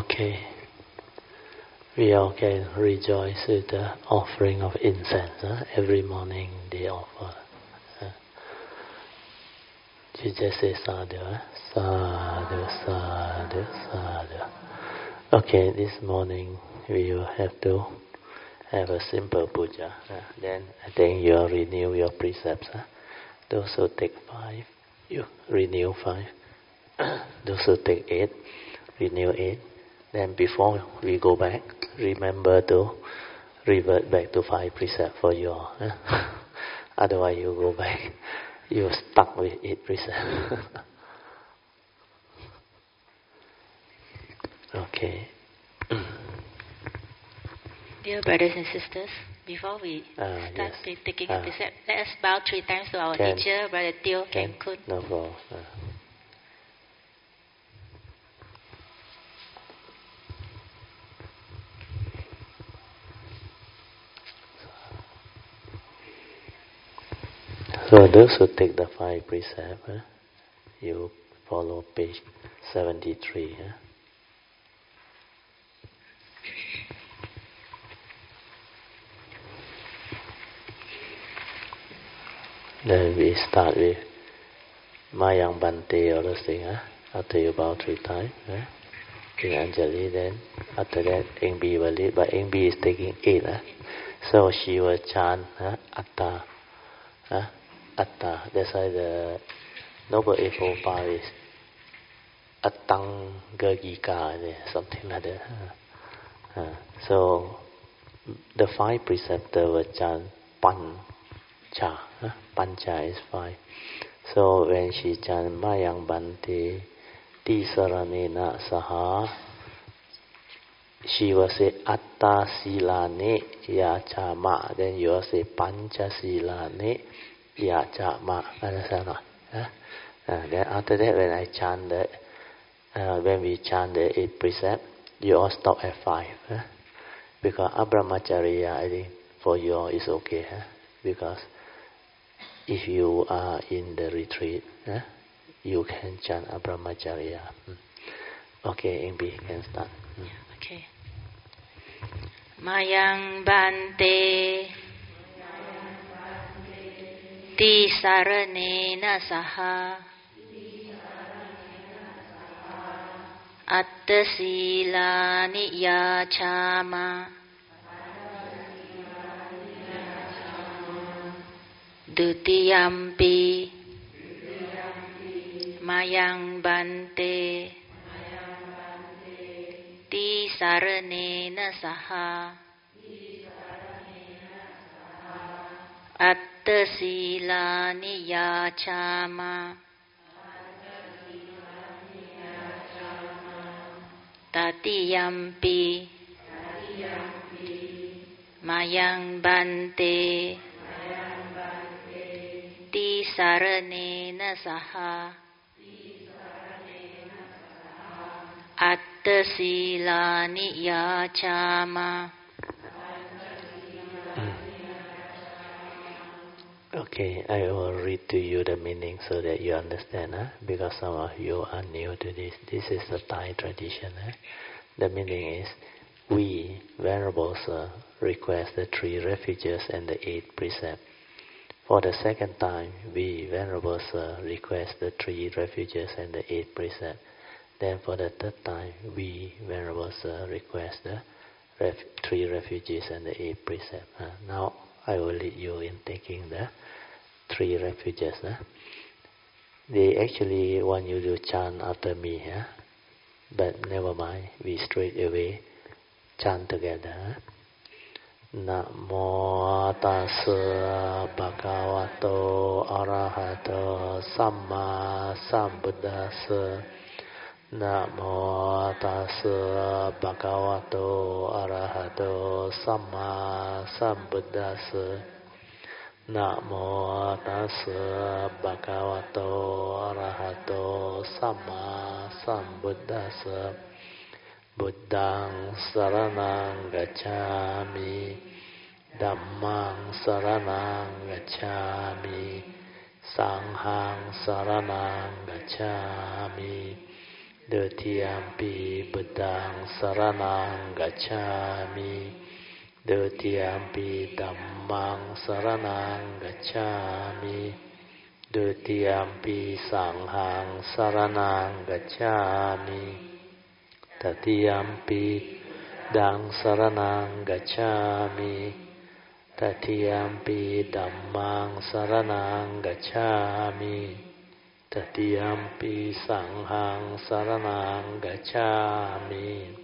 Okay. We all can rejoice with the offering of incense. Every morning they offer. You just say sadhu, sadhu, sadhu, sadhu. Okay, this morning we will have to have a simple puja. Then I think you'll renew your precepts. Those who take 5, you renew 5. Those who take 8, renew 8. Then before we go back, remember to revert back to 5 precepts for you all. Otherwise you go back, you're stuck with 8 precepts. Okay. Dear brothers and sisters, before we start taking a precept, let us bow 3 times to our teacher, Brother Teo Keng Kun. No problem. So those who take the 5 precepts, you follow page 73. Then we start with Mayang Bante or the thing. After you bow 3 times, King Anjali. Then after that, Engbi will lead, but Engbi is taking 8. So she will chant Atta. Atta. That's why the Noble Eightfold Path is Attang Gagika, something like that. So the 5 preceptors will chant Pancha. Pancha is 5. So when she chants Mayang Bante Tisaranena Saha, she will say Atta Silane Yachama. Then you will say Pancha Silane Yachama. Understand? Then after that, when I chant when we chant the 8 precepts, you all stop at 5. Because Abramacharya, I think for you all is okay. Because if you are in the retreat, you can chant Abramacharya. Okay, Engbi can start. Okay. Mayang Bante Tisaranena Saha Attasila Niyachama Dutiyampi Mayang Bante Tisaranena Saha Attasila Niyachama Tatiyampi Mayang Bante Tisaranena Saha Attasila Niyachama. Okay, I will read to you the meaning so that you understand, because some of you are new to this. This is the Thai tradition. The meaning is, we, Venerable Sir, request the 3 refuges and the 8 precepts. For the second time, we, Venerable Sir, request the 3 refuges and the 8 precepts. Then for the third time, we, Venerable Sir, request the 3 refuges and the 8 precepts. Now, I will lead you in taking the 3 refuges. They actually want you to chant after me, but never mind, we straight away chant together. Namo tassa bhagavato arahato samma sambuddhassa. Namo tassa bhagavato arahato samma sambuddhassa. Namo tassa bhagavato arahato samma sambuddhassa. Buddhang saranang gacchami, Dhammang saranang gacchami, Sanghang saranang gacchami, Dutiyampi Buddhang Saranang Gacchami. Dutiyampi Dhammang Saranang Gacchami. Dutiyampi Sanghang Saranang Gacchami. Tatiyampi Dang Saranang Gacchami. Tatiyampi Dhammang Saranang Gacchami. Tatiyampi Sanghang Saranang Gacchami.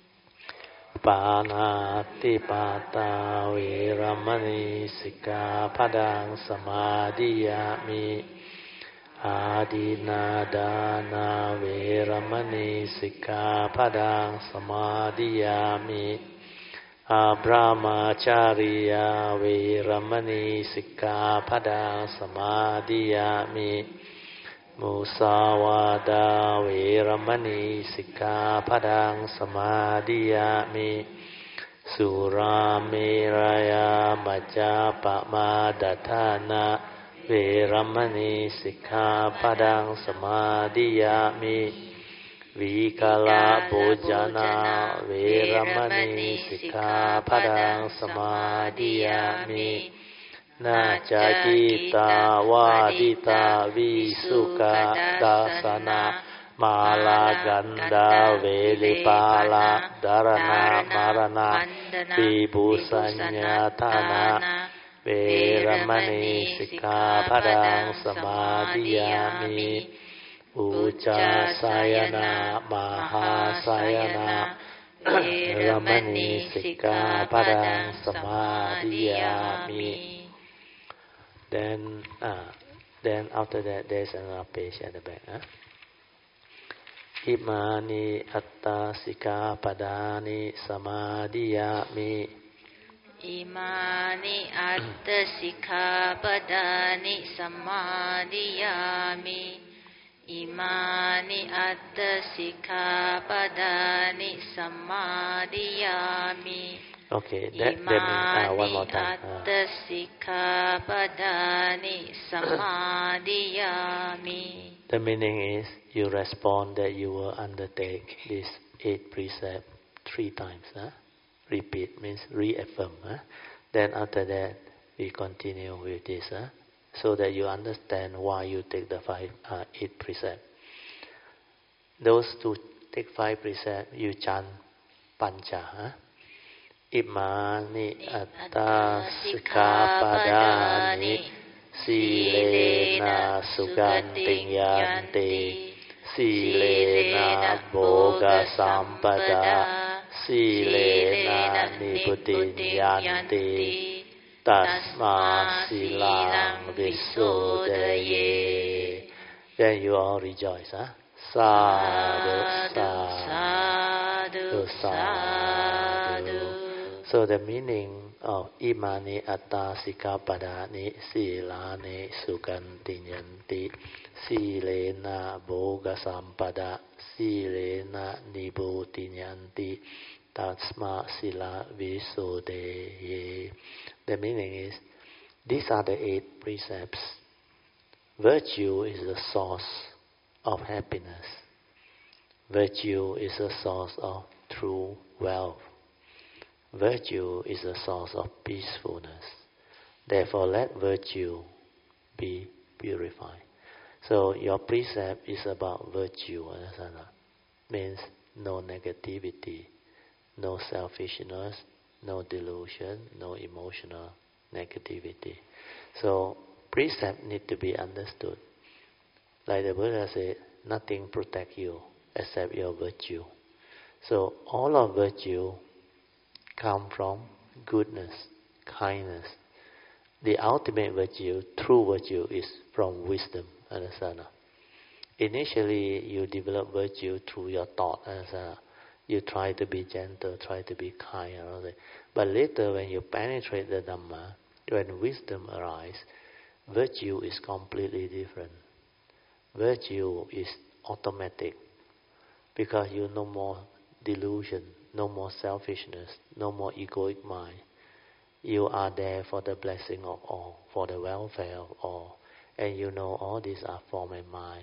Panati Pata Veramani Sikkhapadang Samadhiyami. Adina Dana Veramani Sikkhapadang Samadhiyami. Abramacharya Veramani Sikkhapadang Samadhiyami. Musawada Veramani Sikkhapadang Samadhiyami. Surameraya Majjapama Dattana Veramani Sikkhapadang Samadhiyami. Vikala Bhojana Veramani Sikkhapadang Samadhiyami. Najagita Vadita Visuka Dasana Malaganda Velipala Dharana Marana Vibhusanyatana Veramani Sikkhapadang Samadhiyami. Ujjasayana Mahasayana Veramani Sikkhapadang Samadhiyami. Then after that there's another page at the back. Imani atta sikkhapadani samadhiyami. Imani atta sikkhapadani samadhiyami. Imani atta sikkhapadani samadhiyami. Okay, that means one more time. Atta sikkhapadani samadhiyami. The meaning is you respond that you will undertake this 8 precepts 3 times. Repeat means reaffirm. Then after that we continue with this, so that you understand why you take the 8 precepts. Those who take 5 precepts, you chant pancha. Imani atta sikkhapadani silena suganting yanti. Silena bhoga sampada. Silena nibbutiं yanti. Tasma silang visuddhaye. Then you all rejoice. Sadhu, sadhu, sadhu. So the meaning of imani atta sikkhapadani silane sugantinyanti silena bhoga sampada silena nibbutiyanti tasma sila visuddhaye. The meaning is, these are the 8 precepts. Virtue is the source of happiness. Virtue is the source of true wealth. Virtue is the source of peacefulness. Therefore, let virtue be purified. So your precept is about virtue. Means no negativity, no selfishness, no delusion, no emotional negativity. So precept need to be understood. Like the Buddha said, nothing protects you except your virtue. So all of virtue come from goodness, kindness. The ultimate virtue, true virtue, is from wisdom. Understand? Initially, you develop virtue through your thought. Understand? You try to be gentle, try to be kind. But later, when you penetrate the Dhamma, when wisdom arises, virtue is completely different. Virtue is automatic because you no more delusion, no more selfishness, no more egoic mind. You are there for the blessing of all, for the welfare of all. And you know all these are form and mind.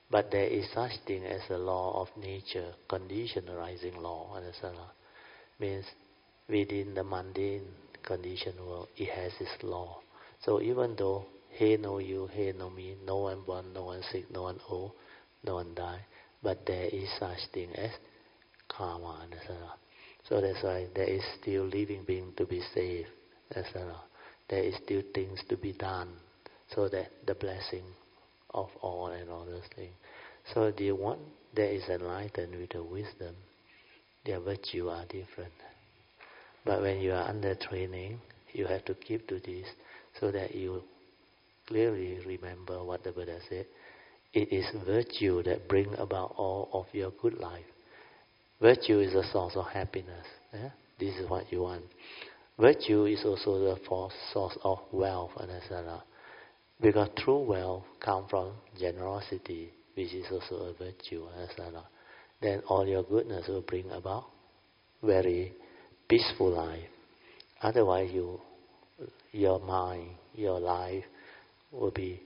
But there is such thing as a law of nature, condition arising law, understand? Means within the mundane conditioned world, it has its law. So even though hey no you, hey no me, no one born, no one sick, no one old, no one die, but there is such thing as karma, understand? So that's why there is still living being to be saved, understand? There is still things to be done, so that the blessing of all and all those things. So the one that is enlightened with the wisdom, their virtue are different. But when you are under training, you have to keep to this so that you clearly remember what the Buddha said. It is virtue that bring about all of your good life. Virtue is a source of happiness. This is what you want. Virtue is also the source of wealth, understand? Because true wealth comes from generosity, which is also a virtue, understand? Then all your goodness will bring about very peaceful life. Otherwise, your mind, your life will be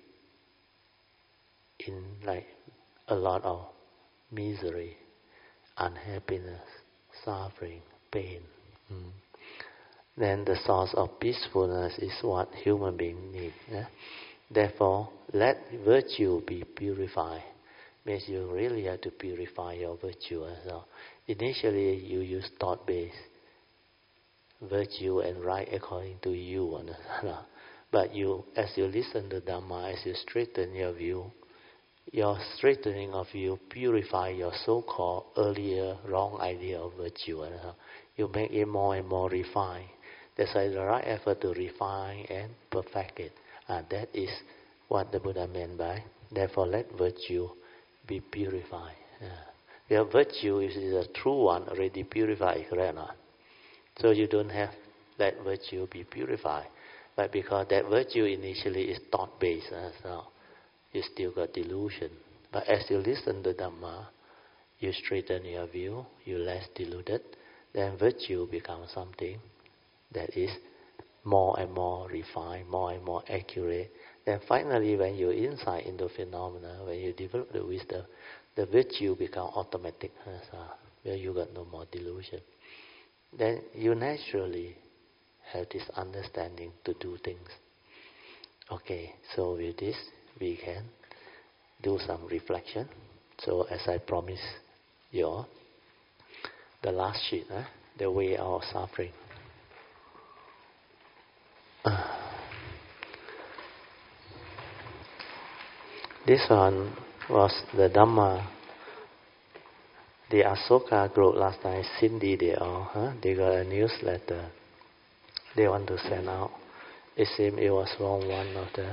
in like a lot of misery, unhappiness, suffering, pain. Then the source of peacefulness is what human beings need. Therefore, let virtue be purified. Means you really have to purify your virtue as well. Initially, you use thought-based virtue and right according to you. But as you listen to Dhamma, as you straighten your view, your straightening of view purify your so-called earlier wrong idea of virtue. You make it more and more refined. That's why the right effort to refine and perfect it. That is what the Buddha meant by, therefore let virtue be purified. Your virtue is a true one, already purified, correct or not? So you don't have that virtue be purified. But because that virtue initially is thought-based, so you still got delusion. But as you listen to Dhamma, you straighten your view, you're less deluded, then virtue becomes something that is more and more refined, more and more accurate. Then finally, when you insight into phenomena, when you develop the wisdom, the virtue becomes automatic, where you got no more delusion. Then you naturally have this understanding to do things. Okay, so with this, we can do some reflection. So as I promised you all, the last sheet, the way out of suffering. This one was the Dhamma. The Asoka group last night, Cindy, they got a newsletter they want to send out. It seemed it was from one of the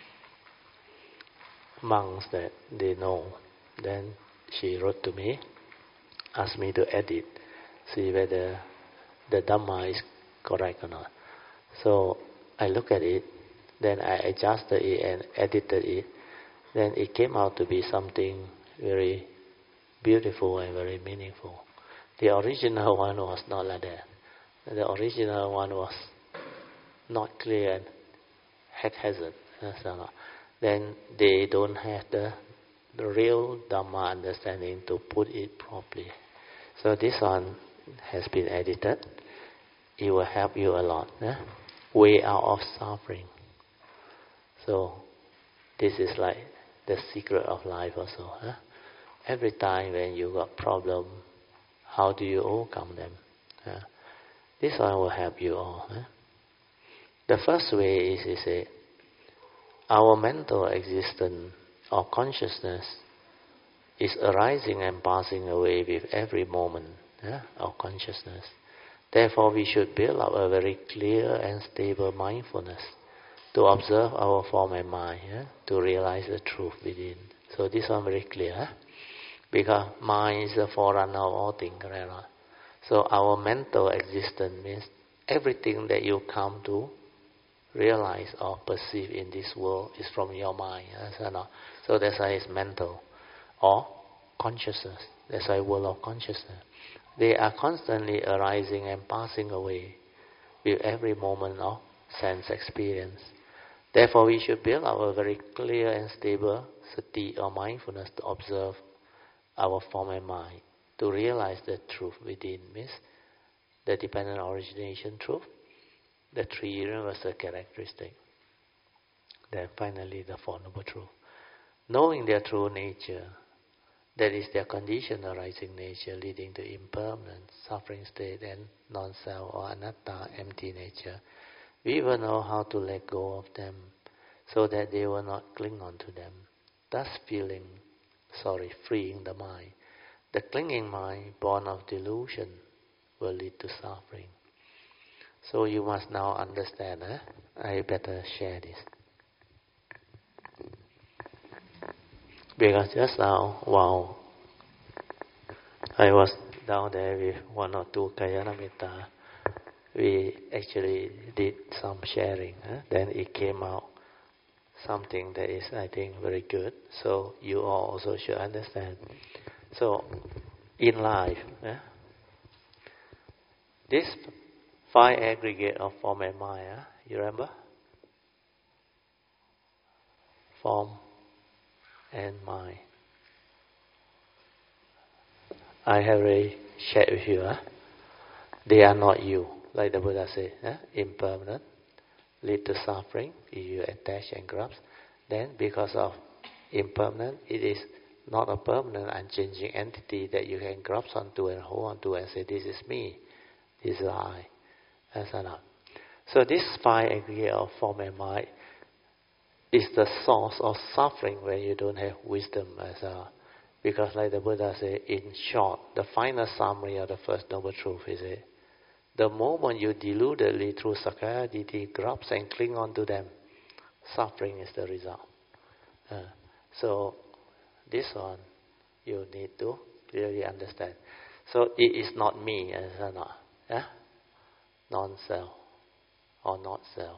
monks that they know. Then she wrote to me, asked me to edit, see whether the Dhamma is correct or not. So I looked at it, then I adjusted it and edited it. Then it came out to be something very beautiful and very meaningful. The original one was not like that. The original one was not clear and haphazard. Then they don't have the real Dhamma understanding to put it properly. So this one has been edited. It will help you a lot. Way out of suffering. So this is like the secret of life also. Every time when you got problem, how do you overcome them? This one will help you all. The first way is our mental existence or consciousness is arising and passing away with every moment of consciousness. Therefore, we should build up a very clear and stable mindfulness to observe our form and mind, to realize the truth within. So this one very clear. Because mind is the forerunner of all things, correct? So our mental existence means everything that you come to realize or perceive in this world is from your mind. So that's why it's mental. Or consciousness. That's why world of consciousness. They are constantly arising and passing away with every moment of sense experience. Therefore, we should build our very clear and stable sati or mindfulness to observe our form and mind, to realize the truth within, means the dependent origination truth, the three universal characteristics. Then finally, the Four Noble Truths. Knowing their true nature, that is their conditioned arising nature leading to impermanent, suffering state and non-self or anatta, empty nature, we will know how to let go of them so that they will not cling on to them, thus freeing the mind. The clinging mind, born of delusion, will lead to suffering. So you must now understand, I better share this. Because just now, while I was down there with one or two Kalyana-mitta, we actually did some sharing. Then it came out something that is, I think, very good. So you all also should understand. So, in life, this 5 aggregate of form and mind, you remember? Form and mind. I have already shared with you. They are not you. Like the Buddha said, impermanent, lead to suffering if you attach and grasp. Then because of impermanent, it is not a permanent, unchanging entity that you can grasp onto and hold onto and say, this is me, this is I, and so on. So this 5 aggregate of form and mind is the source of suffering when you don't have wisdom. Because like the Buddha said, in short, the final summary of the First Noble Truth is it. The moment you deludedly through Sakkaya Ditthi grasp and cling on to them, suffering is the result. So this one you need to clearly understand. So it is not me, non-self or not self.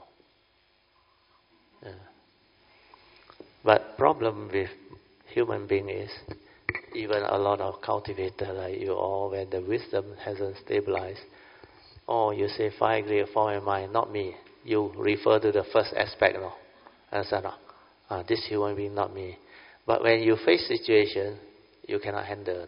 But problem with human being is, even a lot of cultivator like you all, when the wisdom hasn't stabilized, you say 5 aggregate form and mind, not me. You refer to the first aspect, this human being, not me. But when you face situation, you cannot handle,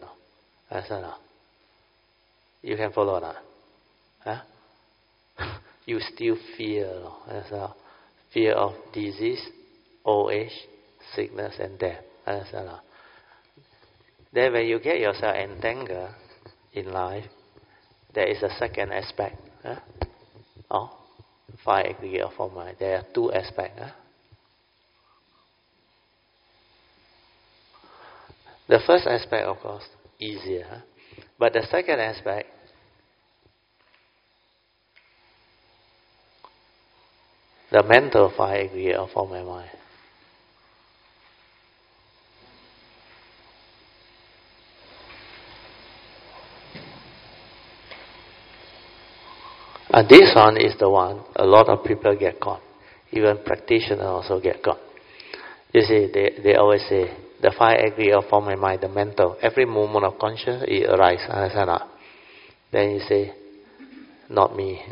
You can follow that. You still fear, fear of disease, old age, sickness and death. Then when you get yourself entangled in life, there is a second aspect of 5 aggregate of form mind. There are 2 aspects. The first aspect, of course, easier. But the second aspect, the mental 5 aggregate of form and mind. And this one is the one a lot of people get caught. Even practitioners also get caught. You see, they always say, the 5 aggregate of form and mind, the mental, every moment of consciousness, it arises. Then you say, not me.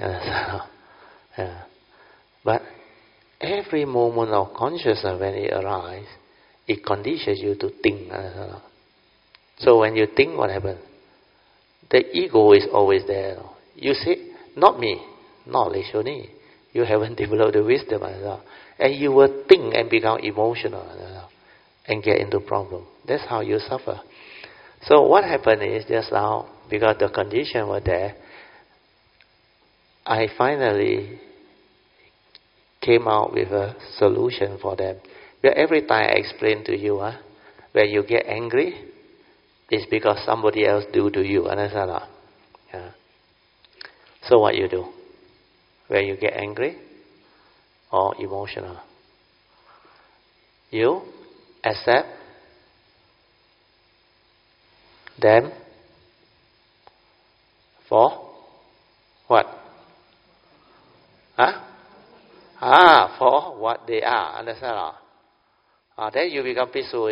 But every moment of consciousness, when it arises, it conditions you to think. So when you think, what happens? The ego is always there. You say, not me, knowledge only. You haven't developed the wisdom. And you will think and become emotional and get into problem. That's how you suffer. So what happened is, just now, because the condition were there, I finally came out with a solution for them. But every time I explain to you, when you get angry, it's because somebody else do to you. Understand? So what you do when you get angry or emotional? You accept them for what? For what they are. Understand? Then you become peaceful.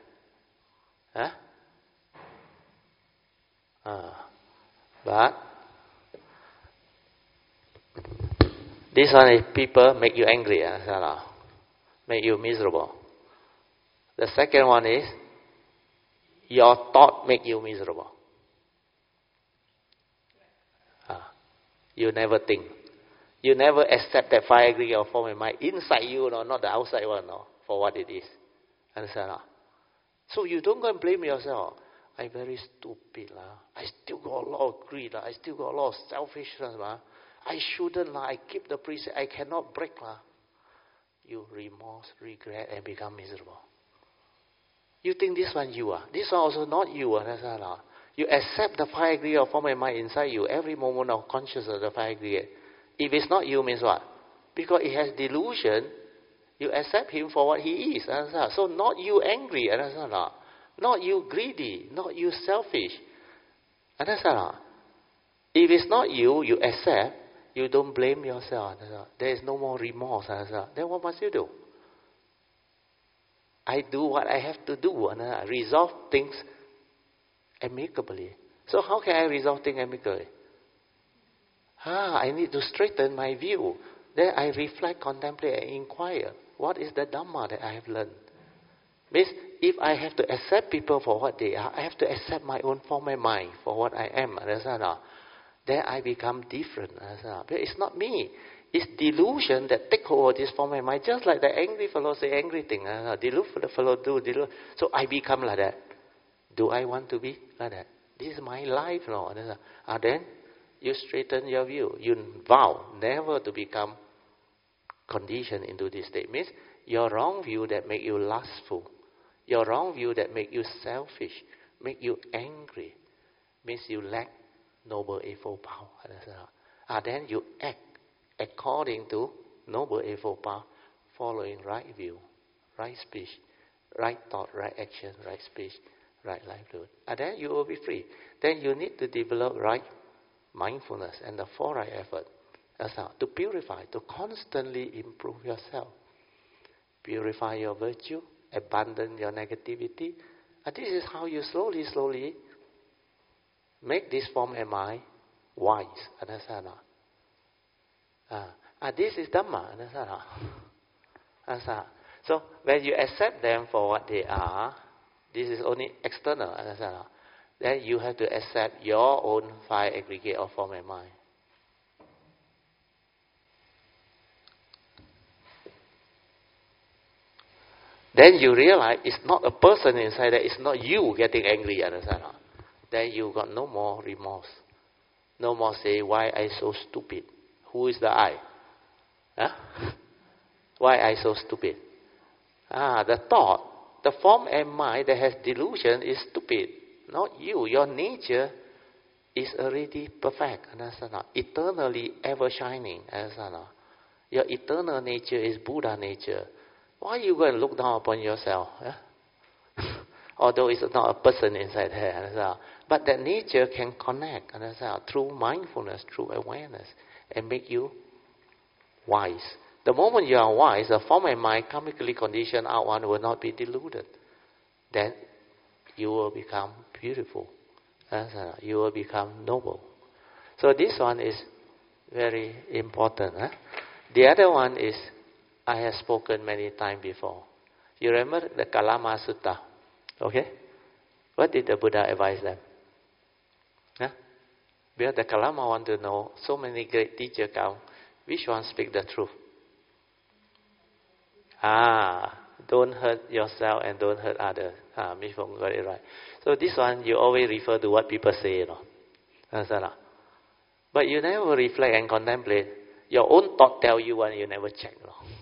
But this one is people make you angry. make you miserable. The second one is your thought make you miserable. You never think. You never accept that 5 aggregate of form and mind inside you, no, not the outside one, no, for what it is. Understand? So you don't go and blame yourself. I'm very stupid. I still got a lot of greed. I still got a lot of selfishness. I shouldn't. I keep the precept. I cannot break. You remorse, regret, and become miserable. You think this one you are. This one also not you. You accept the 5 aggregate of form and mind inside you. Every moment of consciousness of the 5 aggregate. If it's not you, means what? Because it has delusion, you accept him for what he is. So not you angry. Not you greedy. Not you selfish. Understand? If it's not you, you accept. You don't blame yourself. There is no more remorse. Then what must you do? I do what I have to do. Resolve things amicably. So how can I resolve things amicably? I need to straighten my view. Then I reflect, contemplate, and inquire. What is the Dhamma that I have learned? Means if I have to accept people for what they are, I have to accept my own form and mind for what I am. Then I become different. But it's not me. It's delusion that take over this form and mind. Just like the angry fellow say angry thing. Delusional fellow do. So I become like that. Do I want to be like that? This is my life. No. Then you straighten your view. You vow never to become conditioned into this state. Means your wrong view that make you lustful. Your wrong view that make you selfish. Make you angry. Means you lack Noble Eightfold Path. Then you act according to Noble Eightfold Path, following right view, right speech, right thought, right action, right speech, right livelihood. Then you will be free. Then you need to develop right mindfulness and the 4 right effort. To purify, to constantly improve yourself. Purify your virtue, abandon your negativity. This is how you slowly make this form and mind wise. Understand? This is Dhamma. Understand? So when you accept them for what they are, this is only external. Understand? Then you have to accept your own 5 aggregate of form and mind. Then you realize it's not a person inside there. It's not you getting angry. Understand? Then you got no more remorse. No more say, why I so stupid? Who is the I? Why I so stupid? The thought, the form and mind that has delusion is stupid. Not you. Your nature is already perfect. Understand? Eternally ever shining. Understand? Your eternal nature is Buddha nature. Why you go and look down upon yourself? Although it's not a person inside there. But that nature can connect through mindfulness, through awareness, and make you wise. The moment you are wise, the form and mind karmically conditioned out one will not be deluded. Then you will become beautiful. You will become noble. So this one is very important. The other one is, I have spoken many times before. You remember the Kalama Sutta? Okay? What did the Buddha advise them? Because the Kalama want to know, so many great teachers come, which one speak the truth? Don't hurt yourself and don't hurt others. Miss Fong got it right. So this one, you always refer to what people say, But you never reflect and contemplate. Your own thought tell you one, you never check.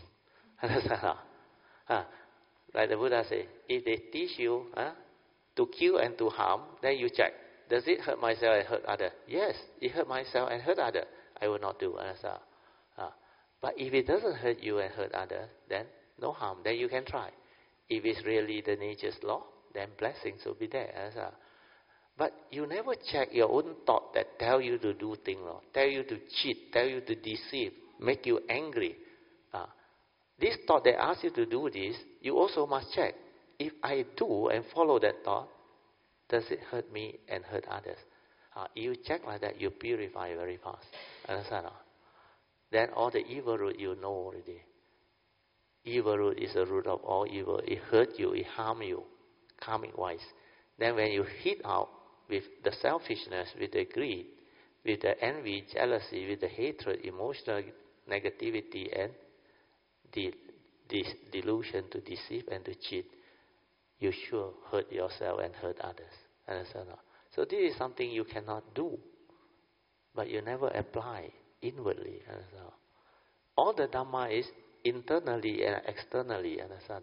Like the Buddha say, if they teach you to kill and to harm, then you check. Does it hurt myself and hurt others? Yes, it hurt myself and hurt others. I will not do. But if it doesn't hurt you and hurt others, then no harm. Then you can try. If it's really the nature's law, then blessings will be there. But you never check your own thought that tell you to do things wrong, tell you to cheat, tell you to deceive, make you angry. This thought that asks you to do this, you also must check. If I do and follow that thought, does it hurt me and hurt others? You check like that, you purify very fast. Understand? Then all the evil root you know already. evil root is the root of all evil. It hurt you, it harm you, karmic-wise. Then when you hit out with the selfishness, with the greed, with the envy, jealousy, with the hatred, emotional negativity, and the delusion to deceive and to cheat, you sure hurt yourself and hurt others. Understand? So this is something you cannot do, but you never apply inwardly. Understand? All the Dhamma is internally and externally. Understand?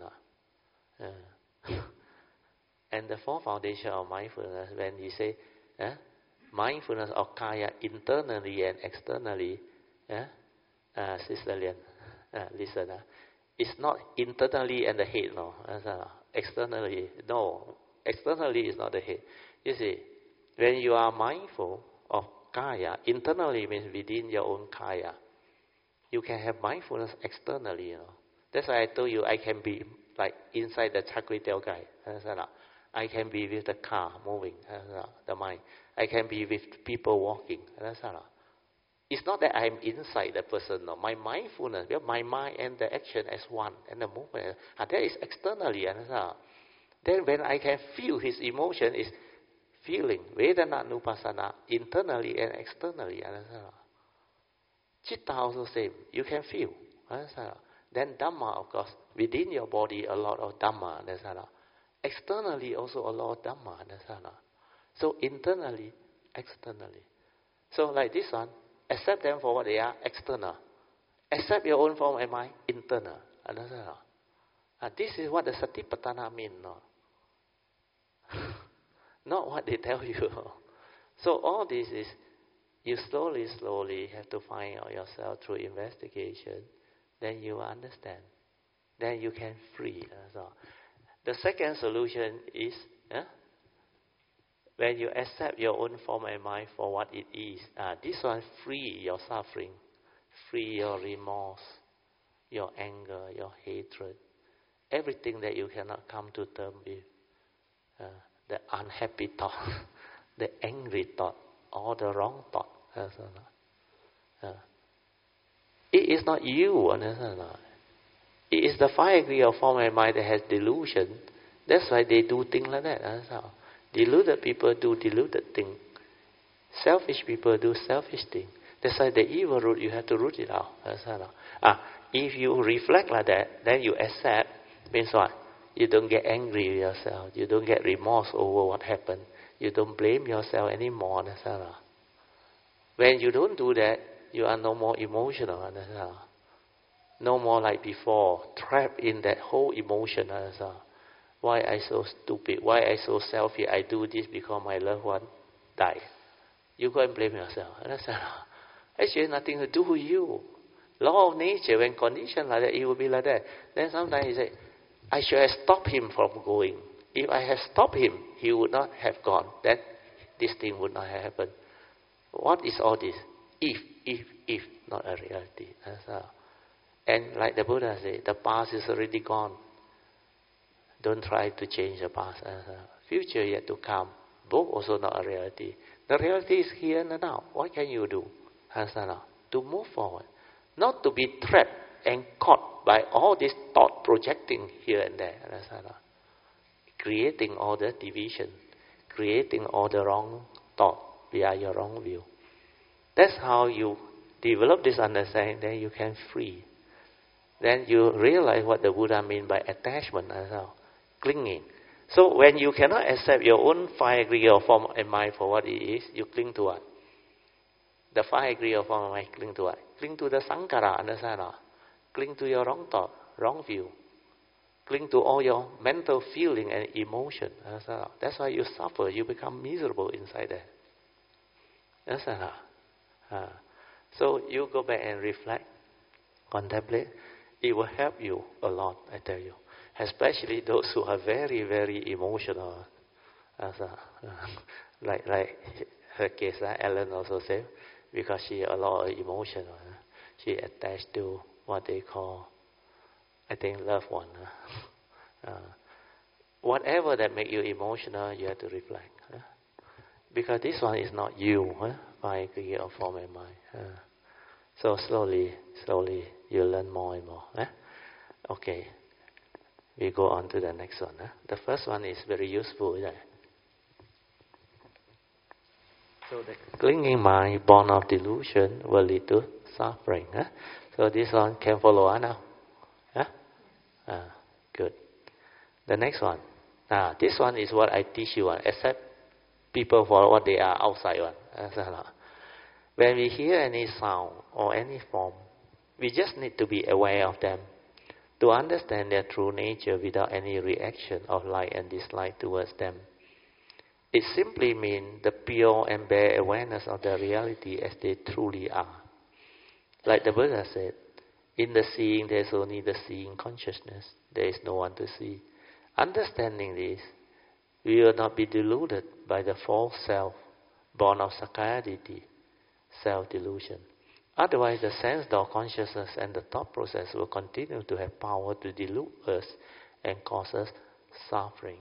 And the fourth foundation of mindfulness, when you say mindfulness of kaya internally and externally, Sister Lian, listen, it's not internally and the head, no. Externally, no. Externally is not the head. You see, when you are mindful of kaya, internally means within your own kaya. You can have mindfulness externally, you know. That's why I told you I can be like inside the Chakritel guy. I can be with the car moving, the mind. I can be with people walking. It's not that I'm inside the person. No. My mindfulness, my mind and the action as one, and the movement, that is externally. Then when I can feel his emotion is feeling, Vedana Nupassana, internally and externally. Chitta also same. You can feel. Then Dhamma, of course, within your body a lot of Dhamma. Externally also a lot of Dhamma. So internally, externally. So like this one, accept them for what they are, external. Accept your own form and mind, internal. This is what the Satipatthana means. No? Not what they tell you. So all this is, you slowly have to find out yourself through investigation. Then you understand. Then you can free. The second solution is when you accept your own form and mind for what it is. This one free your suffering, free your remorse, your anger, your hatred, everything that you cannot come to terms with. The unhappy thought, the angry thought, or the wrong thought. It is not you, understand? It is the 5 degree of form and mind that has delusion. That's why they do things like that. Deluded people do deluded things. Selfish people do selfish things. That's why the evil root, you have to root it out. If you reflect like that, then you accept. Means what? You don't get angry with yourself. You don't get remorse over what happened. You don't blame yourself anymore. When you don't do that, you are no more emotional. No more like before, trapped in that whole emotion. Why I so stupid? Why I so selfish? I do this because my loved one died. You go and blame yourself. Actually, nothing to do with you. Law of nature, when conditioned like that, it will be like that. Then sometimes you say, I should have stopped him from going. If I had stopped him, he would not have gone. Then this thing would not have happened. What is all this? If, not a reality. And like the Buddha said, the past is already gone. Don't try to change the past. Future yet to come. Both also not a reality. The reality is here and now. What can you do? To move forward. Not to be trapped and caught by all this thought projecting here and there. Creating all the division. Creating all the wrong thought via your wrong view. That's how you develop this understanding, then you can free. Then you realize what the Buddha means by attachment as well. Clinging. So when you cannot accept your own 5 degree of form and mind for what it is, you cling to what? The 5 degree of form and mind cling to what? Cling to the sankhara, understand? Cling to your wrong thought, wrong view. Cling to all your mental feeling and emotion. That's why you suffer, you become miserable inside there. Understand? So you go back and reflect, contemplate. It will help you a lot, I tell you. Especially those who are very, very emotional. Like her case, Ellen also said, because she a lot of emotion. She attached to what they call, I think, loved one. Whatever that make you emotional, you have to reflect. Because this one is not you, by degree of form and mind. So slowly, you learn more and more. Okay. We go on to the next one. The first one is very useful. Isn't it? So the clinging mind, born of delusion, will lead to suffering. So this one can follow now. Good. The next one. This one is what I teach you. Accept people for what they are outside one. When we hear any sound or any form, we just need to be aware of them to understand their true nature without any reaction of like and dislike towards them. It simply means the pure and bare awareness of the reality as they truly are. Like the Buddha said, in the seeing there is only the seeing consciousness. There is no one to see. Understanding this, we will not be deluded by the false self, born of Sakkayaditthi, self-delusion. Otherwise, the sense door consciousness and the thought process will continue to have power to delude us and cause us suffering.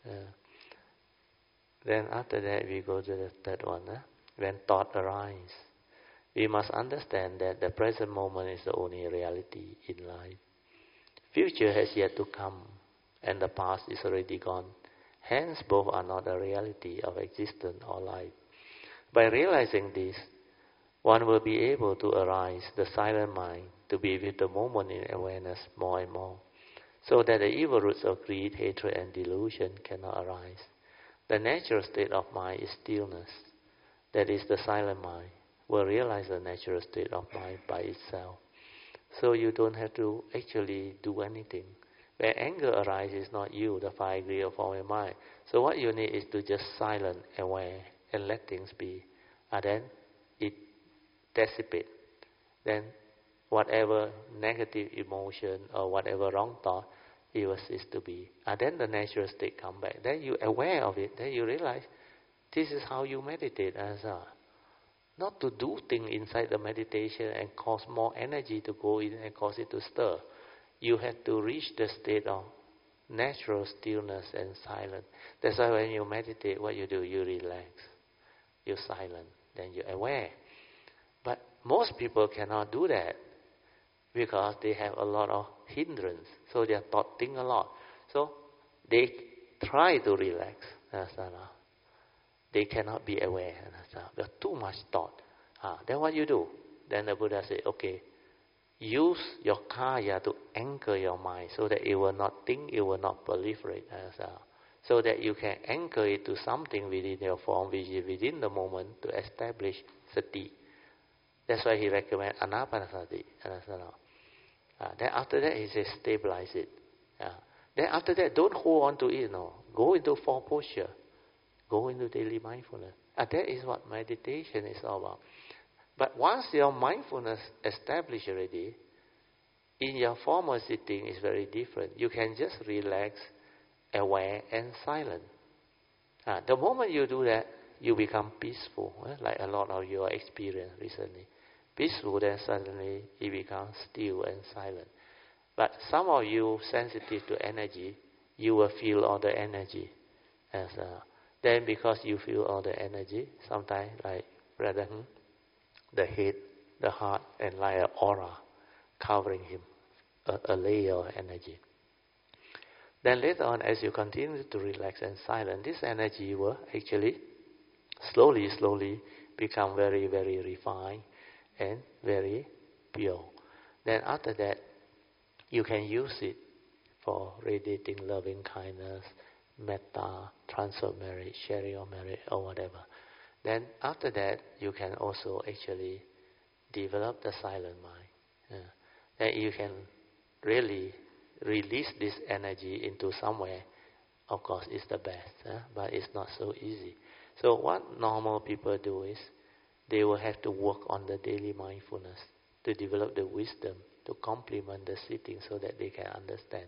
Then after that, we go to the third one. When thought arises, we must understand that the present moment is the only reality in life. Future has yet to come, and the past is already gone. Hence, both are not a reality of existence or life. By realizing this, one will be able to arise the silent mind to be with the moment in awareness more and more, so that the evil roots of greed, hatred, and delusion cannot arise. The natural state of mind is stillness. That is, the silent mind will realize the natural state of mind by itself. So you don't have to actually do anything. When anger arises, it's not you, the 5 degrees of form and mind. So what you need is to just silent, aware, and let things be. And then it dissipates. Then whatever negative emotion or whatever wrong thought, it will cease to be. And then the natural state come back. Then you're aware of it. Then you realize this is how you meditate. Not to do things inside the meditation and cause more energy to go in and cause it to stir. You have to reach the state of natural stillness and silence. That's why when you meditate, what you do, you relax. You're silent. Then you're aware. But most people cannot do that because they have a lot of hindrance. So they are think a lot. So they try to relax. They cannot be aware. There's too much thought. Then what you do? Then the Buddha said, okay, use your kaya to anchor your mind so that it will not think, it will not proliferate. So that you can anchor it to something within your form, which is within the moment, to establish sati. That's why he recommends anapanasati. Then after that, he says stabilize it. Then after that, don't hold on to it. No. Go into form posture. Go into daily mindfulness. That is what meditation is all about. But once your mindfulness established already, in your formal sitting is very different. You can just relax, aware, and silent. The moment you do that, you become peaceful, like a lot of you experienced recently. Peaceful, then suddenly it becomes still and silent. But some of you sensitive to energy, you will feel all the energy. Then because you feel all the energy, sometimes like brother, the head, the heart, and like an aura covering him, a layer of energy. Then later on, as you continue to relax and silent, this energy will actually slowly become very, very refined and very pure. Then after that, you can use it for radiating loving kindness, metta, transfer merit, sharing of merit, or whatever. Then after that, you can also actually develop the silent mind. Then you can really release this energy into somewhere. Of course, it's the best, but it's not so easy. So what normal people do is, they will have to work on the daily mindfulness to develop the wisdom to complement the sitting so that they can understand.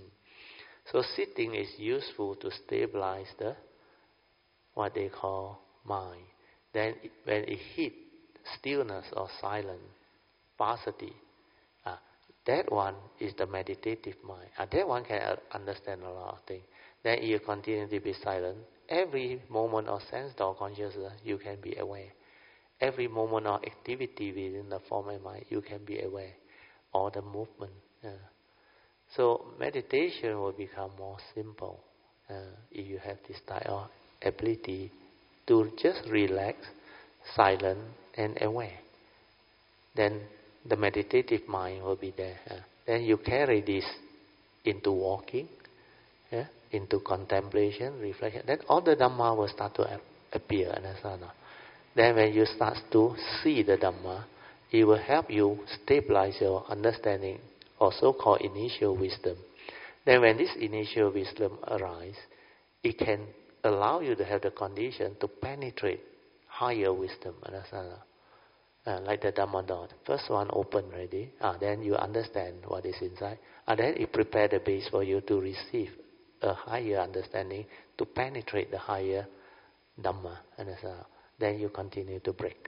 So sitting is useful to stabilize the, what they call mind. Then when it hits stillness or silence, passaddhi, that one is the meditative mind. That one can understand a lot of things. Then you continue to be silent. Every moment of sense or consciousness, you can be aware. Every moment of activity within the form and mind, you can be aware. Or the movement. So meditation will become more simple if you have this type of ability to just relax, silent and aware. Then the meditative mind will be there. Then you carry this into walking, into contemplation, reflection. Then all the Dhamma will start to appear. Then when you start to see the Dhamma, it will help you stabilize your understanding, or so-called initial wisdom. Then when this initial wisdom arises, it can allow you to have the condition to penetrate higher wisdom. Like the Dhamma door. First one open already. Then you understand what is inside. Then it prepare the base for you to receive a higher understanding, to penetrate the higher Dhamma. Then you continue to break.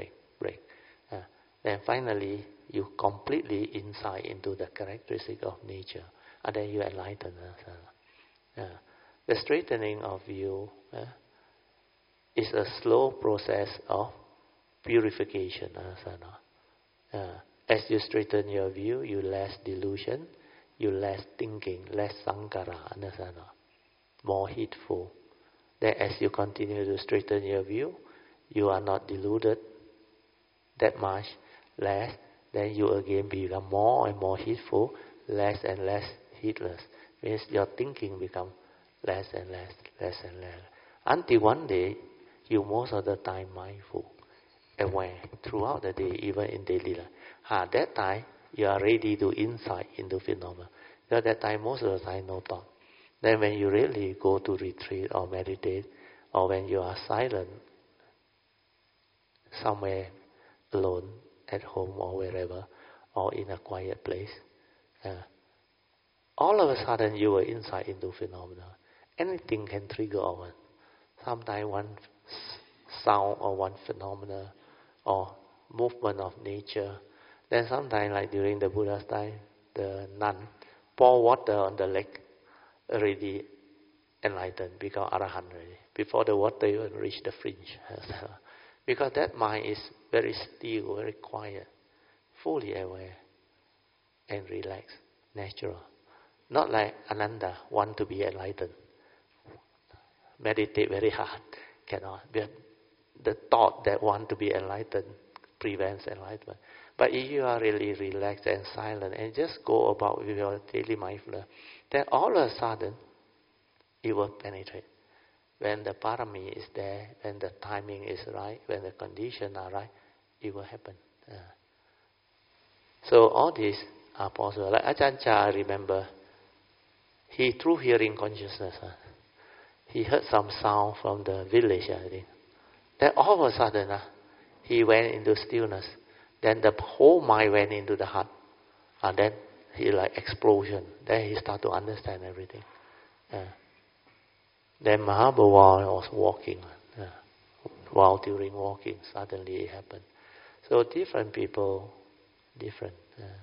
Then finally, you completely insight into the characteristic of nature. And then you enlighten. The straightening of view is a slow process of purification. As you straighten your view, you less delusion, you less thinking, less sankhara, more heedful. Then as you continue to straighten your view, you are not deluded that much, less. Then you again become more and more heedful, less and less heedless. Means your thinking becomes less and less. Until one day, you most of the time mindful, aware throughout the day, even in daily life. At that time, you are ready to insight into phenomena. At that time, most of the time, no thought. Then when you really go to retreat or meditate, or when you are silent, somewhere alone, at home or wherever, or in a quiet place, all of a sudden you will insight into phenomena. Anything can trigger on. Sometimes one sound or one phenomena or movement of nature. Then sometimes, like during the Buddha's time, the nun pour water on the leg, already enlightened, become arahant already, before the water even reach the fringe. Because that mind is very still, very quiet, fully aware and relaxed, natural. Not like Ananda, want to be enlightened. Meditate very hard, cannot. But the thought that want to be enlightened prevents enlightenment. But if you are really relaxed and silent and just go about with your daily mindfulness, then all of a sudden it will penetrate. When the parami is there, when the timing is right, when the conditions are right, it will happen. So all these are possible. Like Ajahn Chah, I remember, he through hearing consciousness, he heard some sound from the village, I think. Then all of a sudden, he went into stillness. Then the whole mind went into the heart. And then he like explosion. Then he started to understand everything. Then Mahabhava was walking. While during walking, suddenly it happened. So different people, different.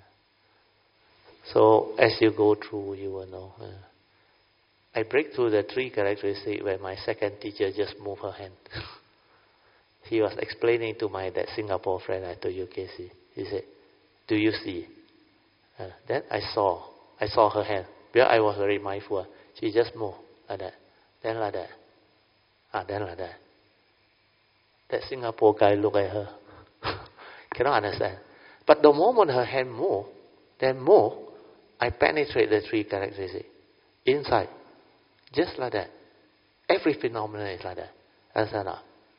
So as you go through, you will know. I break through the three characteristics when my second teacher just moved her hand. He was explaining to that Singapore friend I told you, Casey. He said, "Do you see?" Then I saw her hand. Because I was very mindful. She just moved like that. Then like that. Then like that. That Singapore guy looked at her. Cannot understand. But the moment her hand moved, I penetrate the three characteristics. Inside. Just like that. Every phenomenon is like that. Understand?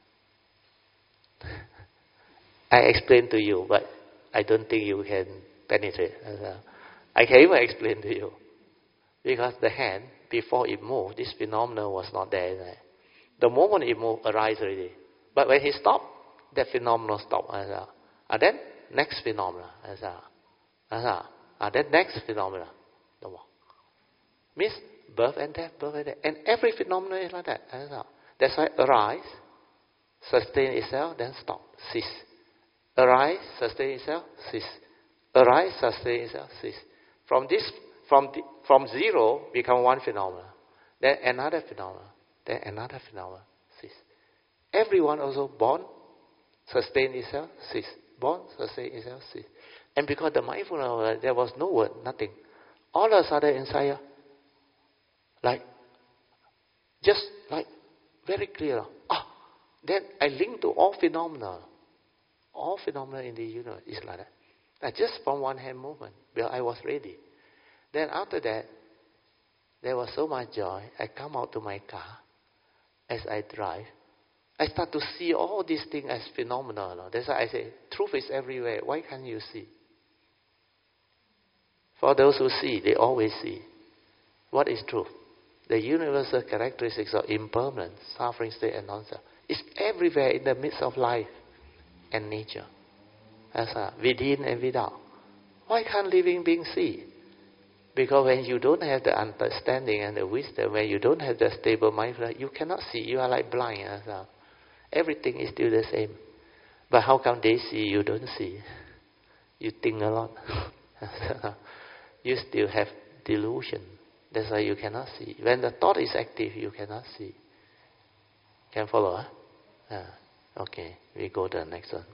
I explain to you, but I don't think you can penetrate. I can even explain to you. Because the hand, before it moved, this phenomenon was not there. The moment it moved, arises already. But when he stopped, that phenomenon stopped. And then, next phenomenon. Then next phenomenon. No more. Means birth and death. And every phenomenon is like that. That's why arise, sustain itself, then stop, cease. Arise, sustain itself, cease. Arise, sustain itself, cease. From zero become one phenomenon, then another phenomenon, then another phenomenon, cease. Everyone also born, sustain itself, cease. Born, sustain itself, cease. And because the mindfulness, there was no word, nothing. all of a sudden inside, like, just like very clear. Then I link to all phenomena. All phenomena in the universe is like that. Like just from one hand movement, well, I was ready. Then after that, there was so much joy. I come out to my car as I drive. I start to see all these things as phenomena. That's why I say, truth is everywhere. Why can't you see? For those who see, they always see. What is truth? The universal characteristics of impermanence, suffering, state, and non-self. It's everywhere in the midst of life and nature. As within and without. Why can't living beings see? Because when you don't have the understanding and the wisdom, when you don't have the stable mindfulness, you cannot see. You are like blind. Everything is still the same. But how come they see, you don't see? You think a lot. You still have delusion. That's why you cannot see. When the thought is active, you cannot see. Can follow? Okay, we go to the next one.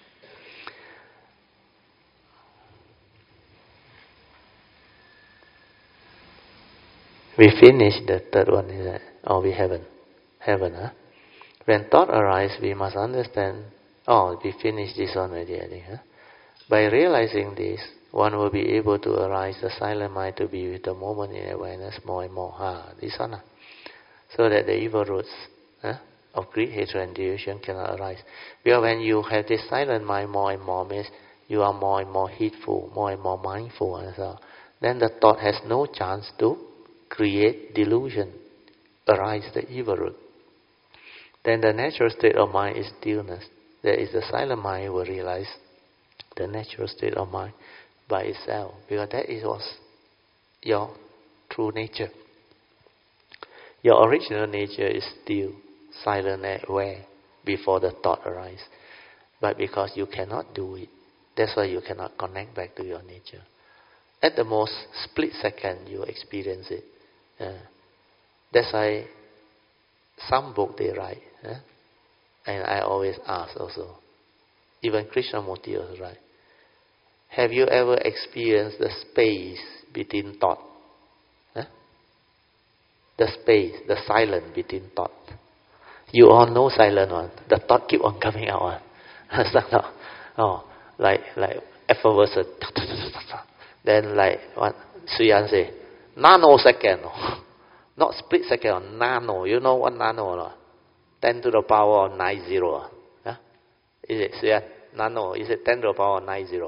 We finished the third one, is that? Oh, we haven't. When thought arises, we must understand. Oh, we finished this one already, I think. By realizing this, one will be able to arise the silent mind to be with the moment in awareness more and more. This one. So that the evil roots of greed, hatred, and delusion cannot arise. Because when you have this silent mind more and more, means you are more and more heedful, more and more mindful, and so then the thought has no chance to create delusion, arise the evil root. Then the natural state of mind is stillness. That is, the silent mind will realize the natural state of mind by itself, because that was your true nature. Your original nature is still silent and aware before the thought arises. But because you cannot do it, that's why you cannot connect back to your nature. At the most split second, you experience it. That's why some book they write, and I always ask also, even Krishnamurti also write, have you ever experienced the space between thought? The space, the silence between thought. You all know silent one. The thought keep on coming out. Like effervescent. Then like what Sri An say, nanosecond. Not split second, nano. You know what nano? 10 to the power of 90. Is it, Sri An? Nano. Is it 10 to the power of 90?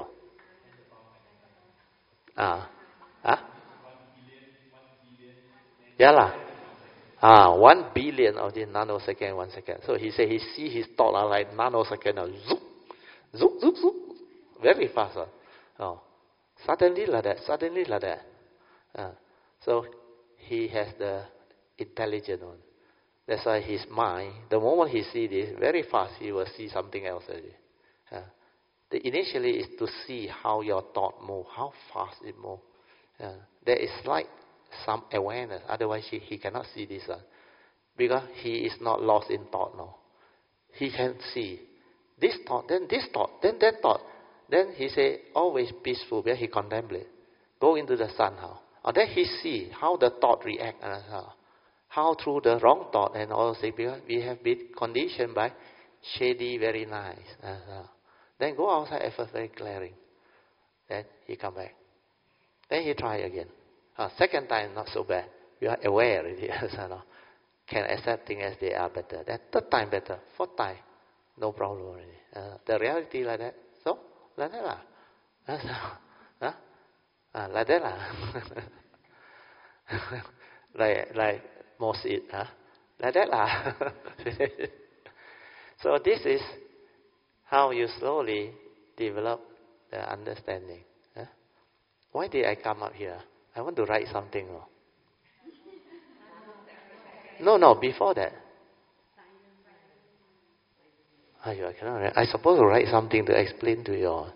Yeah lah. 1 billion of this nanosecond, 1 second. So he said he see his thought like nanosecond, zoop, zoop, zoop, zoop, very fast. Suddenly like that. So he has the intelligent one. That's why his mind, the moment he see this, very fast he will see something else already. The initially is to see how your thought move, how fast it move. There is like some awareness. Otherwise he cannot see this one. Because he is not lost in thought now. He can see this thought, then that thought. Then he say always peaceful, where he contemplate. Go into the sun how. Then he see how the thought react. How through the wrong thought and all things, because we have been conditioned by shady, very nice. Then go outside, effort very clearing. Then he come back. Then he try again. Second time not so bad. You are aware already. Can accept things as they are better. Then third time better. Fourth time, no problem already. The reality like that. So like that lah. Like that lah. like most it. Like that lah. So this is how you slowly develop the understanding. Why did I come up here? I want to write something. No, before that. I cannot write. I supposed to write something to explain to you all.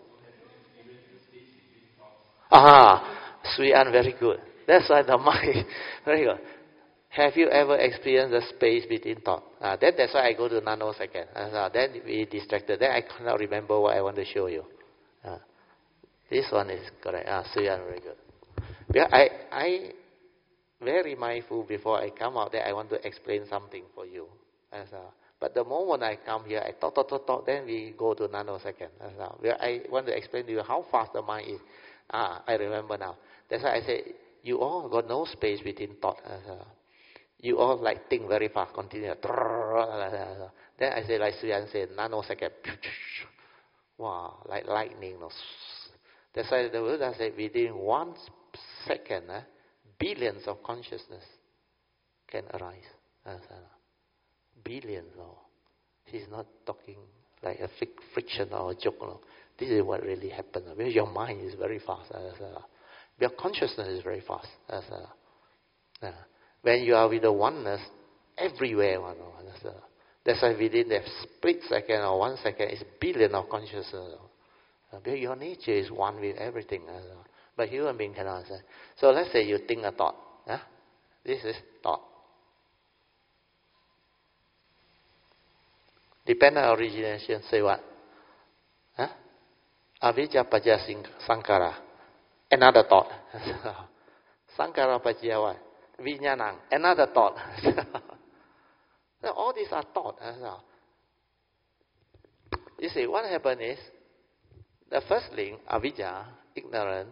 Sri An, very good. That's why the mind, very good. Have you ever experienced the space between thought? That's why I go to nanosecond. Then we distracted. Then I cannot remember what I want to show you. This one is correct. Sri An, very good. Well, I very mindful before I come out there, I want to explain something for you. But the moment I come here, I talk, then we go to nanosecond. Well, I want to explain to you how fast the mind is. I remember now. That's why I say, you all got no space between thought. You all like think very fast, continue. Then I say, like Suyan said, nanosecond. Wow, like lightning. That's why the Buddha said, within 1 second, billions of consciousness can arise. Billions. He's not talking like a friction or a joke. No. This is what really happens. Because your mind is very fast. Your consciousness is very fast. When you are with the oneness, everywhere. That's why within that split second or 1 second, it's billion of consciousness. Because your nature is one with everything. But human being cannot understand. So let's say you think a thought. This is thought. Dependent origination, say what? Avijja pajja sankara. Another thought. Sankara pajja what? Vijnanang. Another thought. All these are thoughts. You see, what happened is, the first link, avijja, ignorance,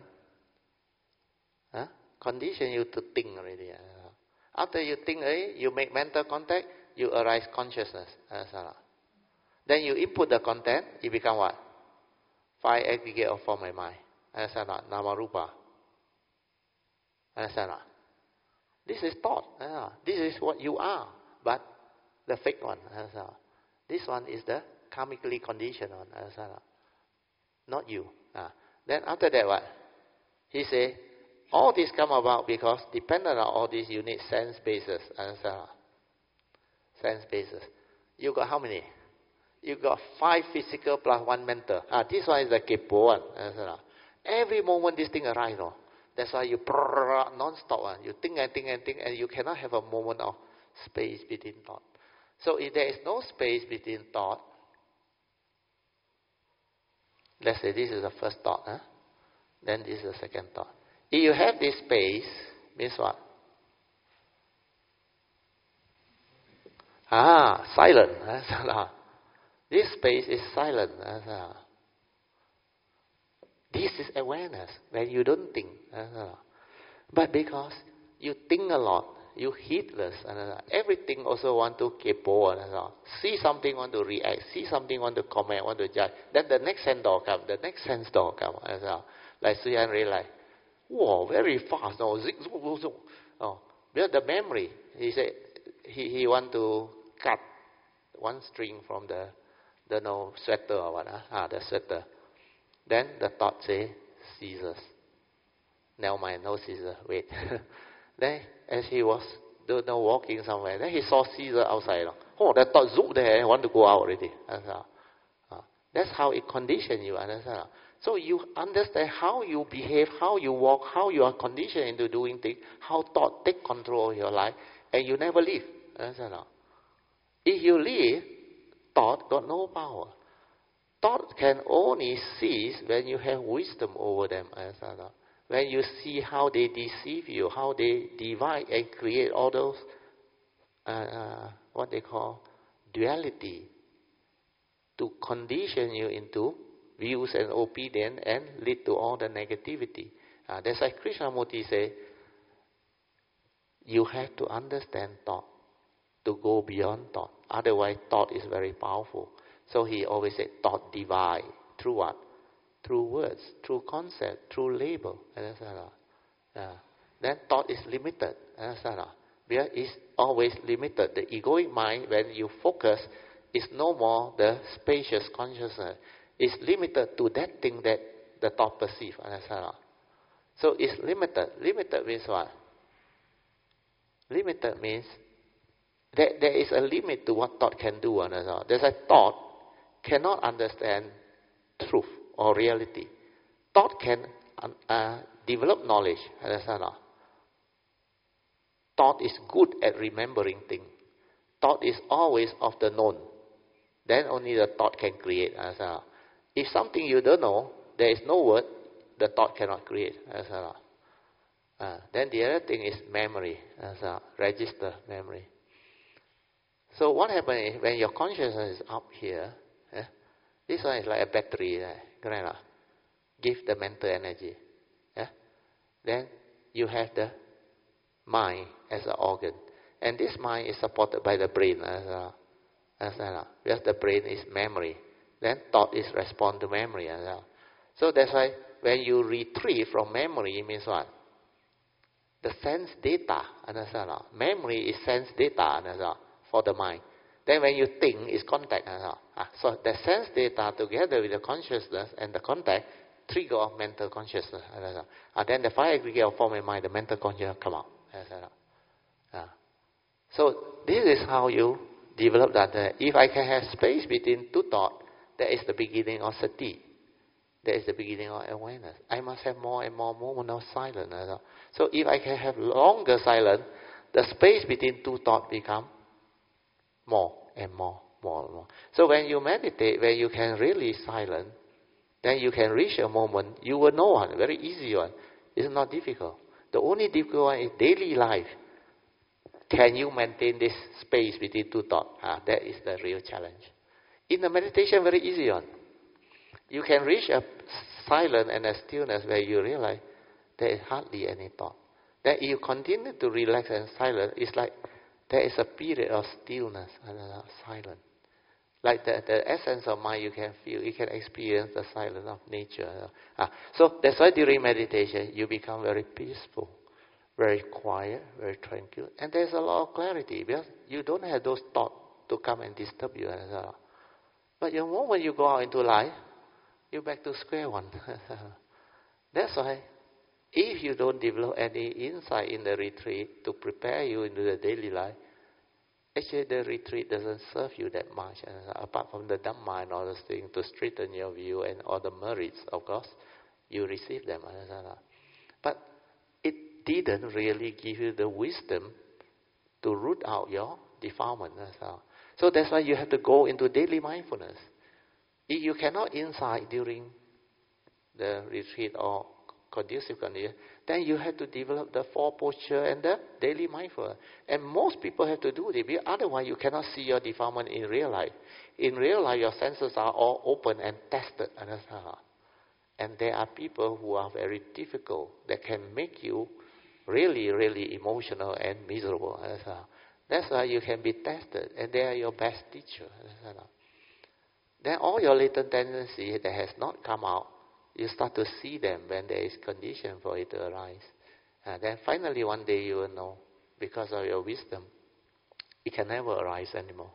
condition you to think already. After you think, you make mental contact, you arise consciousness. Then you input the content, it become what? 5 aggregate of form and mind. Understand not? Nama-rupa. Understand not? This is thought. This is what you are, but the fake one. Understand not? This one is the karmically conditioned one. Understand not? Not you. Then after that what? He say, all this come about because dependent on all this, you need sense bases. Understand not? Sense bases. You got how many? You got 5 physical plus 1 mental. This one is the kepo one. Every moment this thing arises. That's why you non-stop. You think and think and think, and you cannot have a moment of space between thought. So if there is no space between thought, let's say this is the first thought. Then this is the second thought. If you have this space, means what? Silent. This space is silent. This is awareness when you don't think. But because you think a lot, you heedless. Everything also want to kepo. See something, want to react. See something, want to comment, want to judge. Then the next sense door comes. The next sense door comes. Like Suyan realized, whoa, very fast. Because the memory, he said, he want to cut 1 string from the sweater or what? The sweater. Then the thought say, scissors. Never mind, no scissors. Wait. Then as he was walking somewhere, then he saw scissors outside. The thought zoom there, want to go out already. That's how it conditions you. Understand? So you understand how you behave, how you walk, how you are conditioned into doing things, how thought take control of your life, and you never leave. Understand? If you leave, thought got no power. Thought can only cease when you have wisdom over them. When you see how they deceive you, how they divide and create all those, what they call, duality, to condition you into views and opinion and lead to all the negativity. That's why Krishnamurti say, you have to understand thought to go beyond thought. Otherwise, thought is very powerful. So he always said, thought divide. Through what? Through words, through concept, through label. Then thought is limited. Because it's always limited. The egoic mind, when you focus, is no more the spacious consciousness. It's limited to that thing that the thought perceives. So it's limited. Limited means what? Limited means there is a limit to what thought can do. There's a thought cannot understand truth or reality. Thought can develop knowledge. Thought is good at remembering things. Thought is always of the known. Then only the thought can create. If something you don't know, there is no word, the thought cannot create. Then the other thing is memory, register memory. So what happens is when your consciousness is up here, this one is like a battery, correct? Give the mental energy. Then you have the mind as an organ. And this mind is supported by the brain because the brain is memory. Then thought is respond to memory as well. So that's why when you retrieve from memory, it means what? The sense data. Memory is sense data for the mind. Then when you think, it's contact. So the sense data together with the consciousness and the contact trigger of mental consciousness. Then the five aggregate of form and mind, the mental consciousness come out. So this is how you develop that. If I can have space between two thoughts, that is the beginning of sati. That is the beginning of awareness. I must have more and more moments of silence. So if I can have longer silence, the space between two thoughts become more and more. So when you meditate, when you can really silent, then you can reach a moment, you will know one, very easy one. It's not difficult. The only difficult one is daily life. Can you maintain this space between two thoughts? That is the real challenge. In the meditation, very easy one. You can reach a silence and a stillness where you realize there is hardly any thought. Then you continue to relax and silent. It's like there is a period of stillness and silence. Like the essence of mind you can feel, you can experience the silence of nature. So that's why during meditation you become very peaceful, very quiet, very tranquil. And there's a lot of clarity because you don't have those thoughts to come and disturb you. But the moment you go out into life, you're back to square one. That's why if you don't develop any insight in the retreat to prepare you into the daily life, actually the retreat doesn't serve you that much. Apart from the Dhamma and all those things to straighten your view and all the merits, of course, you receive them. But it didn't really give you the wisdom to root out your defilement. So that's why you have to go into daily mindfulness. If you cannot insight during the retreat or conducive condition, then you have to develop the four posture and the daily mindfulness. And most people have to do it, because otherwise you cannot see your defilement in real life. In real life, your senses are all open and tested. And there are people who are very difficult that can make you really, really emotional and miserable. That's why you can be tested, and they are your best teacher. Then all your latent tendency that has not come out, you start to see them when there is condition for it to arise. Then finally one day you will know, because of your wisdom, it can never arise anymore.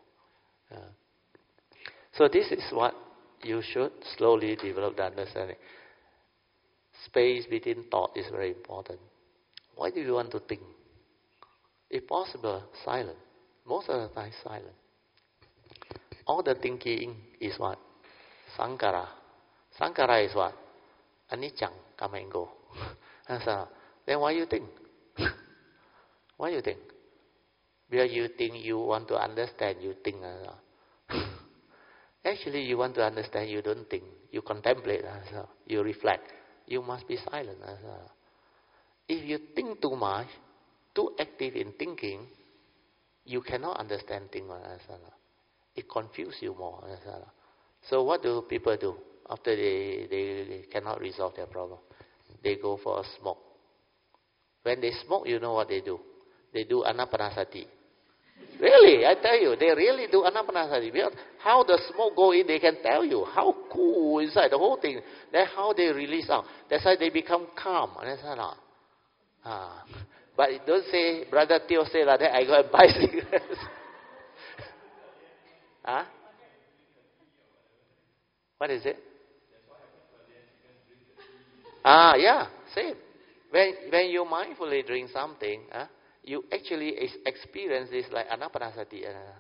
So this is what you should slowly develop the understanding. Space between thought is very important. Why do you want to think? If possible, silent. Most of the time, silent. All the thinking is what? Sankhara. Sankhara is what? Anicca, come and go. Then why you think? Why you think? Because you think you want to understand, you think. Actually, you want to understand, you don't think. You contemplate. You reflect. You must be silent. If you think too much, too active in thinking, you cannot understand things. It confuses you more. So what do people do after they cannot resolve their problem? They go for a smoke. When they smoke, you know what they do? They do anapanasati. Really, I tell you, they really do anapanasati. Because how the smoke go in, they can tell you. How cool inside the whole thing. Then how they release out. That's why they become calm. But don't say, Brother Teo say like that, I go and buy cigarettes. What is it? Yeah, same. When you mindfully drink something, you actually experience this like anapanasati.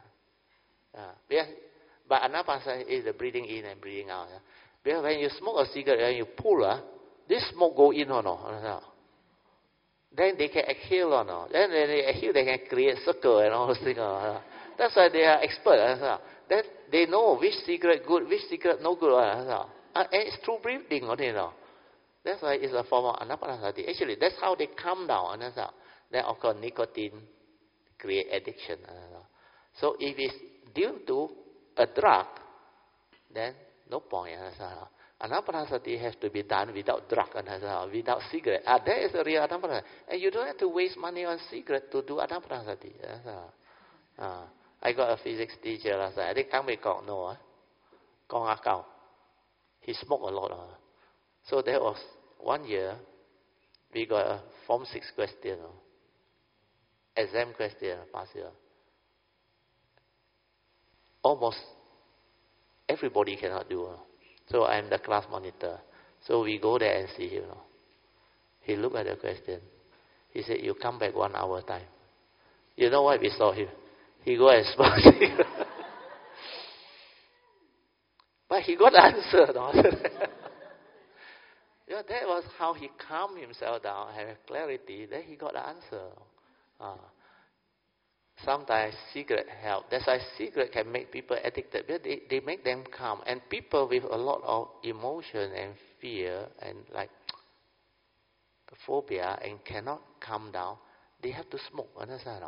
But anapanasati is the breathing in and breathing out. Because when you smoke a cigarette and you pull, this smoke go in or no? Then they can exhale or no? Then when they exhale, they can create circle and all those things. That's why they are experts. Then they know which cigarette good, which cigarette no good. And it's through breathing only. That's why it's a form of anapanasati. Actually, that's how they calm down. Then, of course, nicotine create addiction. So if it's due to a drug, then no point. Anapanasati has to be done without drug, without cigarette. That is a real anapanasati. And you don't have to waste money on cigarette to do anapanasati. I got a physics teacher last night. I think Kang Wei Kong, no. Kong Ah Kao. He smoked a lot. So there was 1 year, we got a Form 6 question. Exam question, past year. Almost everybody cannot do. So I'm the class monitor. So we go there and see him. He looked at the question. He said, you come back 1 hour time. You know why we saw him? He go and smoke cigarette. But he got the answer. Yeah, that was how he calmed himself down, had clarity. Then he got the answer. Sometimes cigarette help. That's why cigarette can make people addicted. But they make them calm. And people with a lot of emotion and fear and like phobia and cannot calm down, they have to smoke. Understand?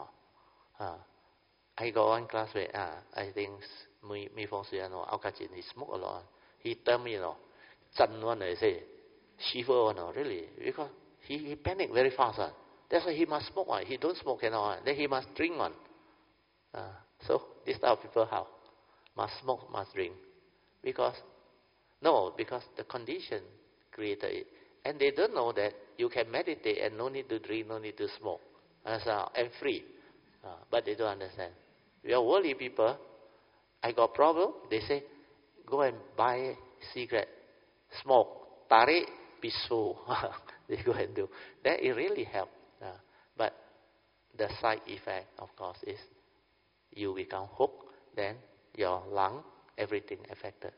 I got one classmate. I think Mi Fong Sui, Ao Ka Jin, he smoked a lot. He tell me, Zhan one, they say, shiver one, really, because he panic very fast. That's why he must smoke one. He don't smoke cannot. Then he must drink one. So this type of people how? Must smoke, must drink. Because the condition created it. And they don't know that you can meditate and no need to drink, no need to smoke. And free. But they don't understand. We are worldly people. I got problem. They say, go and buy cigarette, smoke, tarik, peaceful. They go and do. That it really helps. But the side effect, of course, is you become hooked. Then your lung, everything affected.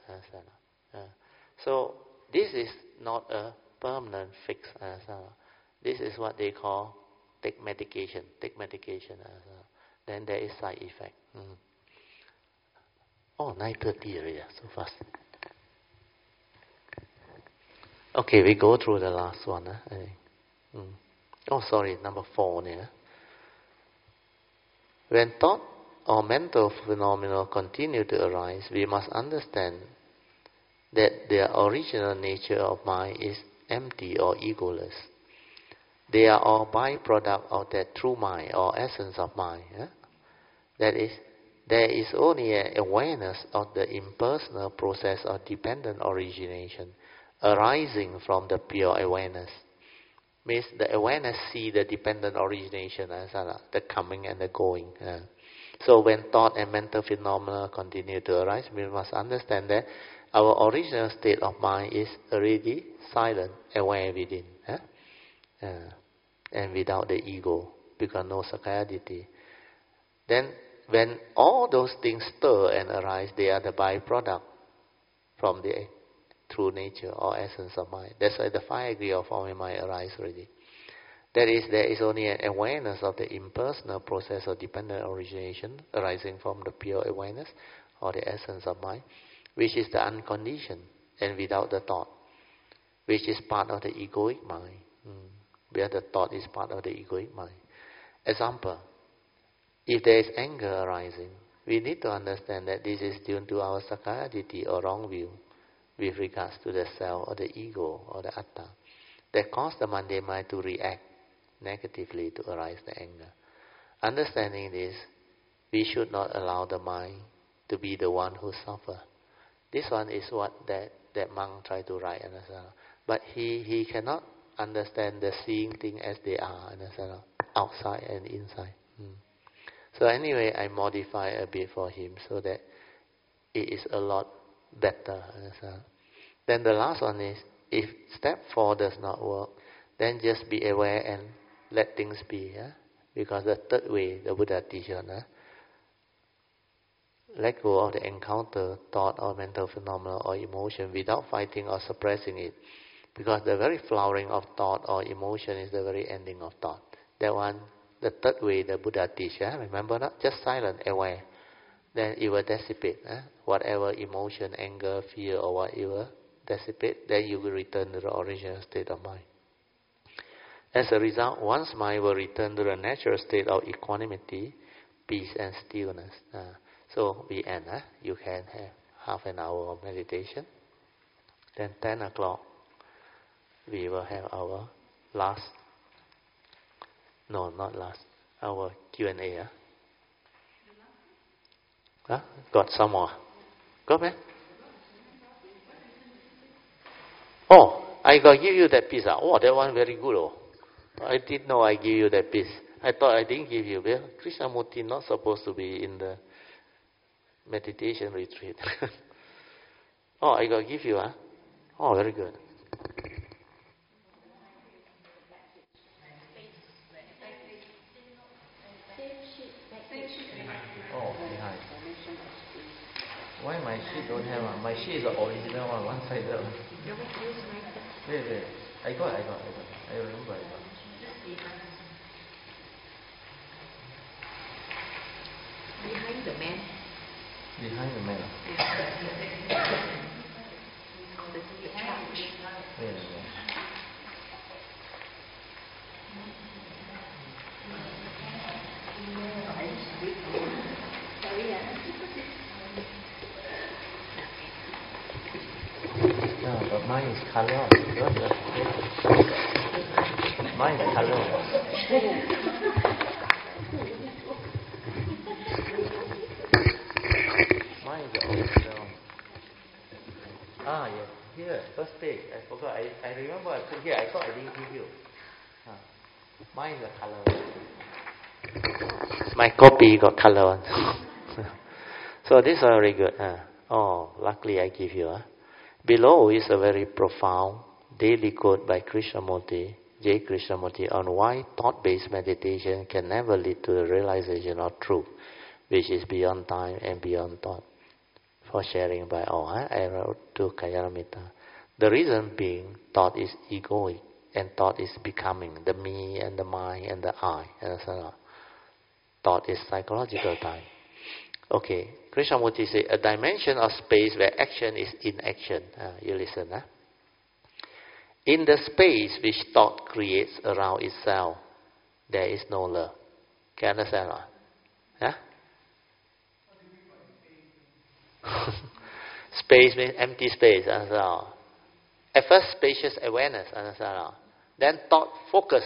So this is not a permanent fix. This is what they call take medication. Take medication. Then there is side effect. 9:30 already, so fast. Okay, we go through the last one. Sorry, number 4. When thought or mental phenomena continue to arise, we must understand that their original nature of mind is empty or egoless. They are all byproduct of that true mind or essence of mind. That is, there is only an awareness of the impersonal process of dependent origination arising from the pure awareness. Means the awareness see the dependent origination, the coming and the going. So when thought and mental phenomena continue to arise, we must understand that our original state of mind is already silent, aware within. And without the ego, because no sakayaditi. Then when all those things stir and arise, they are the byproduct from the true nature or essence of mind. That's why the 5 aggregates of form in mind arise already. That is, there is only an awareness of the impersonal process of dependent origination arising from the pure awareness or the essence of mind, which is the unconditioned and without the thought, which is part of the egoic mind. Where the thought is part of the egoic mind. Example, if there is anger arising, we need to understand that this is due to our sakayaditi or wrong view with regards to the self or the ego or the atta that cause the mundane mind to react negatively to arise the anger. Understanding this, we should not allow the mind to be the one who suffers. This one is what that monk tried to write. But he cannot understand the seeing thing as they are, outside and inside. So anyway, I modify a bit for him so that it is a lot better. Then the last one is, if step 4 does not work, then just be aware and let things be. Because the third way, the Buddha teaches, let go of the encounter, thought or mental phenomena or emotion without fighting or suppressing it. Because the very flowering of thought or emotion is the very ending of thought. That one, the third way the Buddha teaches, remember not just silent, aware. Then it will dissipate. Whatever emotion, anger, fear or whatever, dissipate, then you will return to the original state of mind. As a result, one's mind will return to the natural state of equanimity, peace and stillness. So we end. You can have half an hour of meditation. Then 10 o'clock, we will have our last, no, not last, our Q&A. Got some more? Got me? Oh, I got give you that piece. Oh, that one very good. Oh, I didn't know I give you that piece. I thought I didn't give you. Well, Krishnamurti not supposed to be in the meditation retreat. Oh, I got give you. Oh, very good. Oh, behind. Why my sheet don't have one? My sheet is the original one-sided one. Wait. I got. I remember I got. Behind the man. Behind the man. Wait. No, but mine is color. Mine is color. Mine is the original. Yes. Here, first page. I forgot. I remember I put here. I thought I didn't give you. Mine is the color one. My copy got color one. So this is very good. Luckily I give you. Below is a very profound daily quote by Krishnamurti, J. Krishnamurti, on why thought-based meditation can never lead to the realization of truth, which is beyond time and beyond thought. For sharing by all, I wrote to Kalyana. The reason being, thought is egoic, and thought is becoming, the me and the mind and the I, and so on. Thought is psychological time. Okay, Krishnamurti says, a dimension of space where action is inaction. You listen. In the space which thought creates around itself, there is no love. Can you understand? Space means empty space. At first, spacious awareness. Then thought focus.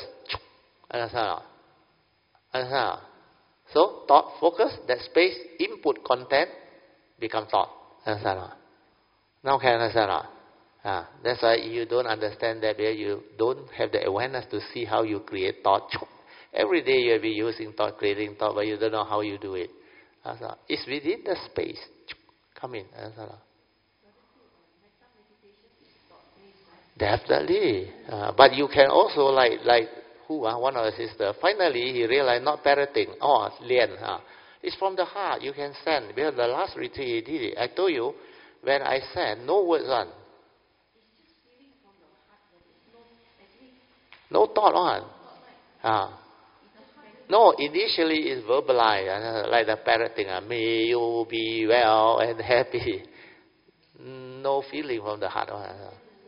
So, thought focus, that space, input content, become thought. Now can you understand? That's why you don't understand that because you don't have the awareness to see how you create thought. Every day you will be using thought, creating thought, but you don't know how you do it. It's within the space. Come in. Definitely. But you can also like one of the sisters, finally he realized not parroting. Lian. It's from the heart. You can send. Because the last retreat he did it. I told you, when I send, no words on. No thought on. No, initially it's verbalized, like the parroting. May you be well and happy. No feeling from the heart on.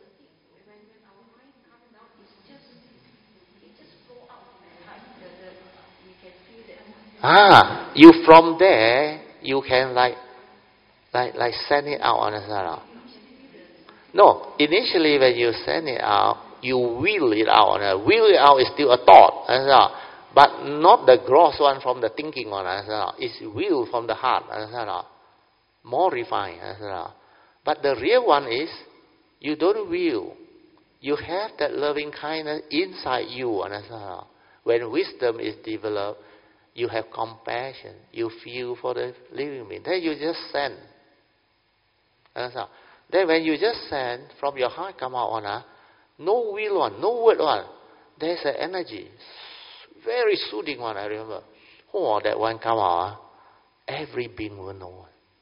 You from there, you can like send it out, understand? No, initially when you send it out, you will it out. Will it out is still a thought, understand? But not the gross one from the thinking one, understand? It's will from the heart, understand? More refined, understand? But the real one is, you don't will. You have that loving kindness inside you, understand? When wisdom is developed, you have compassion. You feel for the living being. Then you just send. Understand? Then when you just send, from your heart come out on no will one, no word one. There's an energy. Very soothing one, I remember. That one come out. Every being will know.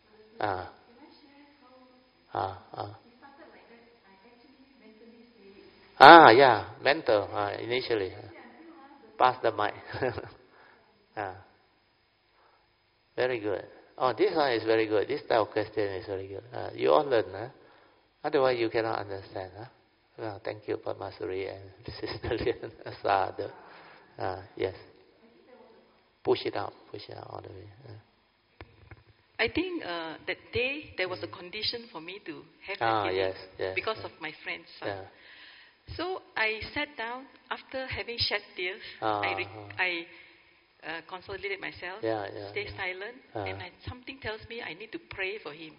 Yeah, mental, initially. Pass the mic. Very good. This one is very good. This type of question is very good. You all learn. Otherwise, you cannot understand. Huh? Well, thank you, Padmasuri and Sister Lian Asada. Yes. Push it out all the way. I think that day there was a condition for me to have that feeling because of my friend's son. Yeah. So I sat down after having shed tears. I consolidated myself, stay silent, and something tells me I need to pray for him.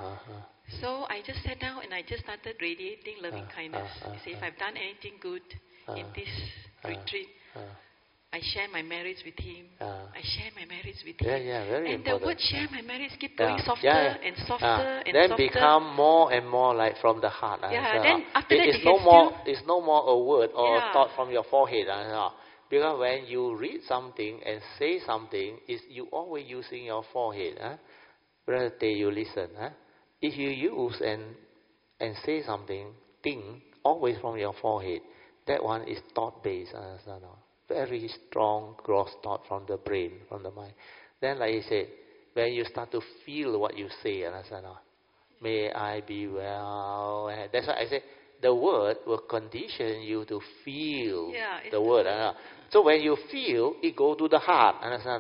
So I just sat down and I just started radiating loving kindness. I say, if I've done anything good in this retreat, I share my merits with him. I share my merits with him. Very and important. The word share my merits keep going softer and softer and then softer. Then become more and more like from the heart. Then after that it's no more a word or a thought from your forehead. Because when you read something and say something, you always using your forehead. Brother Tay, you listen. If you use and say something, think always from your forehead, that one is thought-based. Very strong gross thought from the brain, from the mind. Then like I said, when you start to feel what you say, may I be well. That's why I say the word will condition you to feel the word. So when you feel, it go to the heart. Understand?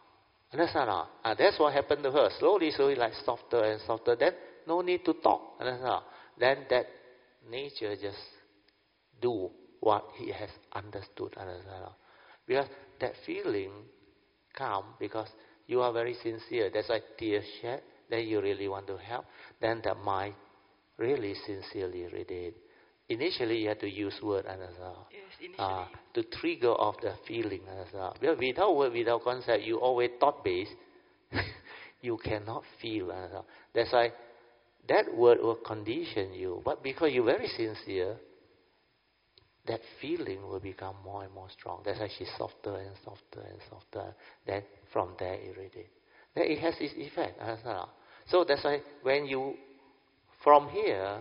That's what happened to her. Slowly, like softer and softer. Then no need to talk. Understand? Then that nature just do what he has understood. Because that feeling come because you are very sincere. That's why tears shed. Then you really want to help. Then the mind really sincerely radiate. Initially, you have to use word to trigger off the feeling. Because without word, without concept, you always thought-based. You cannot feel. That's why that word will condition you. But because you're very sincere, that feeling will become more and more strong. That's why she's softer and softer and softer. Then from there it radiates. Then it has its effect. So that's why when you, from here,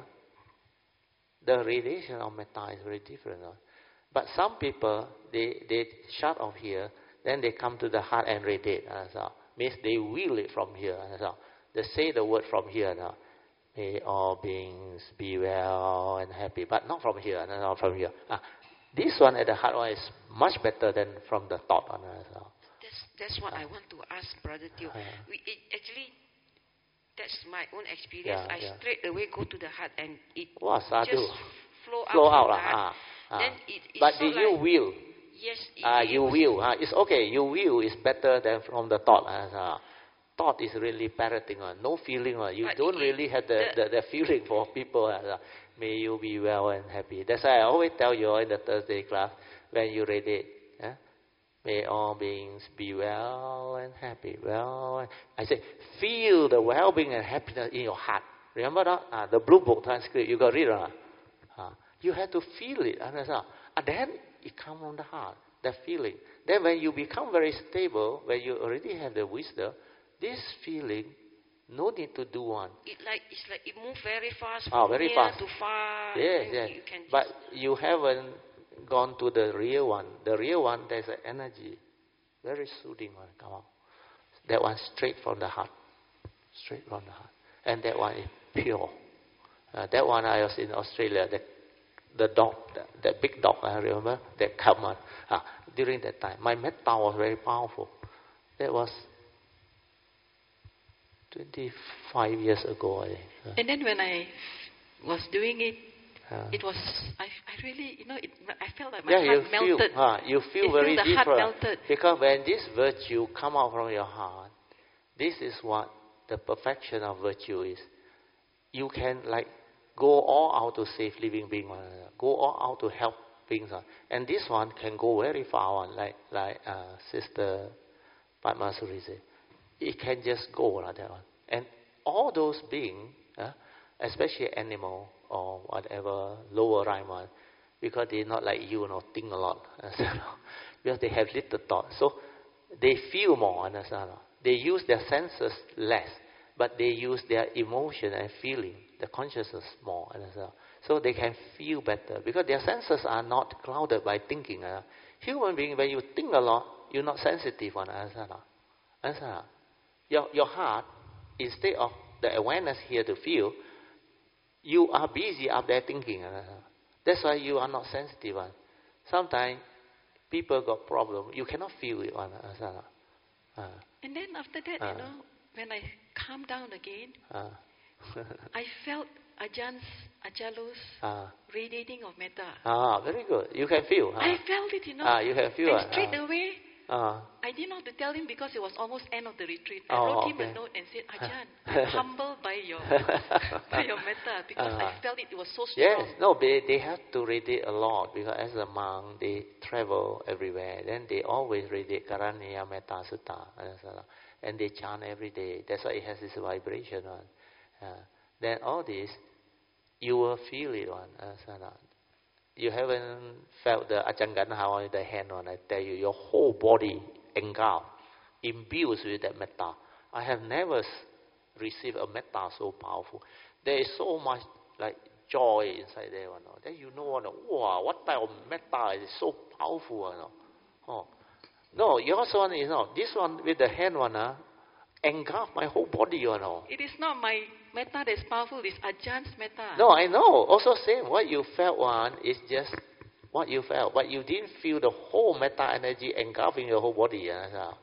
the radiation of metta is very different. But some people, they shut off here, then they come to the heart and radiate. Means they will it from here. They say the word from here. May all beings be well and happy. But not from here. Not from here. This one at the heart one is much better than from the thought one. That's what I want to ask Brother Teo. Actually, that's my own experience. I straight away go to the heart and it just flow out. Then but do you will? Yes. You will. It's okay. You will is better than from the thought. Thought is really parroting. No feeling. You but don't really have the feeling for people. May you be well and happy. That's why I always tell you in the Thursday class, when you read it, may all beings be well and happy. I say, feel the well-being and happiness in your heart. Remember that? The Blue Book transcript, you got to read it. You have to feel it. Then it comes from the heart, that feeling. Then when you become very stable, when you already have the wisdom, this feeling, no need to do one. It's like it moves very fast very near fast. to far. Yes. But you haven't gone to the real one. The real one, there's an energy. Very soothing one. Come on. That one straight from the heart. Straight from the heart. And that one is pure. That one I was in Australia. The dog, that big dog, I remember, that come on. During that time, my metta was very powerful. That was 25 years ago, I think. And then when I was doing it, it was, I really, I felt like my heart melted. You feel very the different. Heart melted. Because when this virtue come out from your heart, this is what the perfection of virtue is. You can go all out to save living beings, go all out to help beings. And this one can go very far on, like Sister Padmasuri said. It can just go like that one. And all those beings, especially animal or whatever, lower rhyme one, because they're not like you, think a lot. Because they have little thought. So they feel more, understand? They use their senses less, but they use their emotion and feeling, the consciousness more, understand? So they can feel better, because their senses are not clouded by thinking. Human being, when you think a lot, you're not sensitive, understand? Your heart, instead of the awareness here to feel, You are busy up there thinking. That's why you are not sensitive. Sometimes people got problem. You cannot feel it. And then after that, when I calm down again, I felt Ajalu's radiating of metta. Very good. You can feel. I felt it, you can feel. And straight away, I didn't know how to tell him because it was almost end of the retreat. I wrote him a note and said, Ajahn, I'm humbled by your metta because I felt it was so strong. Yes, no, they have to radiate a lot because as a monk, they travel everywhere. Then they always radiate Karaniya Metta Sutta. And they chant every day. That's why it has this vibration. Then all this, you will feel it. You haven't felt the Ajanganha in the hand. I tell you, your whole body engulfed, imbued with that metta. I have never received a metta so powerful. There is so much like joy inside there. Then you know, wow, what type of metta is so powerful. No, yours one is not. This one with the hand engulfed my whole body. It is not my metta that is powerful, it's Ajahn's metta. No, I know. Also same. What you felt is just what you felt. But you didn't feel the whole metta energy engulfing your whole body.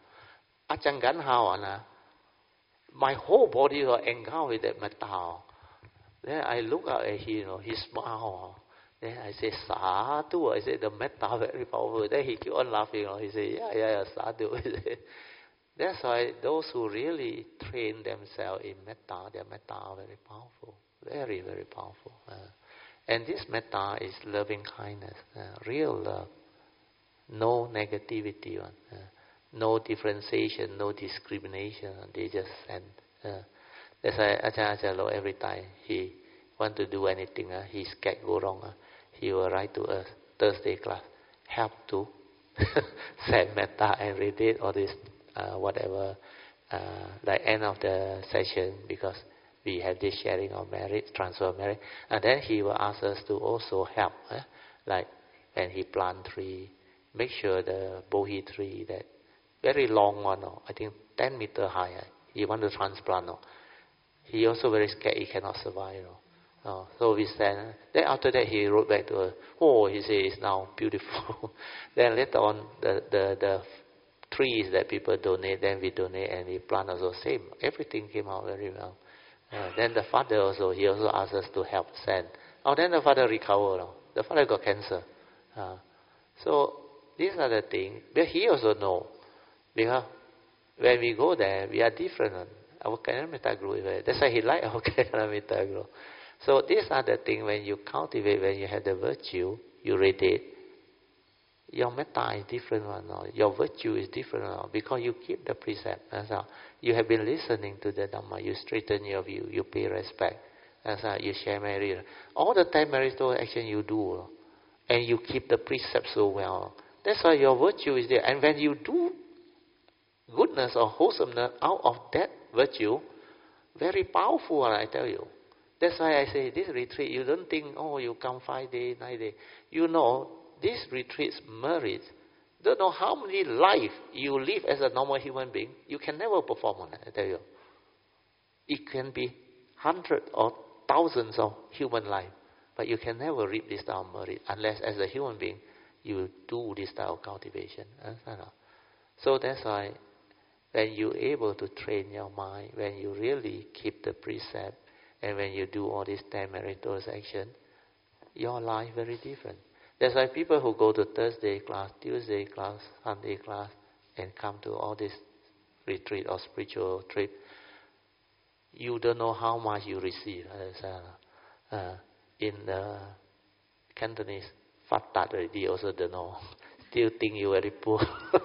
Ajanganha, my whole body was engulfed with that metta. Then I look at him, he smiled. Then I say, Sadhu. I said, the metta very powerful. Then he keep on laughing. He said, yeah, Sadhu. That's why those who really train themselves in metta, their metta are very powerful. Very, very powerful. And this metta is loving kindness, real love. No negativity, no differentiation, no discrimination. They just send. That's why Ajahn Ajalu, every time he want to do anything, he scared go wrong. He will write to us, Thursday class, help to send metta and radiate all this. Whatever, like end of the session, because we have this sharing of merit, transfer of merit, and then he will ask us to also help, like when he plant tree, make sure the bohi tree, that very long one, I think 10 meter high, he want to transplant. He also very scared he cannot survive. So we send. Then after that he wrote back to us. He said it's now beautiful. Then later on the trees that people donate, then we donate and we plant also same. Everything came out very well. Then the father also, he also asked us to help send. Then the father recovered. The father got cancer. So these are the things. But he also know. Because when we go there, we are different. Our Kalyana group, that's why he liked our Kalyana group. So these are the things when you cultivate, when you have the virtue, you radiate. Your metta is different your virtue is different because you keep the precept. You have been listening to the Dhamma, you straighten your view, you pay respect. You share merit. All the time meritorious action you do, and you keep the precept so well. That's why your virtue is there. And when you do goodness or wholesomeness out of that virtue, very powerful, I tell you. That's why I say this retreat, you don't think, you come 5 days, 9 days. You know, this retreat's merit, don't know how many lives you live as a normal human being, you can never perform on it, I tell you. It can be hundreds or thousands of human life, but you can never reap this type of merit unless as a human being you do this type of cultivation. So that's why when you're able to train your mind, when you really keep the precept, and when you do all this 10 meritorious action, your life very different. That's why people who go to Thursday class, Tuesday class, Sunday class, and come to all this retreat or spiritual trip, you don't know how much you receive. In the Cantonese, Fat Tat already also don't know. Still think you very poor.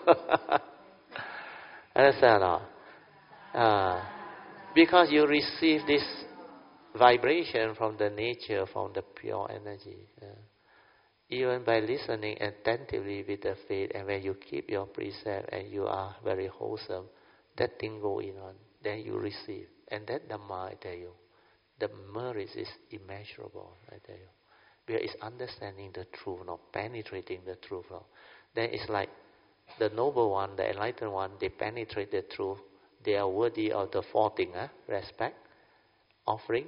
Understand or not? Because you receive this vibration from the nature, from the pure energy. Even by listening attentively with the faith, and when you keep your precept and you are very wholesome, that thing go in on, then you receive. And that Dhamma, I tell you, the merit is immeasurable, I tell you. Because it's understanding the truth, not penetrating the truth. Then it's like the noble one, the enlightened one, they penetrate the truth. They are worthy of the 4 things, respect, offering,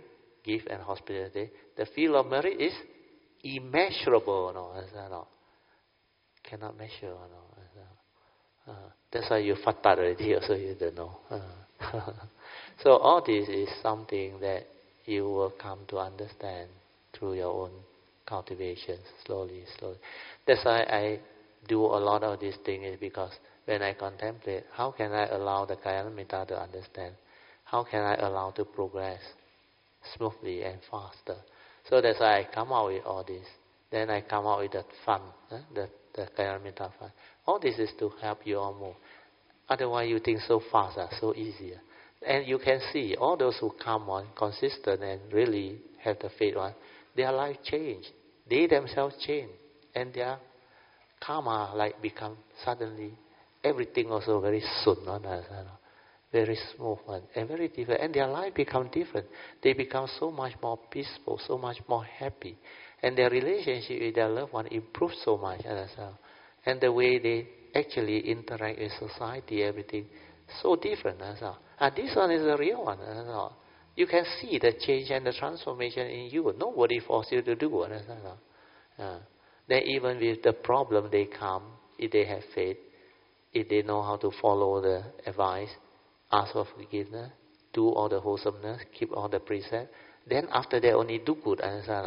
gift and hospitality, the field of merit is immeasurable. No? Cannot measure. No? That's why you fat already, also you don't know. So all this is something that you will come to understand through your own cultivation, slowly. That's why I do a lot of these things, is because when I contemplate, how can I allow the Kalyana to understand? How can I allow to progress smoothly and faster? So that's why I come out with all this. Then I come out with that fun, the Kalyana fun. All this is to help you all move. Otherwise you think so fast, so easier. And you can see all those who come on consistent and really have the faith on, their life change. They themselves change. And their karma like become suddenly, everything also very soon, very smooth and very different. And their life become different. They become so much more peaceful, so much more happy. And their relationship with their loved one improves so much. And the way they actually interact with society, everything, so different. And this one is the real one. You can see the change and the transformation in you. Nobody forces you to do it. Then even with the problem they come, if they have faith, if they know how to follow the advice, ask for forgiveness, do all the wholesomeness, keep all the precepts, then after that only do good.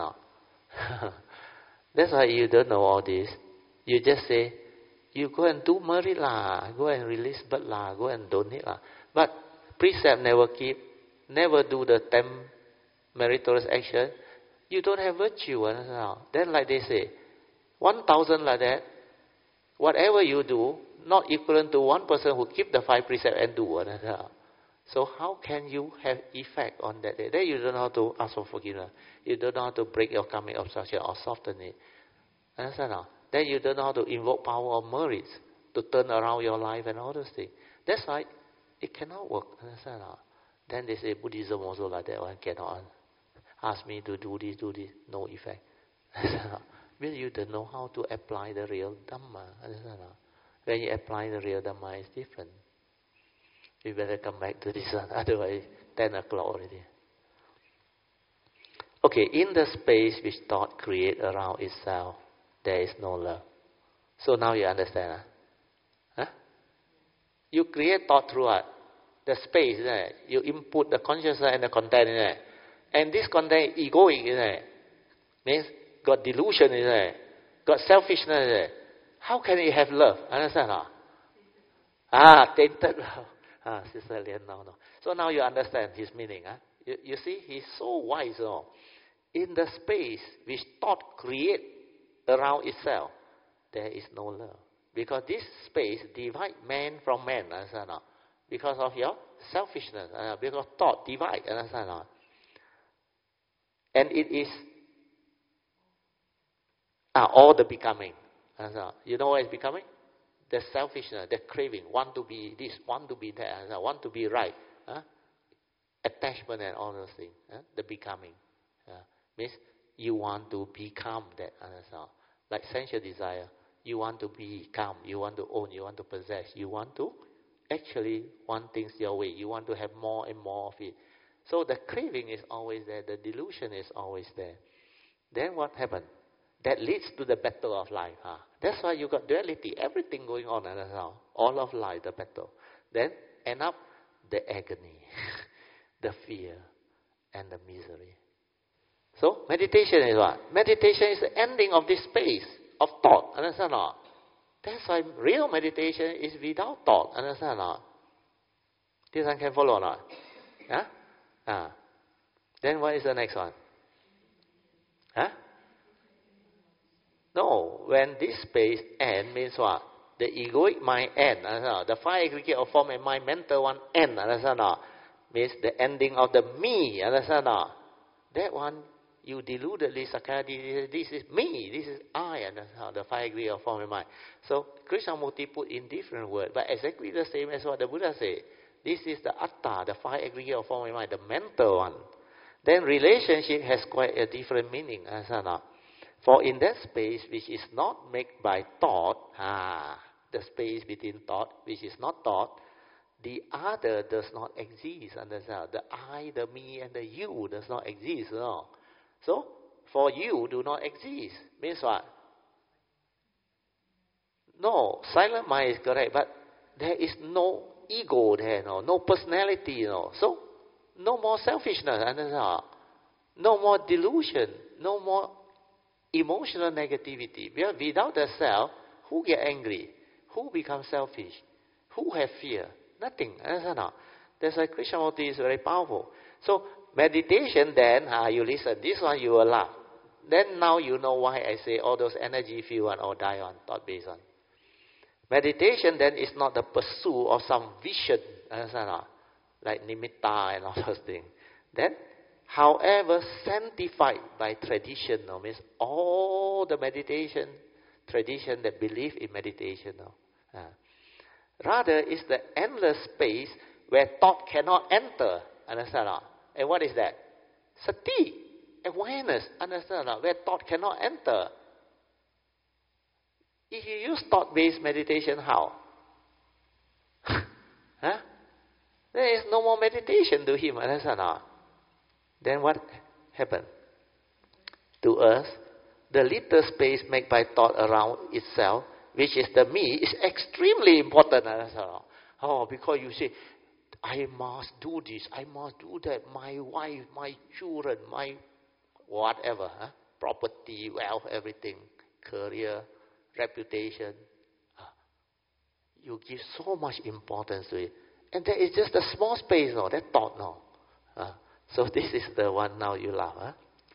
That's why you don't know all this. You just say, you go and do merit lah, go and release bird lah, go and donate lah. But precept never keep, never do the 10 meritorious action, you don't have virtue. Then like they say, 1,000 like that, whatever you do, not equivalent to one person who keep the 5 precepts and do. So how can you have effect on that day? Then you don't know how to ask for forgiveness. You don't know how to break your karmic obstruction or soften it. Understand now? Then you don't know how to invoke power of merits to turn around your life and all those things. That's why it cannot work. Understand now? Then they say Buddhism also like that one cannot. Ask me to do this, no effect. Because you don't know how to apply the real Dhamma. Understand now? When you apply the real Dhamma, it's different. You better come back to this one, otherwise 10 o'clock already. Okay, in the space which thought create around itself, there is no love. So now you understand. You create thought through what? The space, isn't it? You input the consciousness and the content, isn't it? And this content egoic, isn't it? Means got delusion, isn't it? Got selfishness, isn't it? How can it have love? Understand? Tainted love. Sister Lian, no. So now you understand his meaning. You see, he's so wise. In the space which thought create around itself, there is no love. Because this space divide man from man. Understand? Because of your selfishness. Because thought divide. Understand? And it is all the becoming. You know what is becoming? The selfishness, the craving, want to be this, want to be that, want to be right. Attachment and all those things. The becoming. Means you want to become that. Like sensual desire. You want to become, you want to own, you want to possess. You want to actually want things your way. You want to have more and more of it. So the craving is always there. The delusion is always there. Then what happened? That leads to the battle of life. That's why you got duality. Everything going on around. All of life, the battle. Then end up the agony, the fear, and the misery. So meditation is what? Meditation is the ending of this space of thought. Understand or not? That's why real meditation is without thought. Understand or not? This one can follow or not? Then what is the next one? No, when this space end means what? The egoic mind end. The 5 aggregate of form and mind, mental one end. Understand? Means the ending of the me. Understand? That one you deludedly sakaya. This is me. This is I. Understand? The 5 aggregate of form and mind. So Krishnamurti put in different words, but exactly the same as what the Buddha said. This is the atta, the 5 aggregate of form and mind, the mental one. Then relationship has quite a different meaning. Understand? For in that space which is not made by thought, the space between thought which is not thought, the other does not exist, understand? The I, the me, and the you does not exist, no? So, for you do not exist. Means what? No, silent mind is correct, but there is no ego there, no personality, So, no more selfishness, understand? No more delusion, no more emotional negativity. Without the self, who get angry? Who becomes selfish? Who have fear? Nothing. Understand? That's why Krishnamurti is very powerful. So, meditation then, you listen, this one you will laugh. Then now you know why I say all those energy field one or die on, thought-based one. Meditation then is not the pursuit of some vision, understand? Like nimitta and all those things. Then, however sanctified by tradition, means all the meditation tradition that believe in meditation. Rather, it's the endless space where thought cannot enter. Understand? And what is that? Sati, awareness. Understand? Where thought cannot enter. If you use thought-based meditation, how? There is no more meditation to him. Understand? Then what happened? To us, the little space made by thought around itself, which is the me, is extremely important. Because you say, I must do this, I must do that, my wife, my children, my whatever, property, wealth, everything, career, reputation. You give so much importance to it. And there is just a small space, that thought, So this is the one now you laugh.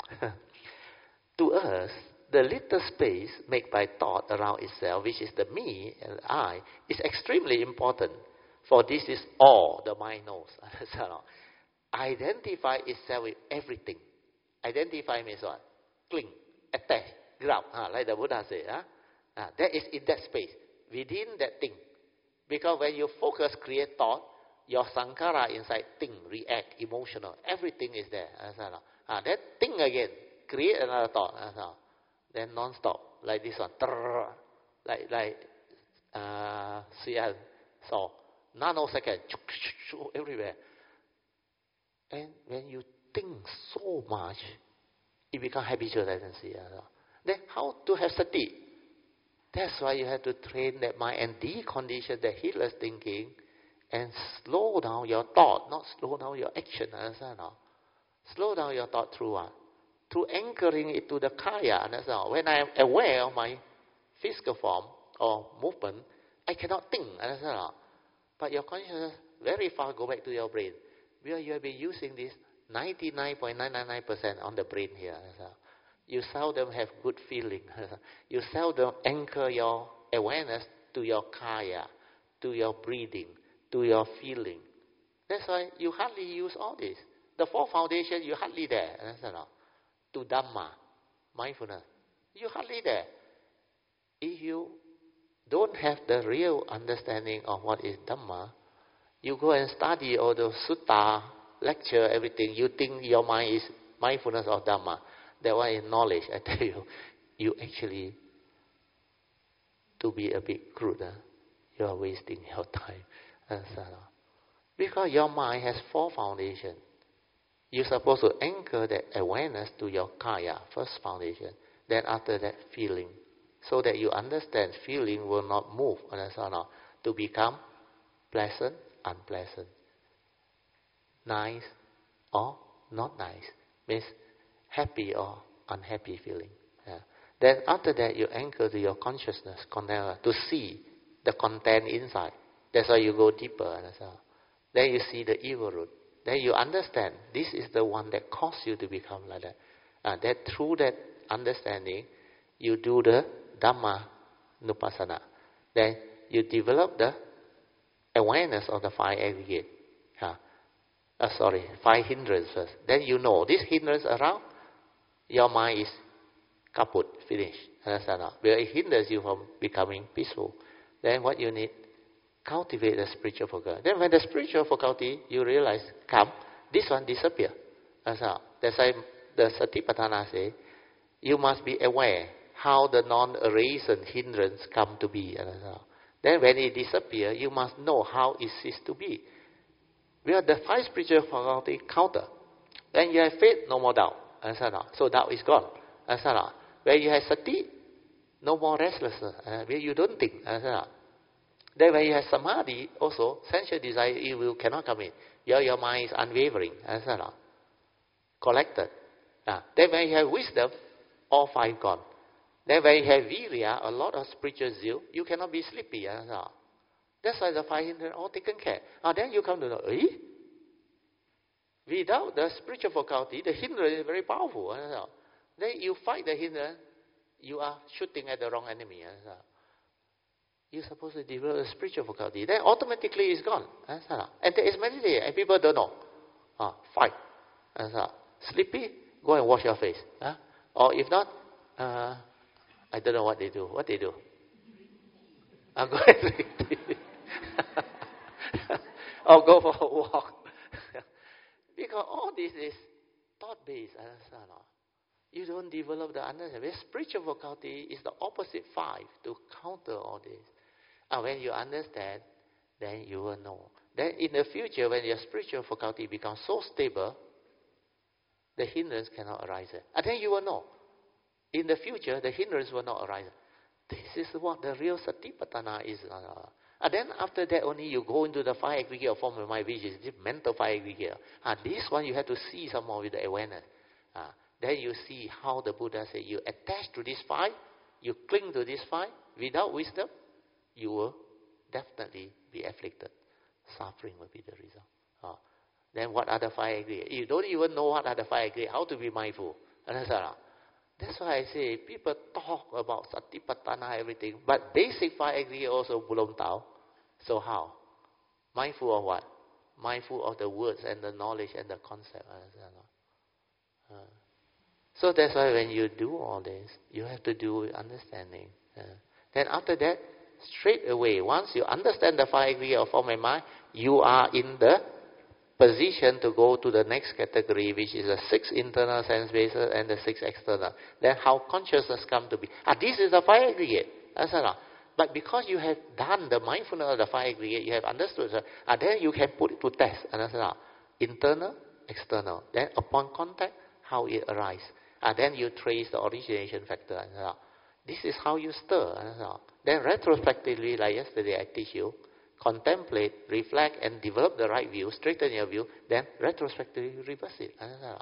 To us, the little space made by thought around itself, which is the me and I, is extremely important. For this is all the mind knows. Identify itself with everything. Identify means what? Cling, attach, grab. Like the Buddha said. That is in that space, within that thing. Because when you focus, create thought, your sankhara inside think, react, emotional, everything is there. Then think again, create another thought. Then non-stop, like this one. Like Sian saw. Nanosecond, everywhere. And when you think so much, it becomes habitual tendency. Then how to have sati? That's why you have to train that mind and decondition the heedless thinking and slow down your thought, not slow down your action. Understand? Slow down your thought through what? Through anchoring it to the kaya. Understand? When I am aware of my physical form or movement, I cannot think. Understand? But your consciousness very far go back to your brain. Where you have been using this 99.999% on the brain here. You seldom have good feeling. You seldom anchor your awareness to your kaya, to your breathing, to your feeling. That's why you hardly use all this. The four foundation, you hardly there. Understand? To Dhamma, mindfulness, you hardly there. If you don't have the real understanding of what is Dhamma, you go and study all the sutta, lecture, everything. You think your mind is mindfulness of Dhamma. That one is knowledge. I tell you, you actually, to be a bit crude, you are wasting your time. Because your mind has four foundations. You're supposed to anchor that awareness to your kaya, first foundation. Then after that, feeling. So that you understand feeling will not move, understand? To become pleasant, unpleasant. Nice or not nice. Means happy or unhappy feeling. Then after that, you anchor to your consciousness, to see the content inside. That's why you go deeper, understand? Then you see the evil root. Then you understand this is the one that caused you to become like that. That through that understanding, you do the Dhamma Nupassana. Then you develop the awareness of the five aggregate. Five hindrances. Then you know this hindrance around, your mind is kaput, finished. Understand? Where it hinders you from becoming peaceful. Then what you need? Cultivate the spiritual faculty. Then when the spiritual faculty, you realize, come, this one disappear. That's why the Satipatthana say, you must be aware how the non-arisen hindrance come to be. Then when it disappears, you must know how it ceases to be. We are the 5 spiritual faculty counter. When you have faith, no more doubt. So doubt is gone. When you have sati, no more restlessness. Where you don't think. Then when you have samadhi, also, sensual desire, evil cannot come in. Your mind is unwavering. Collected. Then when you have wisdom, all 5 gone. Then when you have virya, a lot of spiritual zeal, you cannot be sleepy. That's why the 5 hindrances all taken care. Then you come to know, without the spiritual faculty, the hindrance is very powerful. Then you fight the hindrance, you are shooting at the wrong enemy. You're supposed to develop the spiritual faculty. Then automatically it's gone. And there is meditation, and people don't know. Fight. Sleepy, go and wash your face. Or if not, I don't know what they do. What they do? Go and drink tea. Or go for a walk. Because all this is thought-based. You don't develop the understanding. Spiritual faculty is the opposite 5 to counter all this. When you understand, then you will know. Then in the future, when your spiritual faculty becomes so stable, the hindrance cannot arise. And then you will know. In the future, the hindrance will not arise. This is what the real satipatthana is. And then after that only you go into the 5 aggregate form of mind, which is the mental 5 aggregate. This one you have to see some more with the awareness. Then you see how the Buddha said, you attach to this 5, you cling to this 5, without wisdom, you will definitely be afflicted. Suffering will be the result. Then what are the 5 aggregates? You don't even know what are the 5 aggregates, how to be mindful. That's why I say people talk about satipatthana, everything, but basic 5 aggregates also belum tahu. So how? Mindful of what? Mindful of the words and the knowledge and the concept. So that's why when you do all this, you have to do with understanding. Then after that, straight away, once you understand the 5 aggregates of form and mind, you are in the position to go to the next category, which is the 6 internal sense bases and the 6 external. Then how consciousness come to be. This is the 5 aggregate. But because you have done the mindfulness of the 5 aggregate, you have understood, then you can put it to test. Internal, external. Then upon contact, how it arises. Then you trace the origination factor. This is how you stir. Then retrospectively, like yesterday I teach you, contemplate, reflect, and develop the right view, straighten your view, then retrospectively reverse it.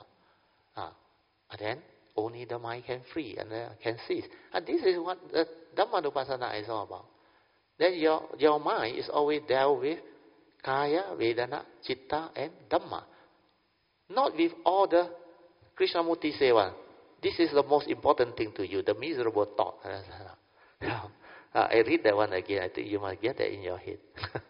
Then only the mind can free and can cease. And this is what the Dhammanupassana is all about. Then your mind is always dealt with Kaya, Vedana, Chitta, and Dhamma. Not with all the Krishnamurti say one. This is the most important thing to you, the miserable thought. I read that one again. I think you must get that in your head.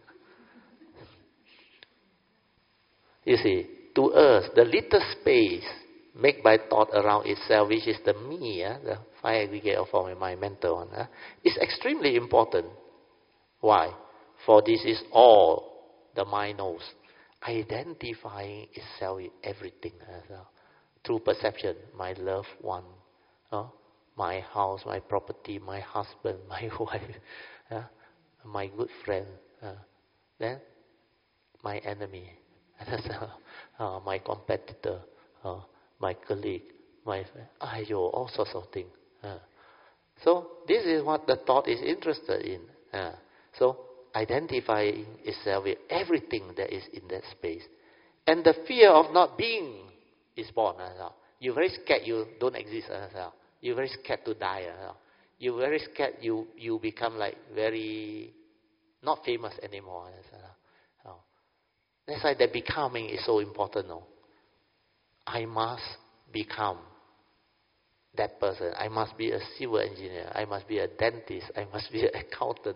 You see, to us, the little space made by thought around itself, which is the me, the 5 aggregate of form and mind, mental one, is extremely important. Why? For this is all the mind knows. Identifying itself with everything. Through perception, my loved one, my house, my property, my husband, my wife, my good friend, then my enemy, my competitor, my colleague, my friend, all sorts of things. So this is what the thought is interested in. So identifying itself with everything that is in that space. And the fear of not being is born. You're very scared you don't exist. You're very scared to die. You're very scared you become like very not famous anymore. That's why the becoming is so important. I must become that person. I must be a civil engineer. I must be a dentist. I must be an accountant.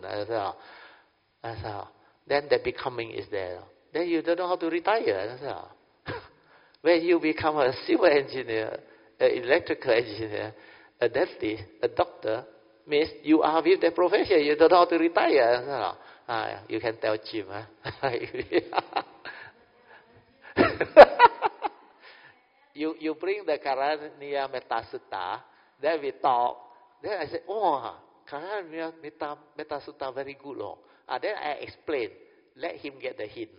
Then the becoming is there. Then you don't know how to retire. When you become a civil engineer, an electrical engineer, a dentist, a doctor, means you are with the profession. You don't know how to retire. You can tell Jim. You bring the Karaniya Metta Sutta, then we talk. Then I say, Metta Sutta very good, Lord. Then I explain. Let him get the hint.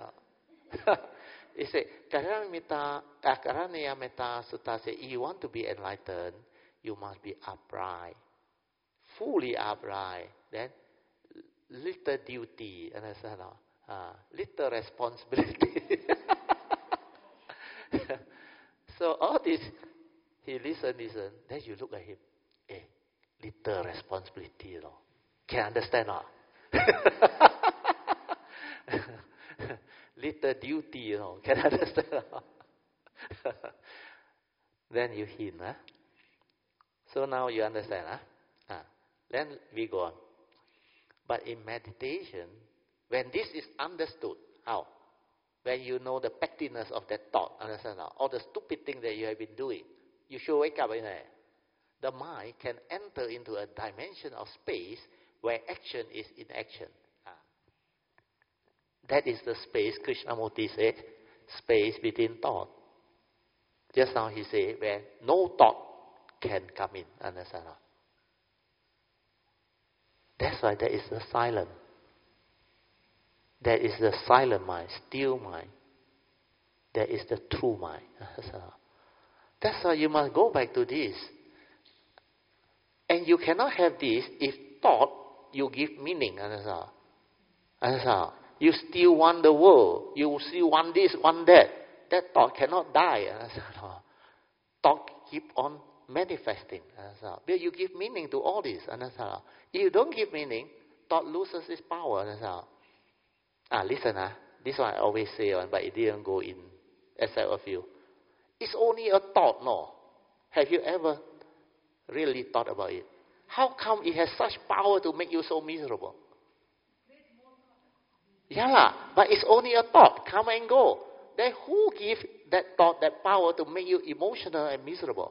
He said, Karaniya Metta Sutta said, if you want to be enlightened, you must be upright. Fully upright. Then, little duty. Understand? Little responsibility. So all this, he listen. Then you look at him. Little responsibility. Can understand? Little duty. Can understand? Then you hint. So now you understand. Then we go on. But in meditation, when this is understood, how? When you know the pettiness of that thought, understand? All the stupid thing that you have been doing, you should wake up in there. The mind can enter into a dimension of space where action is in action. That is the space, Krishnamurti said, space between thought. Just now he said, where no thought can come in, understand? That's why there is the silent. There is the silent mind, still mind. There is the true mind. That's why you must go back to this. And you cannot have this if thought you give meaning. Understand? You still want the world. You still want this, want that. That thought cannot die. Understand? Thought keep on manifesting. Understand? But you give meaning to all this. Understand? If you don't give meaning, thought loses its power. Understand? Listen, this one I always say, but it didn't go in, except of you. It's only a thought, no? Have you ever really thought about it? How come it has such power to make you so miserable? Yeah, but it's only a thought, come and go. Then who gives that thought that power to make you emotional and miserable?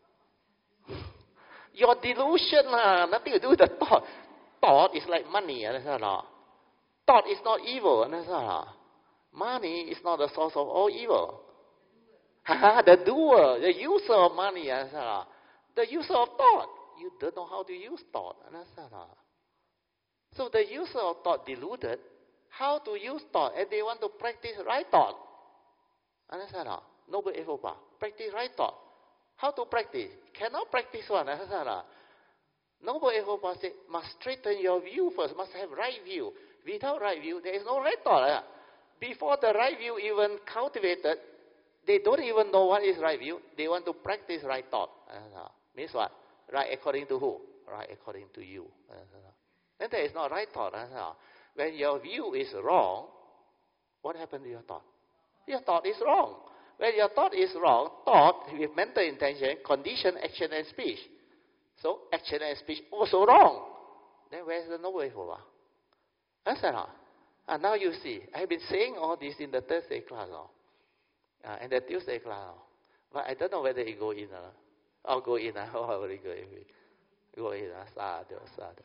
Your delusion, nothing to do with the thought. Thought is like money, understand? Thought is not evil, understand? Money is not the source of all evil. The doer, the user of money, understand? The user of thought. You don't know how to use thought, understand? So the user of thought deluded how to use thought, and they want to practice right thought. Understand? Noble Evopa. Practice right thought. How to practice? Cannot practice one. Understand? Noble Evopa said, must straighten your view first, must have right view. Without right view, there is no right thought. Before the right view even cultivated, they don't even know what is right view. They want to practice right thought. Means what? Right according to who? Right according to you. Then there is no right thought. When your view is wrong, what happened to your thought? Your thought is wrong. When your thought is wrong, thought with mental intention, condition, action and speech. So action and speech also wrong. Then where is the noble Evopa? Understand? And now you see, I've been saying all this in the Thursday class and the Tuesday class. But I don't know whether it go in. I'll go in. How will it go in? Go in. Sadhu.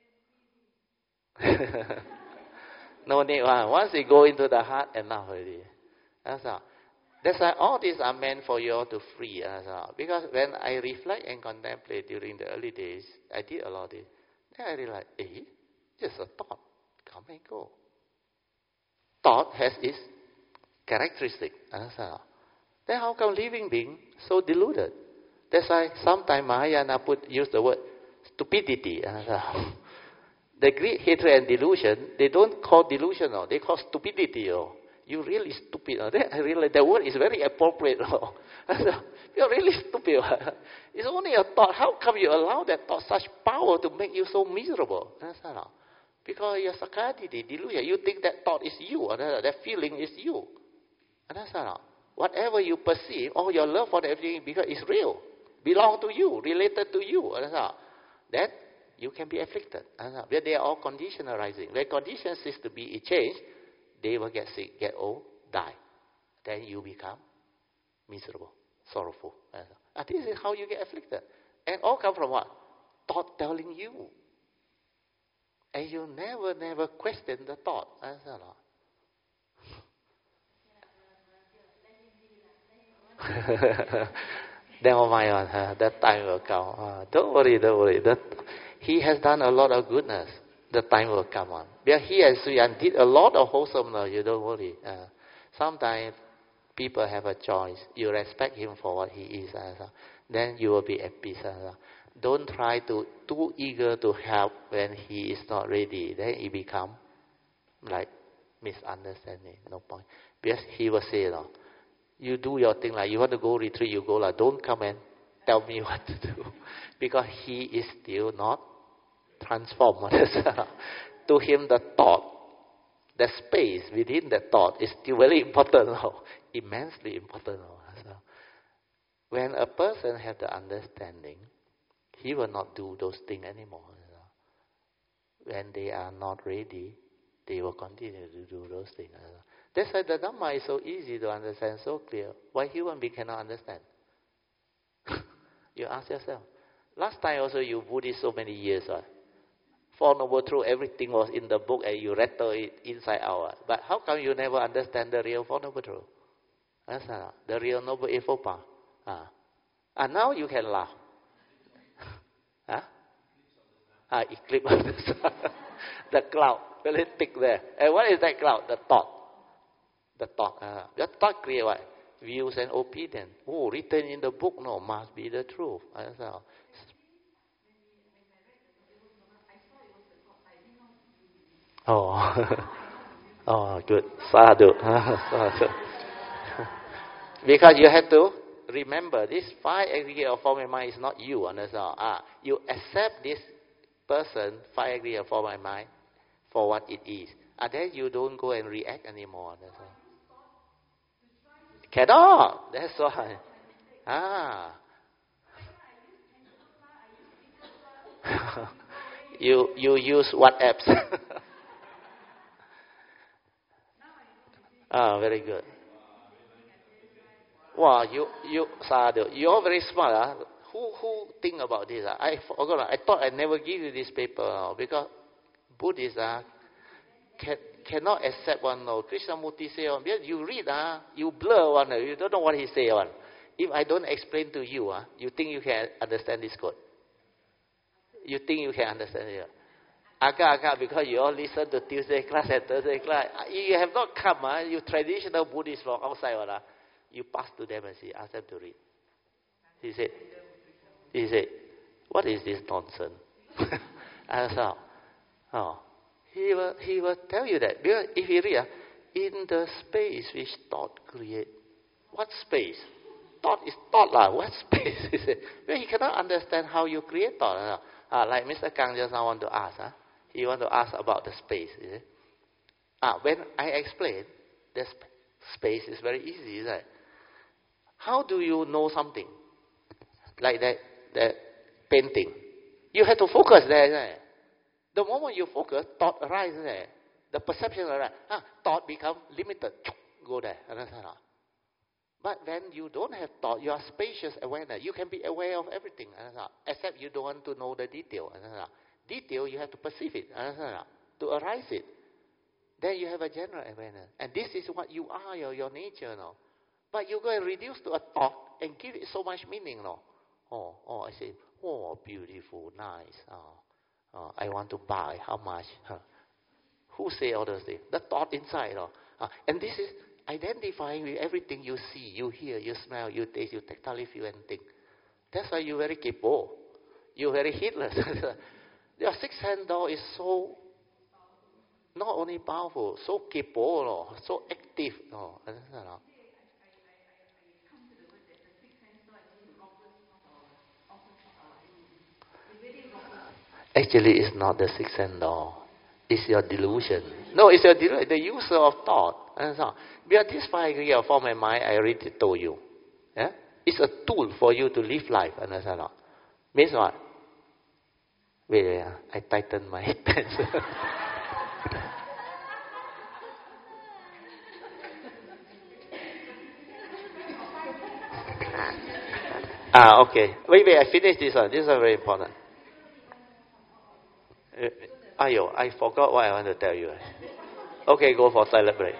No need one. Once it go into the heart, enough already. That's why all these are meant for you all to free. Because when I reflect and contemplate during the early days, I did a lot of this. Then I realized, just a thought. Come and go. Thought has its characteristic. Then how come living being so deluded? That's why sometimes Mahayana use the word stupidity. The greed, hatred, and delusion, they don't call delusion, they call stupidity. You're really stupid. Then I realize the word is very appropriate. You're really stupid. It's only a thought. How come you allow that thought such power to make you so miserable? Because you're sakaditi, delusion. You think that thought is you. That feeling is you. Whatever you perceive, all your love for everything, because it's real, belong to you, related to you. Then you can be afflicted. But they are all condition arising. When conditions cease to be changed, they will get sick, get old, die. Then you become miserable, sorrowful. This is how you get afflicted. And all come from what? Thought telling you. And you never question the thought. Never mind, that time will come. Don't worry. he has done a lot of goodness. The time will come on. Because he and Suyan did a lot of wholesomeness. You don't worry. Sometimes people have a choice. You respect him for what he is. Then you will be at peace. Don't try to too eager to help when he is not ready. Then it become like misunderstanding. No point. Because he will say, you do your thing, like you want to go retreat, you go, like don't come and tell me what to do. Because he is still not transformed. To him, the thought, the space within the thought is still very important, immensely important. When a person has the understanding, he will not do those things anymore. When they are not ready, they will continue to do those things. That's why the Dhamma is so easy to understand, so clear. Why human being cannot understand? You ask yourself. Last time also you Buddhist so many years. Four Noble Truths, everything was in the book and you rattle it inside out. But how come you never understand the real Four Noble Truths? The real Noble Eightfold Path. And now you can laugh. Eclipse of the sun. The cloud, very thick there. And what is that cloud? The thought. The thought create what? Views and opinion. Oh, written in the book, no, must be the truth. Oh, good. Sadhu. Sadhu. Because you have to remember, this 5 aggregate of form and mind is not you. Understand? You accept this person, 5 aggregate of form and mind, for what it is. And then you don't go and react anymore. Understand? Cannot. That's why. You use what apps? Very good. Wow, you're very smart. Who think about this? I forgot. I thought I never give you this paper because Buddhists cannot accept one. No, Krishnamurti say on. Because you read, you blur one. You don't know what he say on. If I don't explain to you, you think you can understand this code? You think you can understand it? Agak, because you all listen to Tuesday class and Thursday class. You have not come, you traditional Buddhists from outside, you pass to them and say, ask them to read. He said, what is this nonsense? I said, he will tell you that. Because if you read, in the space which thought create. What space? Thought is thought lah. What space is it? Well, he cannot understand how you create thought. Like Mr. Kang just now want to ask. He want to ask about the space. Is it? When I explain, the space is very easy. Is it? How do you know something? Like that painting. You have to focus there. Isn't it? The moment you focus, thought arises there. The perception arises. Thought become limited. Go there. Understand? But when you don't have thought, you are spacious awareness. You can be aware of everything. Except you don't want to know the detail. Detail, you have to perceive it. To arise it. Then you have a general awareness. And this is what you are, your nature. No? But you go and reduce to a thought and give it so much meaning. No? I say, beautiful, nice. I want to buy. How much? Who say all those things? The thought inside. And this is identifying with everything you see, you hear, you smell, you taste, you tactile feel and think. That's why you're very capable. You're very heedless. Your sixth hand door is so not only powerful, so capable, so active. Actually, it's not the sixth hand door. It's your delusion. No, it's your delusion, the user of thought. Because this 5 aggregate of form and mind, I already told you. Yeah? It's a tool for you to live life. Understand? Means what? Wait, I tighten my pencil. Okay. Wait, I finish this one. This is very important. I forgot what I want to tell you. Okay, go for silent break.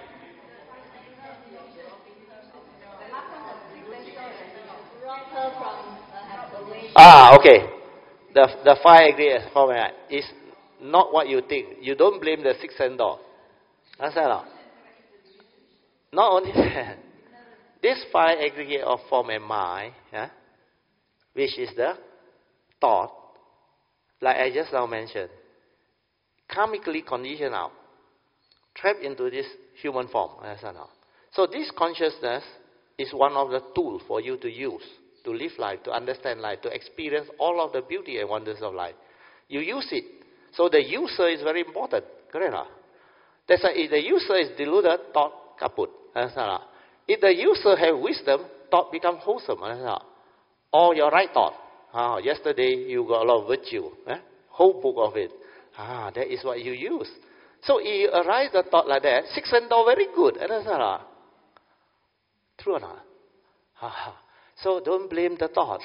Okay. The five aggregate form is not what you think. You don't blame the sixth sense door. Understand or not only that, this five aggregate of form and mind, which is the thought, like I just now mentioned, karmically conditioned out, trapped into this human form. Understand or not? So this consciousness is one of the tools for you to use, to live life, to understand life, to experience all of the beauty and wonders of life. You use it. So the user is very important. Correct? That's why if the user is deluded, thought kaput. Understand? If the user have wisdom, thought become wholesome. Understand? Or your right thought. Yesterday you got a lot of virtue. Whole book of it. That is what you use. So if you arise the thought like that, sixth sense door very good. Understand? True or not? So don't blame the thought.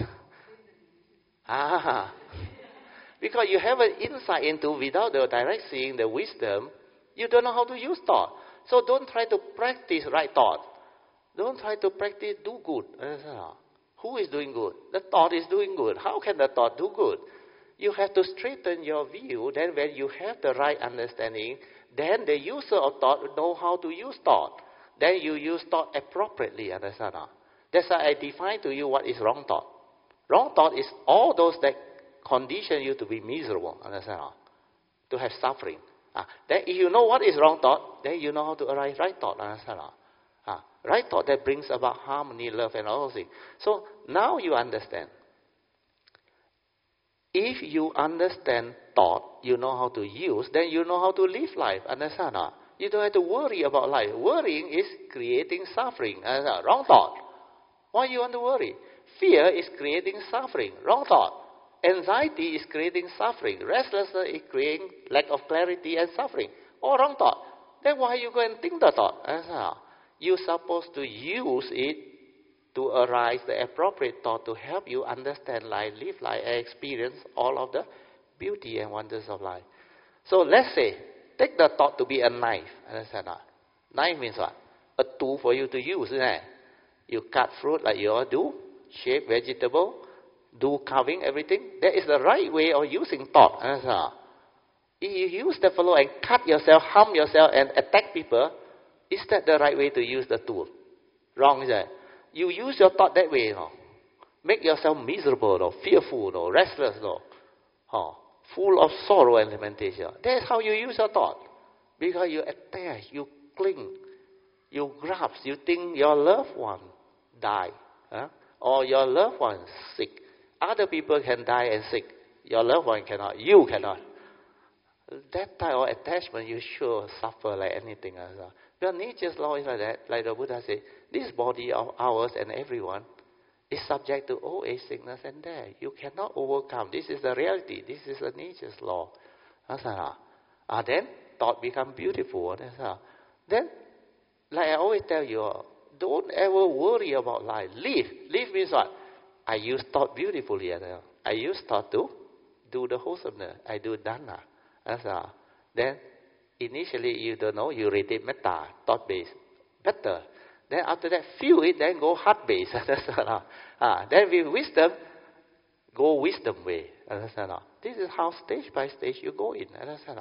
Because you have an insight into, without the direct seeing, the wisdom, you don't know how to use thought. So don't try to practice right thought. Don't try to practice do good. Who is doing good? The thought is doing good. How can the thought do good? You have to straighten your view. Then when you have the right understanding, then the user of thought will know how to use thought. Then you use thought appropriately. Understand? That's why I define to you what is wrong thought. Wrong thought is all those that condition you to be miserable. Understand? To have suffering. Then if you know what is wrong thought, then you know how to arise right thought. Understand? Right thought that brings about harmony, love, and all those things. So now you understand. If you understand thought, you know how to use, then you know how to live life. Understand? You don't have to worry about life. Worrying is creating suffering. Wrong thought. Why you want to worry? Fear is creating suffering. Wrong thought. Anxiety is creating suffering. Restlessness is creating lack of clarity and suffering. Or wrong thought. Then why you go and think the thought? You're supposed to use it to arise the appropriate thought to help you understand life, live life, and experience all of the beauty and wonders of life. So let's say, take the thought to be a knife. Understand? Knife means what? A tool for you to use, isn't it? You cut fruit like you all do, shape vegetable, do carving, everything. That is the right way of using thought. Understand? If you use the fellow and cut yourself, harm yourself, and attack people, is that the right way to use the tool? Wrong, is it? You use your thought that way, make yourself miserable, fearful, restless, full of sorrow and lamentation. That's how you use your thought. Because you attach, you cling, you grasp, you think your loved one die, or your loved one sick. Other people can die and sick. Your loved one cannot. You cannot. That type of attachment, you sure suffer like anything else. Because nature's law is like that. Like the Buddha said, this body of ours and everyone is subject to old age, sickness, and death. You cannot overcome. This is the reality. This is the nature's law. Then thought become beautiful. Then, like I always tell you, don't ever worry about life. Live. Live means what? I use thought beautifully. I use thought to do the wholesomeness. I do dana. Then, initially, you don't know, you read it metta, thought-based. Better. Then after that, feel it, then go heart-based. Then with wisdom, go wisdom way. This is how stage by stage you go in.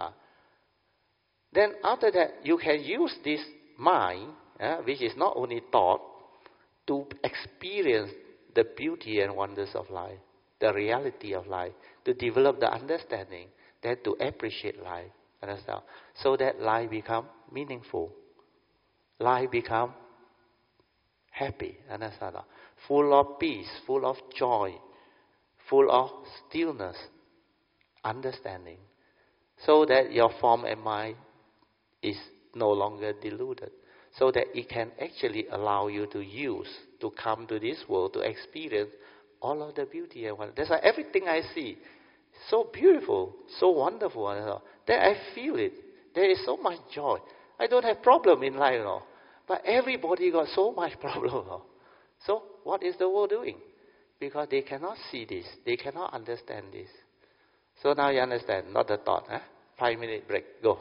Then after that, you can use this mind, which is not only thought, to experience the beauty and wonders of life, the reality of life, to develop the understanding, then to appreciate life. So that life become meaningful. Life become happy. Full of peace, full of joy, full of stillness, understanding. So that your form and mind is no longer deluded. So that it can actually allow you to use, to come to this world, to experience all of the beauty and wonder. That's why everything I see, so beautiful, so wonderful. Then I feel it. There is so much joy. I don't have problem in life, but everybody got so much problem. So what is the world doing? Because they cannot see this. They cannot understand this. So now you understand, not the thought. 5-minute break. Go.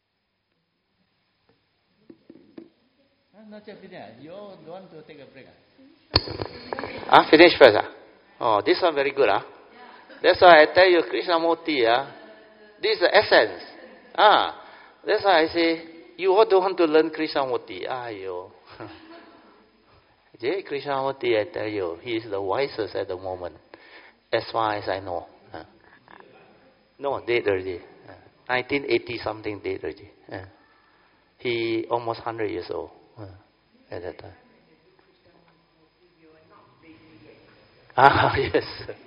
Not just you want to take a break? Finish first. Oh, this one very good. That's why I tell you, Krishnamurti, this is the essence. That's why I say, you all don't want to learn Krishnamurti. Krishnamurti, I tell you, he is the wisest at the moment, as far as I know. No, dead already. 1980 something, dead already. He almost 100 years old at that time. Yes.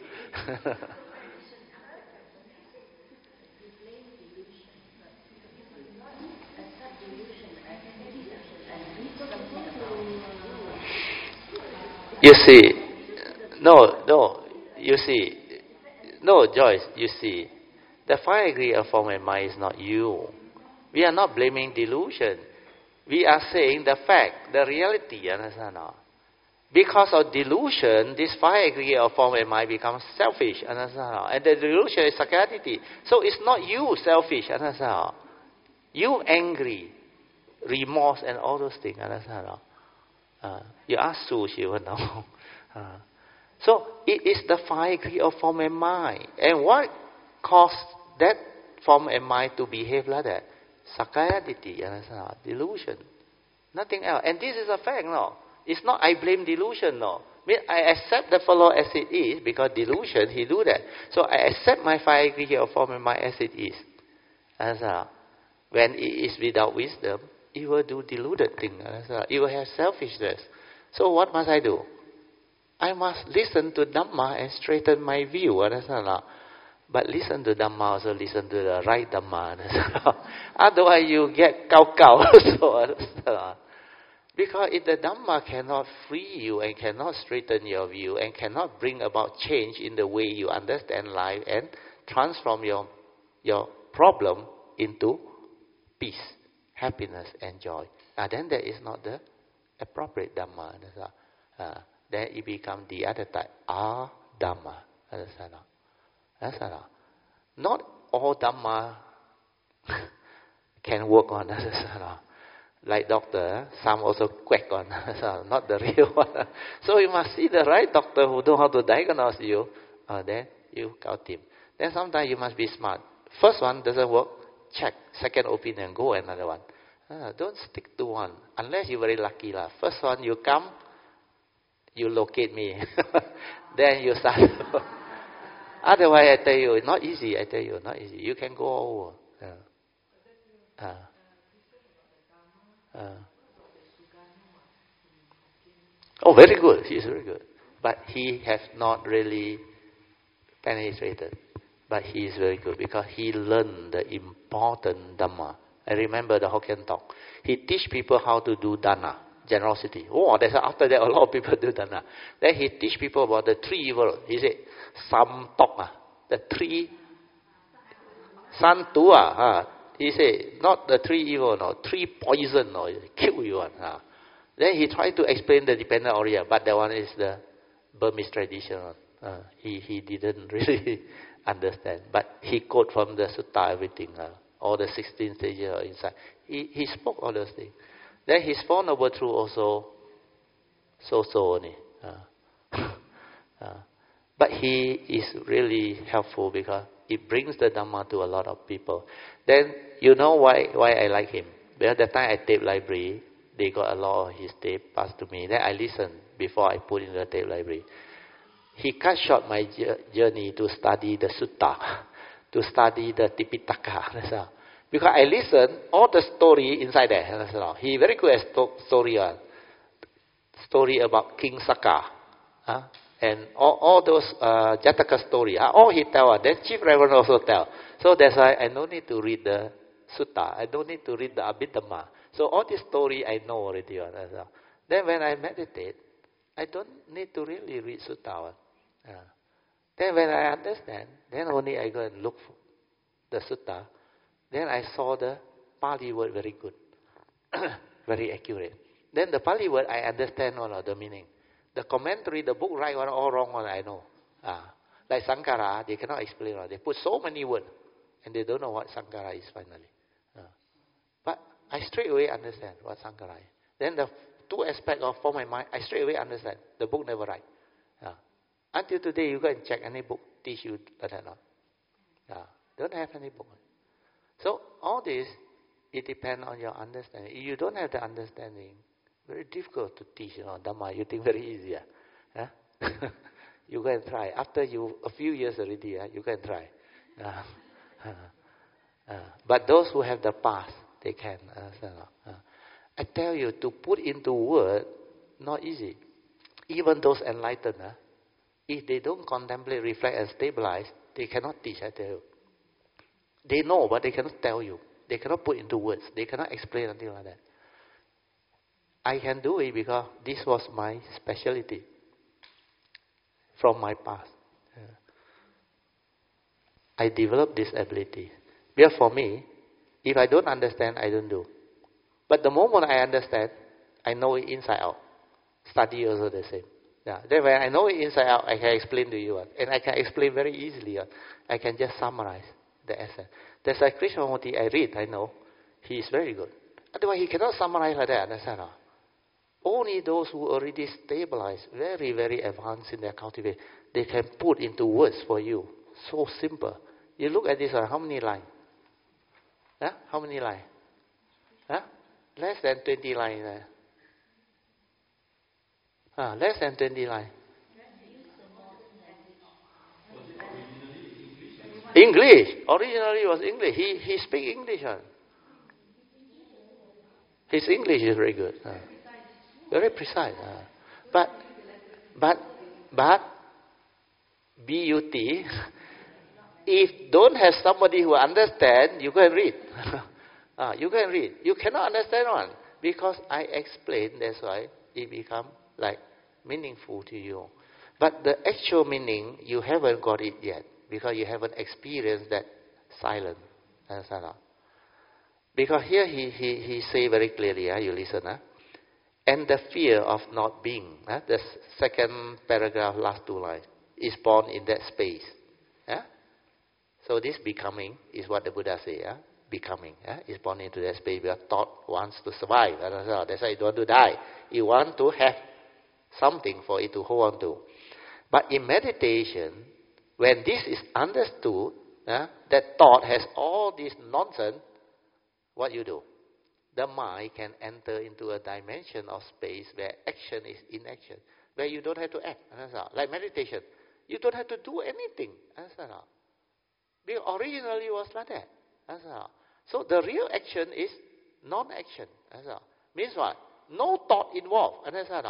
You see, Joyce, you see, the 5 aggregate of form and mind is not you. We are not blaming delusion. We are saying the fact, the reality, understand? Because of delusion, this 5 aggregate of form and mind becomes selfish, understand? And the delusion is psychiatry. So it's not you selfish, understand? You angry, remorse and all those things, understand? You ask Sue, she will know. So it is the 5 aggregate of form and mind. And what caused that form and mind to behave like that? Sakayaditi, understand? Delusion. Nothing else. And this is a fact, no. It's not I blame delusion, no. I accept the fellow as it is, because delusion, he do that. So I accept my 5 aggregate of form and mind as it is. Understand? When it is without wisdom, it will do deluded things. It will have selfishness. So what must I do? I must listen to Dhamma and straighten my view. Understand? But listen to Dhamma, also listen to the right Dhamma. Otherwise you get kau-kau. Because if the Dhamma cannot free you and cannot straighten your view and cannot bring about change in the way you understand life and transform your problem into peace, happiness and joy, then that is not the appropriate Dhamma. Then it becomes the other type, Dhamma. Understand? Not all Dhamma can work on. Like doctor, some also quack on, not the real one. So you must see the right doctor who know how to diagnose you. Then you count him. Then sometimes you must be smart. First one doesn't work, check. Second opinion, go another one. Don't stick to one, unless you're very lucky. First one you come, you locate me. Then you start. Otherwise, I tell you, not easy. Not easy. You can go over. Very good. He's very good. But he has not really penetrated. But he is very good because he learned the important Dhamma. I remember the Hokkien talk. He teach people how to do dana, generosity. After that, a lot of people do dana. Then he teach people about the 3 evil. He said, Sam Tok, the 3, San Tua. He said, not the 3 evil, no, 3 poison, no, kill you. Then he tried to explain the dependent Oriya, but that one is the Burmese tradition. He didn't really understand. But he quote from the sutta, everything. All the 16 stages are inside. He spoke all those things. Then his Four Noble Truths also so only. But he is really helpful because it brings the Dhamma to a lot of people. Then you know why I like him. Because the time I tape library, they got a lot of his tape passed to me. Then I listened before I put in the tape library. He cut short my journey to study the sutta, to study the Tipitaka. That's all. Because I listened all the story inside there. That's all. He very good at story about King Saka. And all those Jataka story. All he tell. Then Chief Reverend also tell. So that's why I don't need to read the sutta. I don't need to read the Abhidhamma. So all this story I know already. That's all. Then when I meditate, I don't need to really read sutta. Then when I understand, then only I go and look for the sutta. Then I saw the Pali word very good. Very accurate. Then the Pali word, I understand all of the meaning. The commentary, the book write one all wrong one, I know. Like Sankara, they cannot explain. They put so many words, and they don't know what Sankara is finally. But I straight away understand what Sankara is. Then the two aspects of form and mind, I straight away understand. The book never write. Until today, you go and check any book teach you that or not. Don't have any book. So all this, it depends on your understanding. If you don't have the understanding, very difficult to teach. Dhamma, you think very easy. You go and try. After a few years already, you go and try. But those who have the past, they can. I tell you, to put into word, not easy. Even those enlightened, if they don't contemplate, reflect, and stabilize, they cannot teach, I tell you. They know, but they cannot tell you. They cannot put into words. They cannot explain anything like that. I can do it because this was my specialty from my past. I developed this ability. Because for me, if I don't understand, I don't do. But the moment I understand, I know it inside out. Study also the same. Then when I know it inside out, I can explain to you. And I can explain very easily. I can just summarize the essence. That's why Krishnamurti, I read, I know. He is very good. Otherwise, he cannot summarize like that. Understand? Only those who already stabilized, very, very advanced in their cultivation, they can put into words for you. So simple. You look at this one, how many lines? How many lines? Less than 20 lines. Less than 20 lines. English. Originally it was English. He speaks English. His English is very good. Very precise. But BUT, if don't have somebody who understand, you go and read. You go and read. You cannot understand one. Because I explain, that's why it become like meaningful to you. But the actual meaning, you haven't got it yet. Because you haven't experienced that silence. Because here he say very clearly, you listen. And the fear of not being, the second paragraph, last two lines, is born in that space. So this becoming is what the Buddha say. Becoming is born into that space where thought wants to survive. That's why you don't want to die. You want to have something for it to hold on to. But in meditation, when this is understood, that thought has all this nonsense, what you do? The mind can enter into a dimension of space where action is inaction, where you don't have to act. Like meditation, you don't have to do anything. Because originally it was like that. So the real action is non-action. Means what? No thought involved.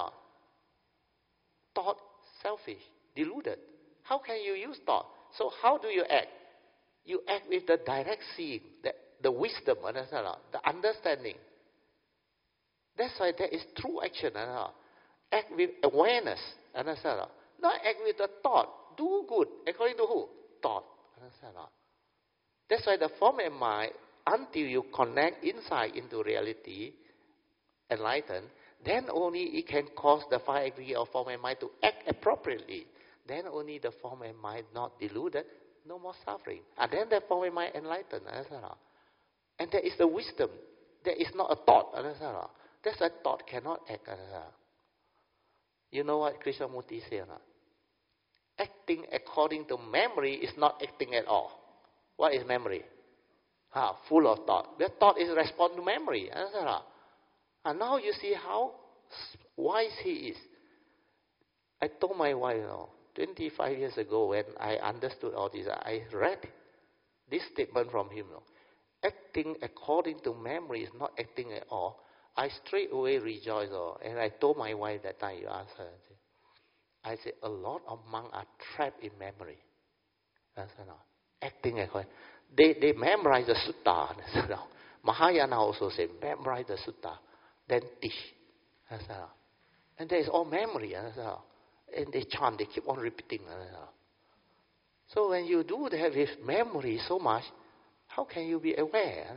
Thought selfish, deluded. How can you use thought? So how do you act? You act with the direct seeing, the wisdom, the understanding. That's why there is true action. Act with awareness. Not act with the thought. Do good. According to who? Thought. That's why the form and mind, until you connect inside into reality, enlighten, then only it can cause the 5 aggregates of form and mind to act appropriately. Then only the form and mind not deluded, no more suffering. And then the form and mind enlightened. And there is the wisdom. There is not a thought. That's why thought cannot act. You know what Krishnamurti said? Acting according to memory is not acting at all. What is memory? Full of thought. That thought is response to memory. And now you see how wise he is. I told my wife, 25 years ago when I understood all this, I read this statement from him. Acting according to memory is not acting at all. I straight away rejoiced. And I told my wife that time, you asked her. I said, a lot of monks are trapped in memory. Acting according. They memorize the sutta. Mahayana also say, memorize the sutta, then teach. And there is all memory. And they chant, they keep on repeating. So when you do that with memory so much, how can you be aware?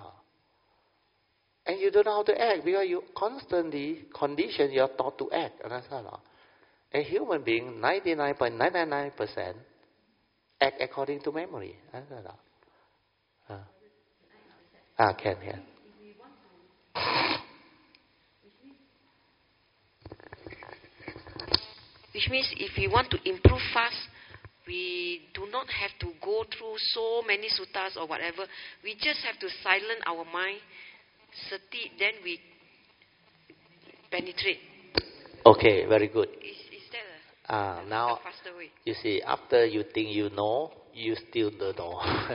And you don't know how to act because you constantly condition your thought to act. A human being, 99.999% act according to memory. If Can. we want to, Which means if we want to improve fast, we do not have to go through so many suttas or whatever. We just have to silence our mind, sati, then we penetrate. Okay, very good. Is that now, a faster way? You see, after you think you know, you still don't know.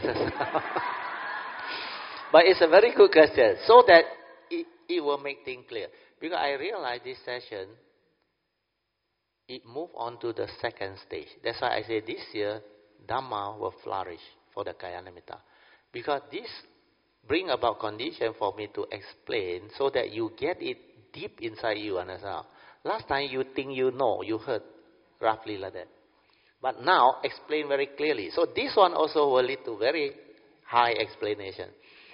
But it's a very good question, so that it will make things clear. Because I realized this session, it moved on to the second stage. That's why I say this year, Dhamma will flourish for the Kalyana-mitta. Because this bring about condition for me to explain so that you get it deep inside you. Understand? Last time you think you know, you heard roughly like that. But now, explain very clearly. So this one also will lead to very high explanation.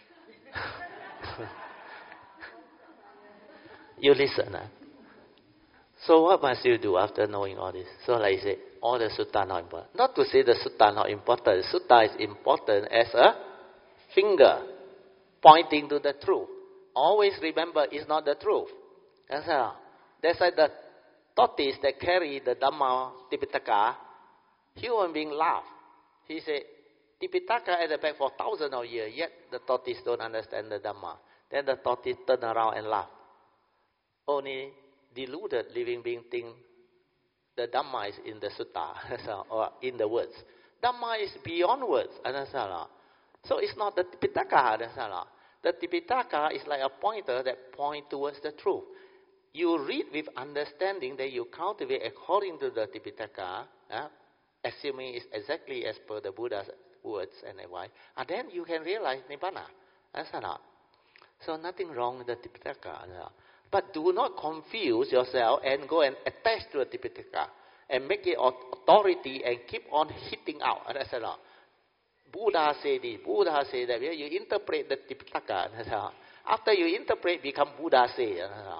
You listen. So what must you do after knowing all this? So like I say, all the sutta are not important. Not to say the sutta are not important. Sutta is important as a finger pointing to the truth. Always remember, it's not the truth. That's why the tortoise that carry the Dhamma Tipitaka, human being laugh. He said, Tipitaka at the back for thousands of years, yet the tortoise don't understand the Dhamma. Then the tortoise turn around and laugh. Only deluded living being think the Dhamma is in the sutta or in the words. Dhamma is beyond words. So it's not the Tipitaka. The Tipitaka is like a pointer that points towards the truth. You read with understanding that you cultivate according to the Tipitaka, assuming it's exactly as per the Buddha's words and advice, and then you can realize Nibbana. So nothing wrong with the Tipitaka. But do not confuse yourself and go and attach to the Tipitaka and make it authority and keep on hitting out. Buddha say this, Buddha say that. You interpret the Tipitaka. After you interpret, become Buddha say.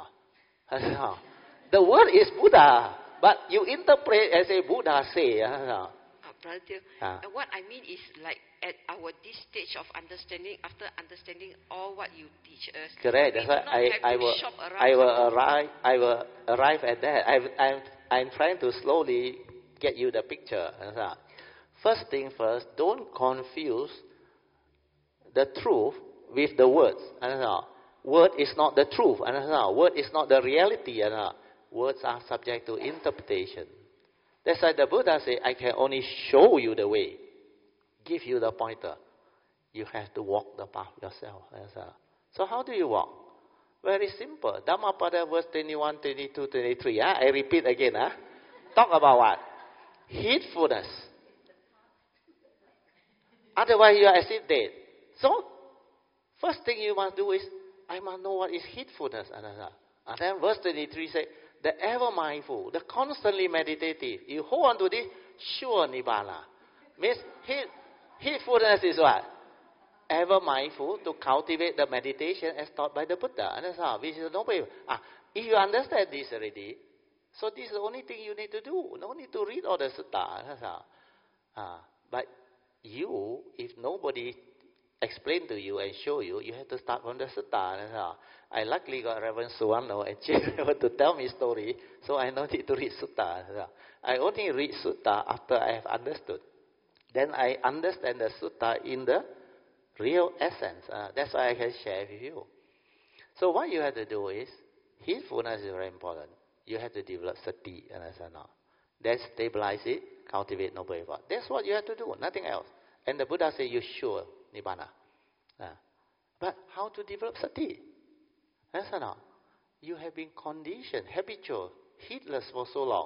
The word is Buddha, but you interpret as a Buddha say. Brother, what I mean is like at this stage of understanding, after understanding all what you teach us. Correct. That's why I will arrive at that. I'm trying to slowly get you the picture. First thing first, don't confuse the truth with the words. Word is not the truth. Word is not the reality. Words are subject to interpretation. That's why the Buddha said, I can only show you the way, give you the pointer. You have to walk the path yourself. So how do you walk? Very simple. Dhammapada verse 21, 22, 23. I repeat again. Talk about what? Heedfulness. Otherwise you are as if dead. So, first thing you must do is, I must know what is heedfulness. And then verse 23 says, the ever mindful, the constantly meditative. You hold on to this, sure Nibbana. Means heedfulness is what? Ever mindful to cultivate the meditation as taught by the Buddha. Which is no way. If you understand this already, so this is the only thing you need to do. No need to read all the sutta. But you, if nobody explain to you and show you, you have to start from the sutta. I luckily got Reverend Suwano and Chief to tell me story, so I no need to read sutta. I only read sutta after I have understood. Then I understand the sutta in the real essence. That's why I can share with you. So what you have to do is, heedfulness is very important. You have to develop sati. Then stabilize it, cultivate noble effort. That's what you have to do, nothing else. And the Buddha said, you sure Nibbana. But how to develop sati? You have been conditioned, habitual, heedless for so long.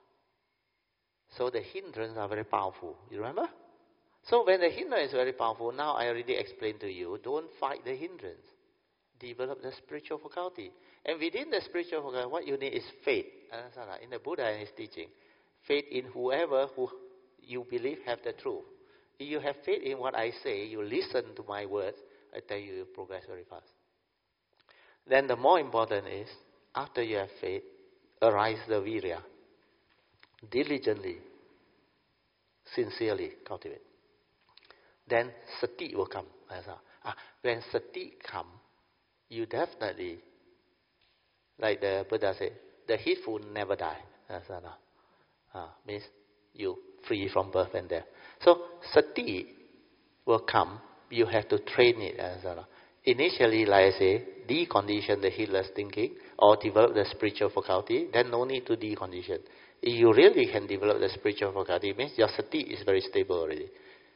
So the hindrance are very powerful. You remember? So when the hindrance is very powerful, now I already explained to you, don't fight the hindrance. Develop the spiritual faculty. And within the spiritual faculty, what you need is faith. In the Buddha and his teaching, faith in whoever who you believe have the truth. If you have faith in what I say, you listen to my words, I tell you, you progress very fast. Then the more important is, after you have faith, arise the virya. Diligently, sincerely cultivate. Then sati will come. When sati comes, you definitely, like the Buddha said, the heedful never die. Means you free from birth and death. So sati will come. You have to train it. Initially, like I say, decondition the heedless thinking or develop the spiritual faculty. Then no need to decondition. If you really can develop the spiritual faculty, it means your sati is very stable already.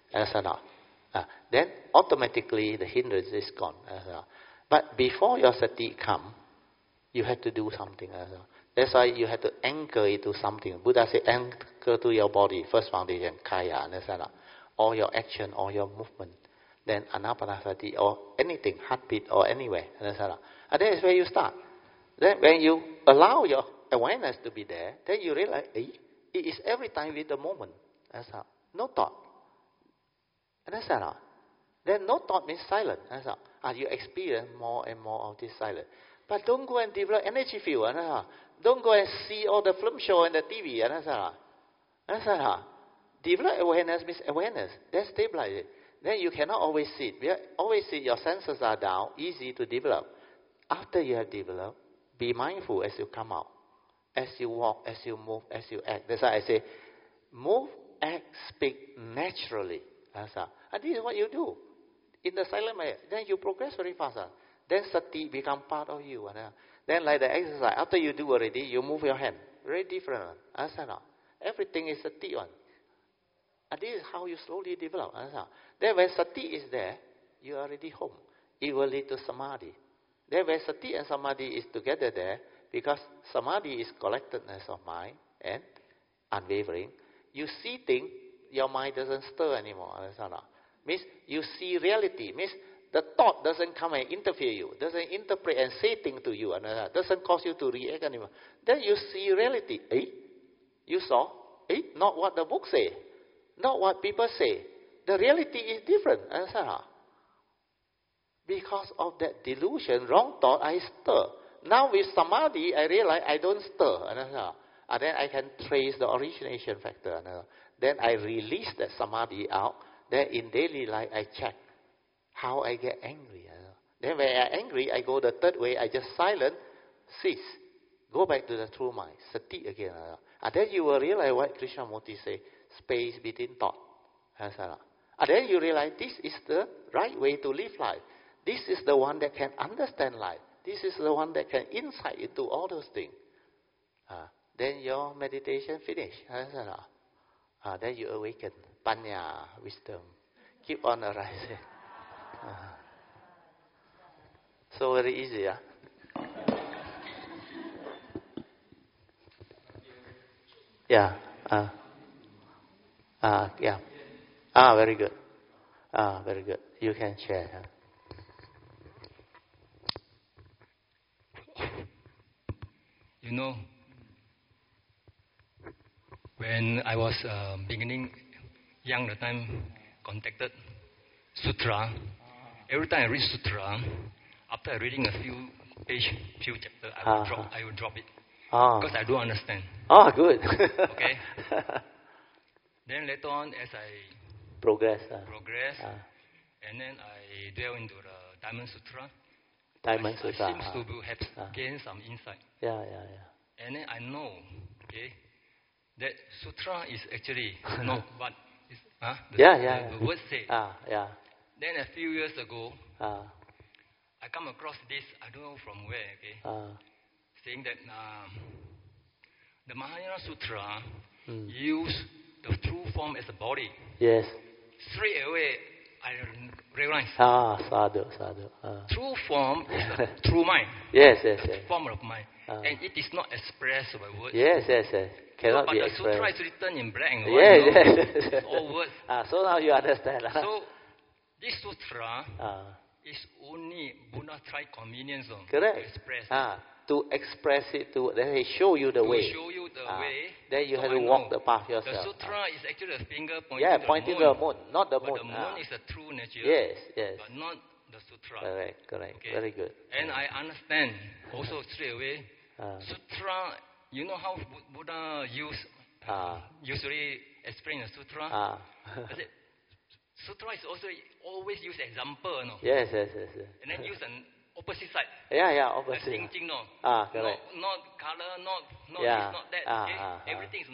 Then automatically the hindrance is gone. But before your sati come, you have to do something. That's why you have to anchor it to something. Buddha said anchor to your body, first foundation, kaya, or your action, or your movement. Then anapanasati, or anything, heartbeat, or anywhere. And that is where you start. Then when you allow your awareness to be there, then you realize, it is every time with the moment. No thought. Then no thought means silent. You experience more and more of this silence. But don't go and develop energy field. Don't go and see all the film show and the TV. Develop awareness means awareness. Then stabilize it. Then you cannot always sit. Always sit, your senses are down, easy to develop. After you have developed, be mindful as you come out. As you walk, as you move, as you act. That's why I say, move, act, speak naturally. And this is what you do. In the silent way, then you progress very fast. Then sati become part of you. Then like the exercise, after you do already, you move your hand. Very different. Everything is sati one. And this is how you slowly develop. Then when sati is there, you are already home. It will lead to samadhi. Then when sati and samadhi is together there, because samadhi is collectedness of mind and unwavering, you see things, your mind doesn't stir anymore. Means you see reality. Means the thought doesn't come and interfere you, doesn't interpret and say things to you, doesn't cause you to react anymore. Then you see reality. You saw? Not what the book say, not what people say. The reality is different. Because of that delusion, wrong thought, I stir. Now with samadhi, I realize I don't stir. And then I can trace the origination factor. Then I release that samadhi out. Then in daily life, I check how I get angry. Then when I angry, I go the third way. I just silent, cease. Go back to the true mind. Sati again. And then you will realize what Krishnamurti say, space between thought. And then you realize this is the right way to live life. This is the one that can understand life. This is the one that can insight into all those things. Then your meditation finish. Then you awaken. Panya, wisdom. Keep on arising. So very easy, Yeah. Yeah. Very good. Very good. You can share. You know, when I was beginning, young the time, contacted Sutra. Every time I read Sutra, after reading a few chapters, I will drop it. Because I don't understand. Good. Okay. Then later on, as I progress, and then I delve into the Diamond Sutra. I seems to have gained some insight. Yeah. And then I know, that Sutra is actually not what is, the word say. Then a few years ago, I come across this, I don't know from where, saying that the Mahayana Sutra use the true form as a body. Yes. Straight away, I realize. Sadhu. True form is a true mind. Yes. Form of mind. And it is not expressed by words. Yes. Cannot but be the expressed. Sutra is written in black and white. Yes. It's all words. So now you understand. So, this Sutra is only Buddha tried convenience correct. To express. To express it, then he show you the way. To show you the way. Then you have to walk the path yourself. The Sutra is actually a finger pointing to the moon, not the moon. But the moon is a true nature. Yes. But not the Sutra. Correct. Okay. Very good. And I understand also straight away. Sutra, you know how Buddha usually explain the Sutra? Sutra is also always use example, no? Yes. And then use an opposite side. Opposite. Correct. Not color, not this, not that. Everything is not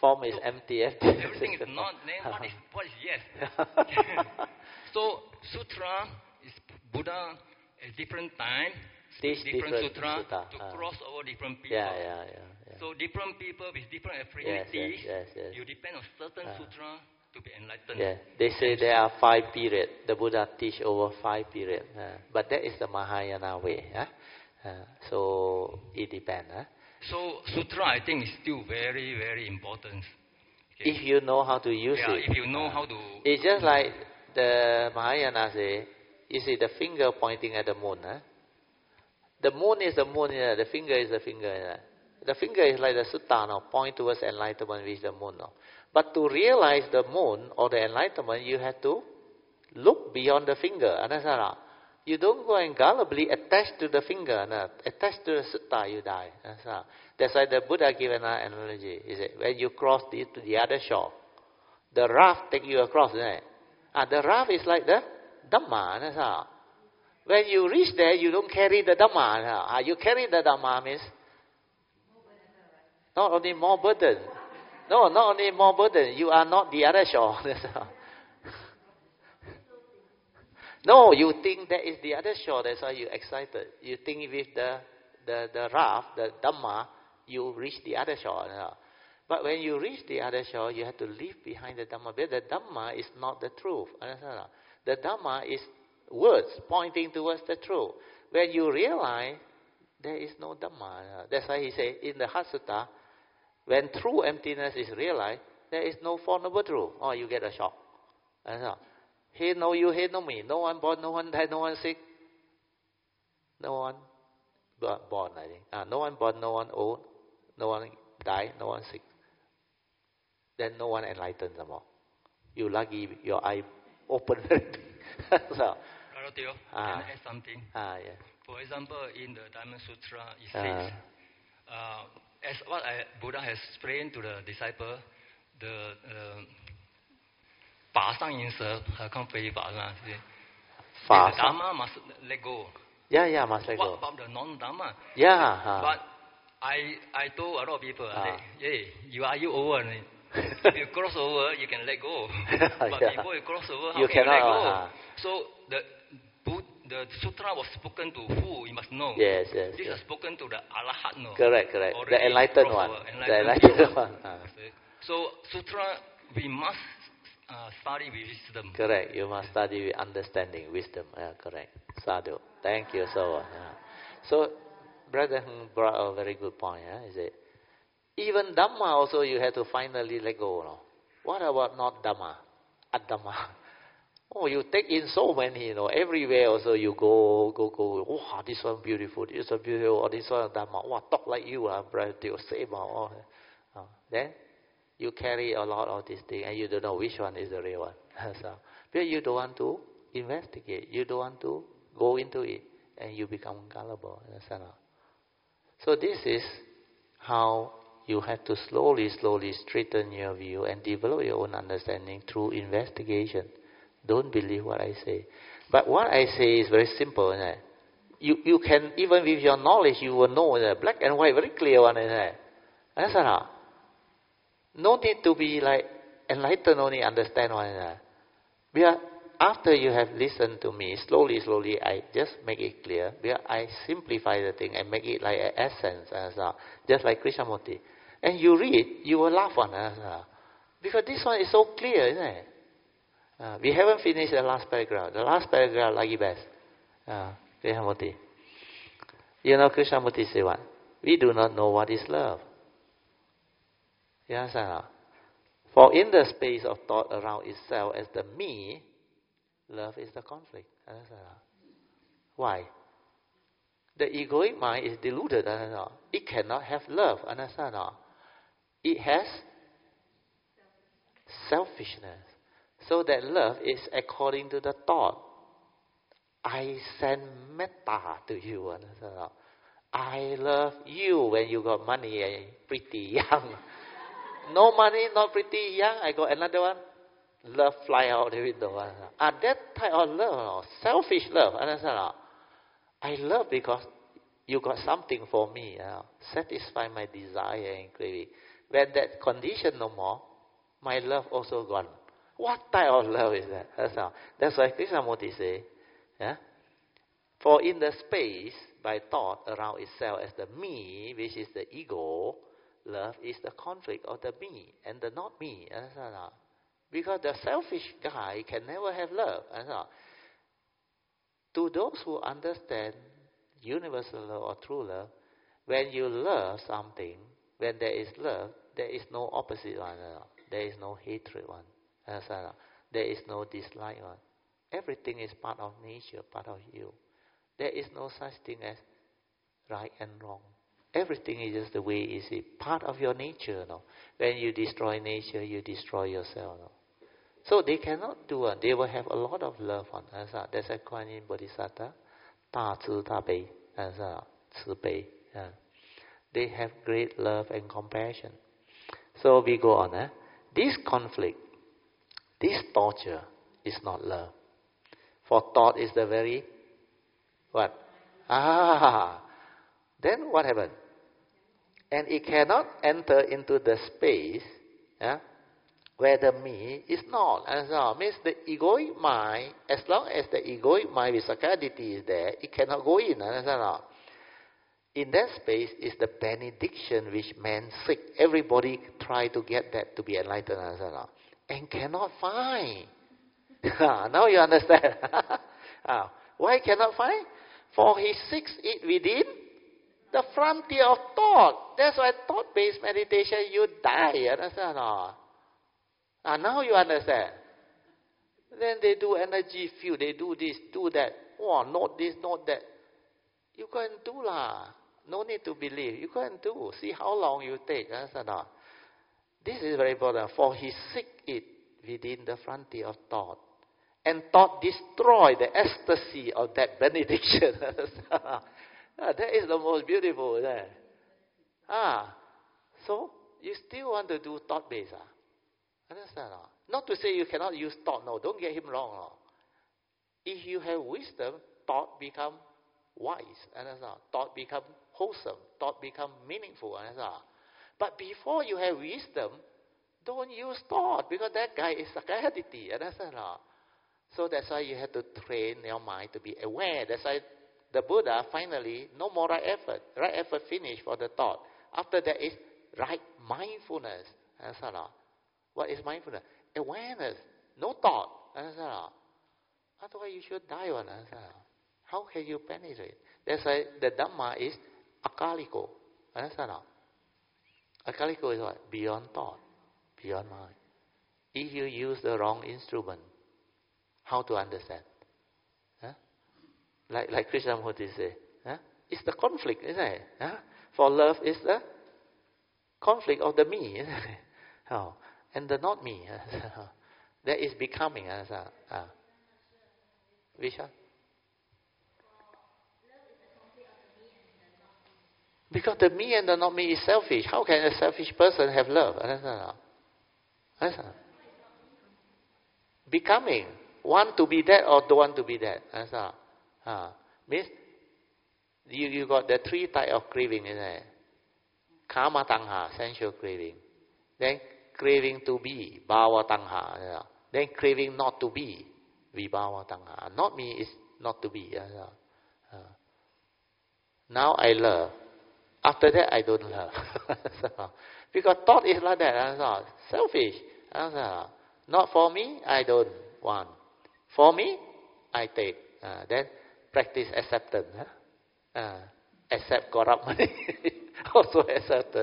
Form is empty. Everything is not. Then what is yes? So sutra is Buddha at different time. Teach different sutra to cross over different people. Yeah. So different people with different affinities, yes. you depend on certain sutra to be enlightened. Yeah, they say there are 5 periods. The Buddha teach over 5 periods. But that is the Mahayana way. So it depends. So sutra, I think, is still very, very important. Okay. If you know how to use it. If you know how to... It's just like the Mahayana say, you see the finger pointing at the moon. The moon is the moon, the finger is the finger. The finger is like the sutta, point towards enlightenment with the moon. But to realize the moon or the enlightenment, you have to look beyond the finger. Understand? You don't go and gullibly attach to the finger, attach to the sutta, you die. That's why the Buddha gave an analogy. He said, when you cross to the other shore, the raft take you across. The raft is like the Dhamma. When you reach there, you don't carry the Dhamma. You carry the Dhamma means not only more burden. No, not only more burden. You are not the other shore. No, you think that is the other shore. That's why you're excited. You think with the raft, the Dhamma, you reach the other shore. But when you reach the other shore, you have to leave behind the Dhamma. But the Dhamma is not the truth. The Dhamma is words pointing towards the truth. When you realize there is no Dhamma. That's why he said in the Heart Sutta, when true emptiness is realized, there is no Four Noble Truths. Oh, you get a shock. He no you, he no me. No one born, no one died, no one sick. No one born, I think. No one born, no one old, no one died, no one sick. Then no one enlightened some more. You lucky your eye open very big. So, can I add something? Yes. For example, in the Diamond Sutra, it says, as what Buddha has explained to the disciple, the 法上因舍，何况非法呢？法 the Dhamma must let go. Yeah, must let go. What about the non-Dhamma? Yeah. But I told a lot of people, you over. If you cross over, you can let go. But before you cross over, how you can you let go? So the sutra was spoken to who? You must know. Yes. This is spoken to the Arahat. No? Correct. The enlightened one. The enlightened one. So sutra, we must study with wisdom. Correct. You must study with understanding, wisdom. Correct. Sadhu. Thank you so much. So, Brother brought a very good point. He said, even Dhamma also you have to finally let go. No? What about not Dhamma? Ad-Dhamma. Oh, you take in so many, everywhere also you go. Oh, this one beautiful, this one beautiful, or this one Dhamma. Oh, talk like you, brother. Say about then you carry a lot of these things and you don't know which one is the real one. So, because you don't want to investigate, you don't want to go into it, and you become gullible. So this is how you have to slowly straighten your view and develop your own understanding through investigation. Don't believe what I say. But what I say is very simple. Isn't it? You can, even with your knowledge, you will know black and white, very clear one. Isn't it? That's all. No need to be like enlightened only understand one. Isn't it? Because after you have listened to me, slowly, I just make it clear. Because I simplify the thing and make it like an essence. Just like Krishnamurti. And you read, you will laugh on us. Because this one is so clear, isn't it? We haven't finished the last paragraph. The last paragraph, lagi best. Krishnamurti. You know, Krishnamurti say what? We do not know what is love. Yes, for in the space of thought around itself as the me, love is the conflict. Why? The egoic mind is deluded. It cannot have love. Understand? It has selfishness. So that love is according to the thought. I send metta to you. Understand? I love you when you got money and pretty young. No money, not pretty young. I got another one. Love fly out the window. That type of love, selfish love. Understand? I love because you got something for me. Satisfy my desire and craving. When that condition no more, my love also gone. What type of love is that? That's why Krishnamurti say, yeah? For in the space, by thought around itself as the me, which is the ego, love is the conflict of the me and the not me. Because the selfish guy can never have love. To those who understand universal love or true love, when you love something, when there is love, there is no opposite one. There is no hatred one. There is no dislike one. Everything is part of nature, part of you. There is no such thing as right and wrong. Everything is just the way it is. Part of your nature. When you destroy nature, you destroy yourself. So they cannot do it. They will have a lot of love on. That's why Kuan Yin Bodhisattva, 大慈大悲,慈悲. They have great love and compassion. So we go on. This conflict, this torture is not love. For thought is the very, what? Then what happened? And it cannot enter into the space where the me is not. And so means the egoic mind, as long as the egoic mind with sakkayaditthi is there, it cannot go in. In that space is the benediction which man seek. Everybody try to get that to be enlightened and cannot find. Now you understand. Why cannot find? For he seeks it within the frontier of thought. That's why thought-based meditation, you die. Understand? Now you understand. Then they do energy field, they do this, do that. Oh, note this, note that. You go and do lah. No need to believe. You go and do. See how long you take. This is very important. For he seek it within the frontier of thought. And thought destroy the ecstasy of that benediction. That is the most beautiful. So you still want to do thought-based. Understand? Not to say you cannot use thought. No, don't get him wrong. If you have wisdom, thought become wise. Understand? Thought become wholesome. Thought become meaningful. Understand? But before you have wisdom, don't use thought, because that guy is sakkayaditthi. Understand? So that's why you have to train your mind to be aware. That's why the Buddha finally, no more right effort. Right effort finished for the thought. After that is right mindfulness. Understand? What is mindfulness? Awareness. No thought. Understand? Otherwise you should die one. Understand? How can you penetrate? That's why the Dhamma is akaliko. Understand? Akaliko is what? Beyond thought. Beyond mind. If you use the wrong instrument, how to understand? Like Krishnamurti say, it's the conflict, isn't it? For love is the conflict of the me, isn't it? And the not me. That is becoming. Which one? Because the me and the not me is selfish. How can a selfish person have love? Becoming. Want to be that or don't want to be that. Means you got the three types of craving, isn't it? Kama tanha, sensual craving. Then craving to be, bhava tanha. Then craving not to be, vibhava tanha. Not me is not to be. Now I love. After that I don't love. Because thought is like that. Selfish. Not for me, I don't want. For me, I take. Then practice acceptance. Accept corrupt money. Also accept.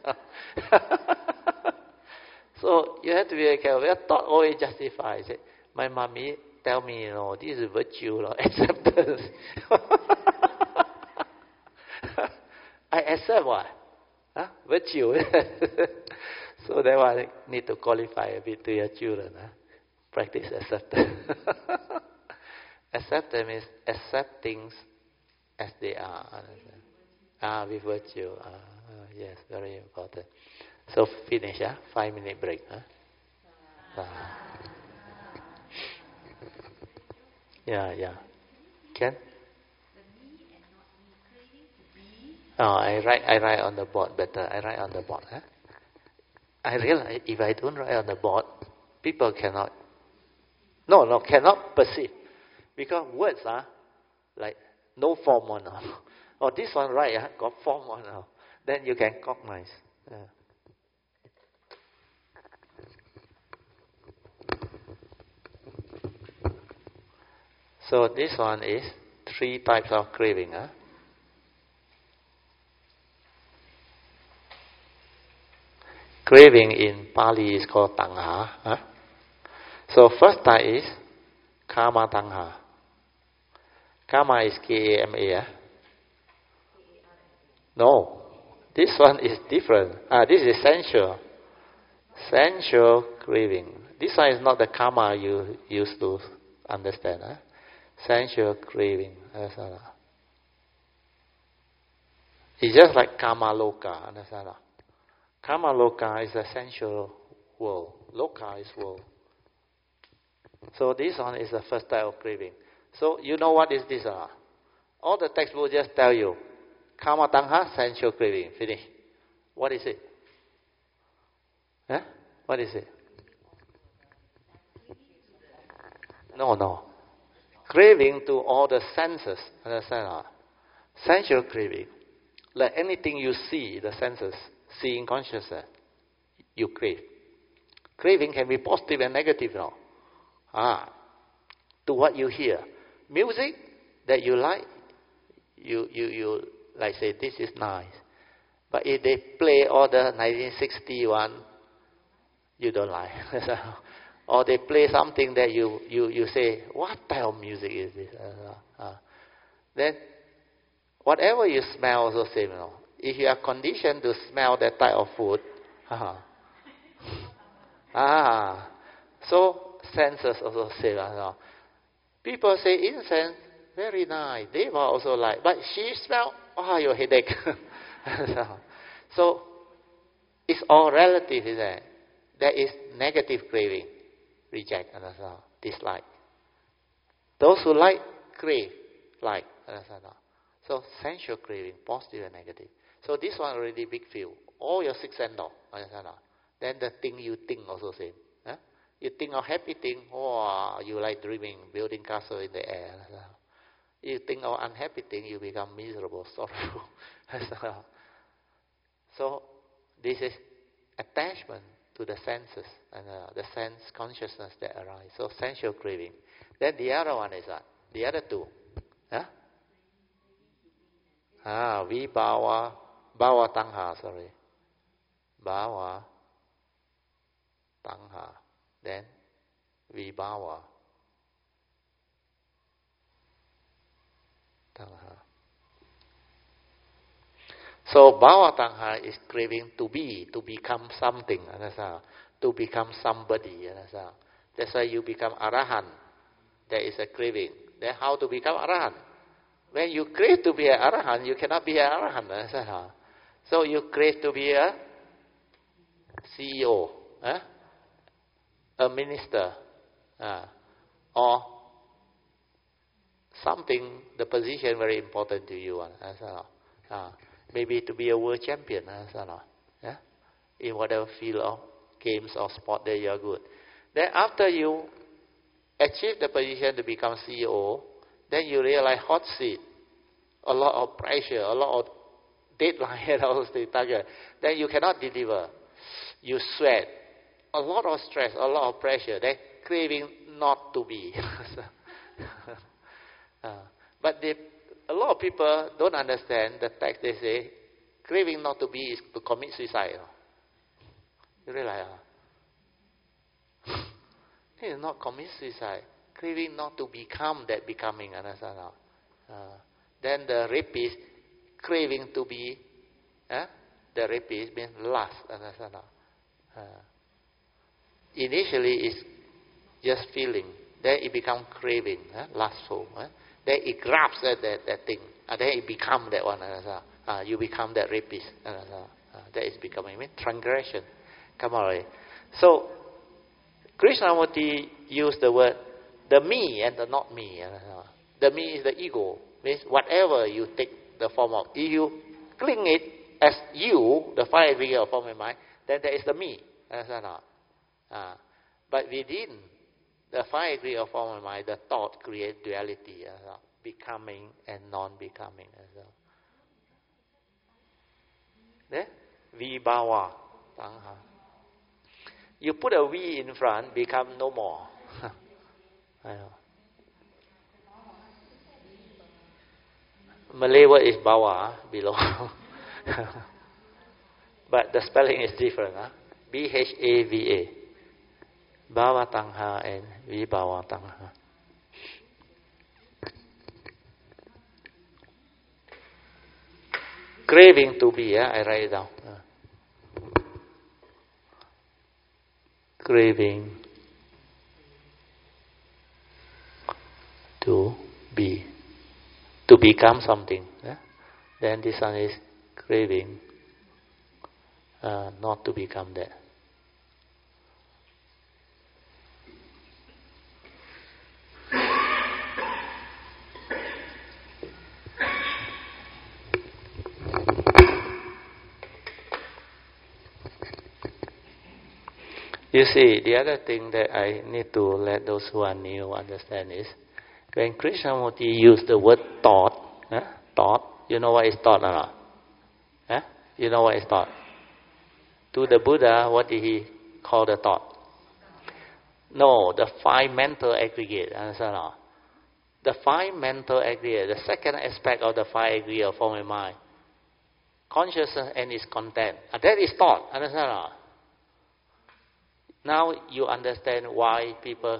So you have to be very careful. Your thought always justifies it. My mommy tell me, this is virtue, acceptance. I accept what? Virtue. So that one need to qualify a bit to your children. Practice acceptance. Acceptance means accept things as they are. With virtue. Yes, very important. So finish, 5-minute break. Yeah. Can? I write on the board better. I write on the board. I realize if I don't write on the board, people cannot perceive. Because words are like no form one. Or this one right, got form one. Then you can cognize. Yeah. So this one is 3 types of craving. Craving in Pali is called tanha. So first type is kama tanha. Kama is K-A-M-A. No, this one is different. This is sensual. Sensual craving. This one is not the kama you used to understand. Sensual craving. It's just like kama loka. Understand? Kama loka is a sensual world. Loka is world. So this one is the first type of craving. So you know what is this? All the textbooks just tell you. Kama tanha, sensual craving. Finish. What is it? What is it? No. Craving to all the senses. Understand? Sensual craving. Like anything you see, the senses, seeing consciousness, you crave. Craving can be positive and negative now. To what you hear. Music that you like, you like say, this is nice. But if they play all the 1961, you don't like. Or they play something that you say, what type of music is this? Then, whatever you smell also same. If you are conditioned to smell that type of food, so senses also same. People say incense, very nice. They were also like, but she smell, your headache. So, it's all relative, isn't it? There is negative craving, reject, dislike. Those who like, crave, like. So, sensual craving, positive and negative. So, this one already big field. All your 6 senses. Then the thing you think also same. You think of happy thing, you like dreaming, building castle in the air. You think of unhappy thing, you become miserable, sorrowful. So, this is attachment to the senses and the sense consciousness that arise. So, sensual craving. Then the other one is the other two. Vibhava, bhava tanha, sorry. Bhava tanha. Then vibhava tanha. So bhava tanha is craving to be, to become something, to become somebody. That's why you become arahant. There is a craving. Then how to become arahant? When you crave to be an arahant, you cannot be an arahant. So you crave to be a CEO, a minister, or something, the position very important to you. Maybe to be a world champion, in whatever field of games or sport that you are good. Then after you achieve the position to become CEO, then you realize hot seat, a lot of pressure, a lot of deadline, and all those things. Then you cannot deliver. You sweat, a lot of stress, a lot of pressure. Then craving not to be. But a lot of people don't understand the text. They say craving not to be is to commit suicide. You realize? It is not commit suicide. Craving not to become that becoming. Then the rapist craving to be. The rapist means lust. Initially it's just feeling. Then it becomes craving, lustful. Then it grabs at that thing. Then it becomes that one. You become that rapist. That is becoming transgression. Come on. So, Krishnamurti used the word, the me and the not me. The me is the ego. Means whatever you take the form of. If you cling it as you, the 5 aggregate of form and mind, then there is the me. Understand or not? But within the 5 degrees of form and mind, the thought creates duality, becoming and non-becoming. Vibhava. You put a V in front, become no more. I know. Malay word is bhava, below. But the spelling is different. Bhava. Bhava Tangha and Vibhava Tangha. Craving to be, I write it down. Craving to be, to become something. Then this one is craving not to become that. You see, the other thing that I need to let those who are new understand is, when Krishnamurti used the word thought, you know what is thought or not? You know what is thought? To the Buddha, what did he call the thought? No, the 5 mental aggregate. Understand or not? The 5 mental aggregate, the second aspect of the 5 aggregate of form and mind. Consciousness and its content. That is thought. Understand or not? Now you understand why people...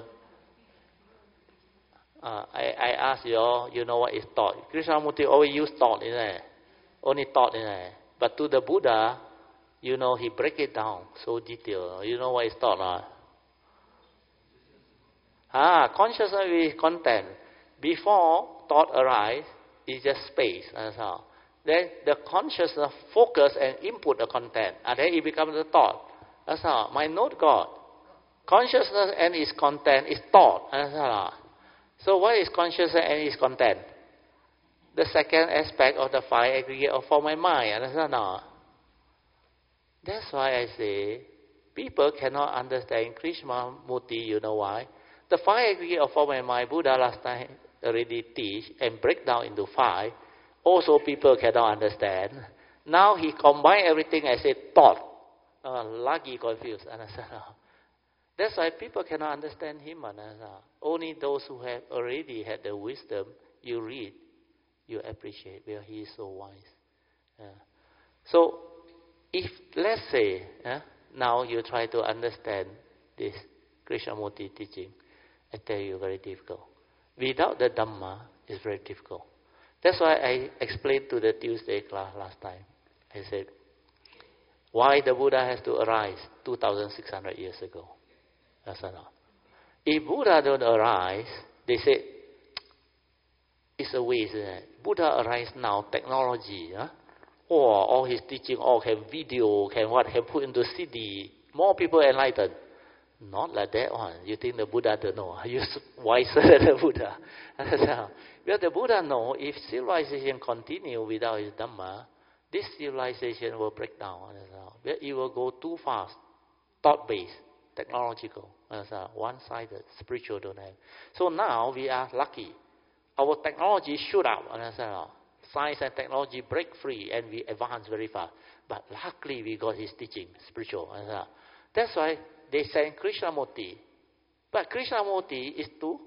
I ask you all, you know what is thought? Krishnamurti always use thought in there. Only thought in there. But to the Buddha, you know, he break it down so detailed. You know what is thought? Consciousness with content. Before thought arise, is just space. That's all. Then the consciousness focus and input the content. And then it becomes the thought. That's all. My note God. Consciousness and its content is thought. That's all. So what is consciousness and its content? The second aspect of the 5 aggregate of form and mind. Understand or not? That's why I say people cannot understand Krishnamurti. You know why? The 5 aggregate of form and mind, Buddha last time already teach and break down into 5. Also people cannot understand. Now he combine everything and say thought. Lucky confused. Understand? That's why people cannot understand him. Only those who have already had the wisdom, you read, you appreciate. Well, he is so wise. So, if let's say now you try to understand this Krishnamurti teaching, I tell you, very difficult. Without the Dhamma, it's very difficult. That's why I explained to the Tuesday class last time. I said, why the Buddha has to arise 2,600 years ago. That's enough. If Buddha don't arise, they say, it's a waste. Buddha arise now, technology. All his teaching, all can video, can put into CD. More people enlightened. Not like that one. You think the Buddha don't know? Are you wiser than the Buddha? Well, the Buddha know if civilization continue without his Dhamma, this civilization will break down. Well, it will go too fast, thought-based, technological, one-sided, spiritual don't have. So now we are lucky. Our technology shoot up. Science and technology break free and we advance very fast. But luckily we got his teaching, spiritual. That's why they send Krishnamurti. But Krishnamurti is to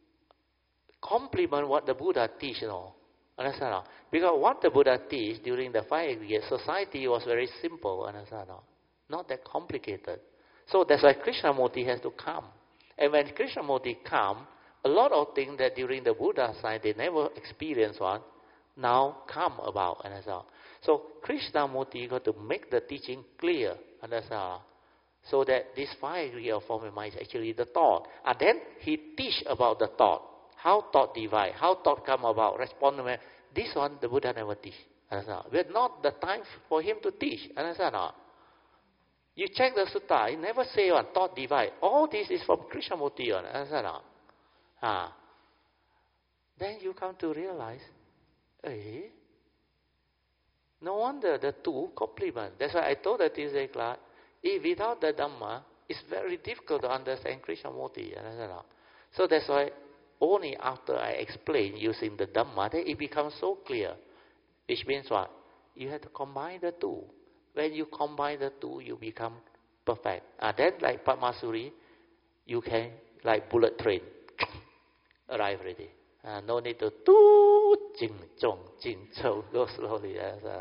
complement what the Buddha teach. Understand? Because what the Buddha teach during the 5 aggregate society was very simple. Understand? Not that complicated. So that's why Krishnamurti has to come. And when Krishnamurti come, a lot of things that during the Buddha side they never experienced one, now come about. Understand? So Krishnamurti got to make the teaching clear. Understand? So that this 5 aggregate of form and mind is actually the thought. And then he teach about the thought. How thought divide, how thought come about, respond to it. This one the Buddha never teach. Understand? But not the time for him to teach. Understand? You check the sutta, it never say one thought divide. All this is from Krishnamurti. Understand? Then you come to realize, no wonder the two complement. That's why I told the Tuesday class, If without the Dhamma, it's very difficult to understand Krishnamurti. So that's why only after I explain using the Dhamma, then it becomes so clear. Which means what? You have to combine the two. When you combine the two, you become perfect. Then like Padmasuri, you can, like bullet train, arrive already. No need to jing zhong, jing zhou, go slowly.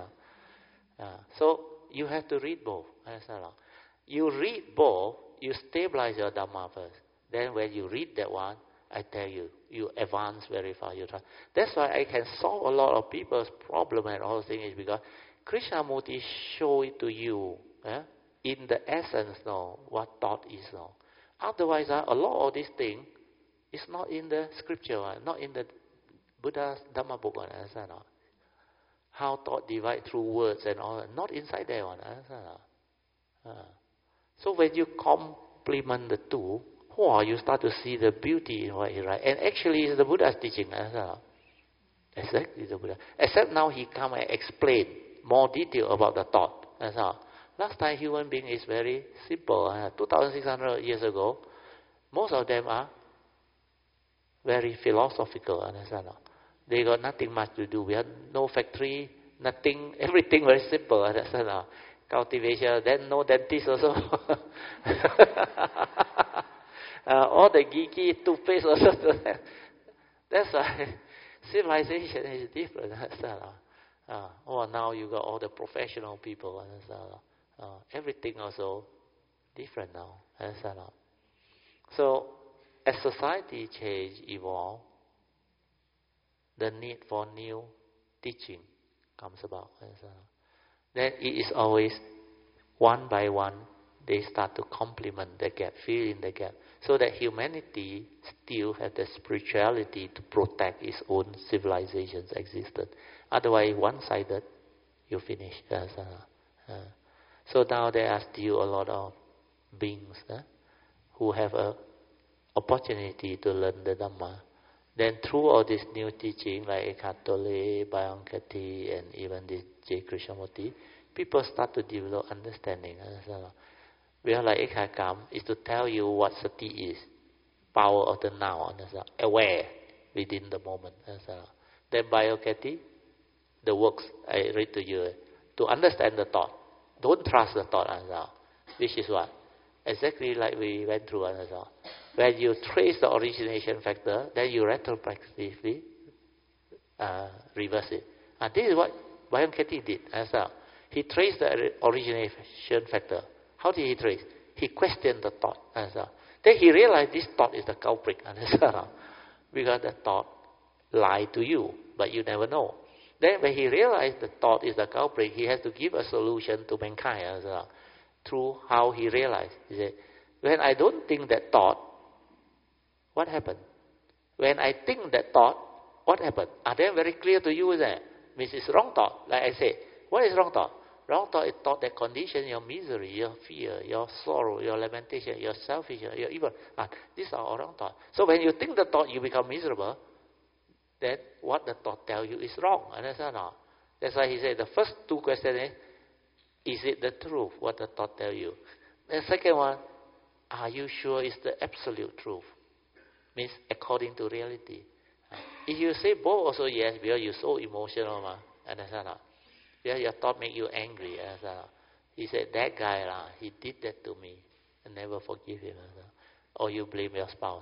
So you have to read both. You read both, you stabilize your Dhamma first. Then when you read that one, I tell you, you advance very far. That's why I can solve a lot of people's problem and all things, is because Krishnamurti show it to you in the essence, what thought is. Otherwise, a lot of these things is not in the scripture, not in the Buddha's Dhamma book. How thought divide through words and all, not inside there. So when you complement the two, you start to see the beauty in what he writes. And actually, it's the Buddha's teaching. Exactly the Buddha. Except now he come and explain more detail about the thought. Last time human being is very simple. 2,600 years ago, most of them are very philosophical. They got nothing much to do. We have no factory, nothing, everything very simple. Cultivation, then no dentist also. All the geeky toothpaste also. That's why civilization is different. Now you got all the professional people. Everything also different now. So as society change, evolve, the need for new teaching comes about. Then it is always one by one, they start to complement the gap, fill in the gap, so that humanity still has the spirituality to protect its own civilization's existence. Otherwise, one-sided, you finish. So now there are still a lot of beings who have an opportunity to learn the Dhamma. Then through all this new teaching, like Eckhart Tolle, Bhayam, and even this J. Krishnamurti, people start to develop understanding. Where like Eckhart come is to tell you what sati is, power of the now, aware within the moment. Then Bhayam, the works I read to you, to understand the thought. Don't trust the thought, which is what? Exactly like we went through. When you trace the origination factor, then you retrospectively reverse it. And this is what Bhayam did as well. He traced the origination factor. How did he trace? He questioned the thought as well. Then he realized this thought is the culprit as well. Because the thought lied to you, but you never know. Then when he realized the thought is the culprit, he has to give a solution to mankind as well. Through how he realized. He said, when I don't think that thought, what happened? When I think that thought, what happened? Are they very clear to you there? Means it's wrong thought. Like I said, what is wrong thought? Wrong thought is thought that condition your misery, your fear, your sorrow, your lamentation, your selfishness, your evil. These are all wrong thoughts. So when you think the thought, you become miserable. Then what the thought tell you is wrong. Understand or not? That's why he said the first two questions is it the truth, what the thought tell you? The second one, are you sure it's the absolute truth? Means according to reality. If you say both also yes, because you're so emotional, understand or not? Yeah, your thought make you angry. He said, that guy, he did that to me. And never forgive him. Or you blame your spouse.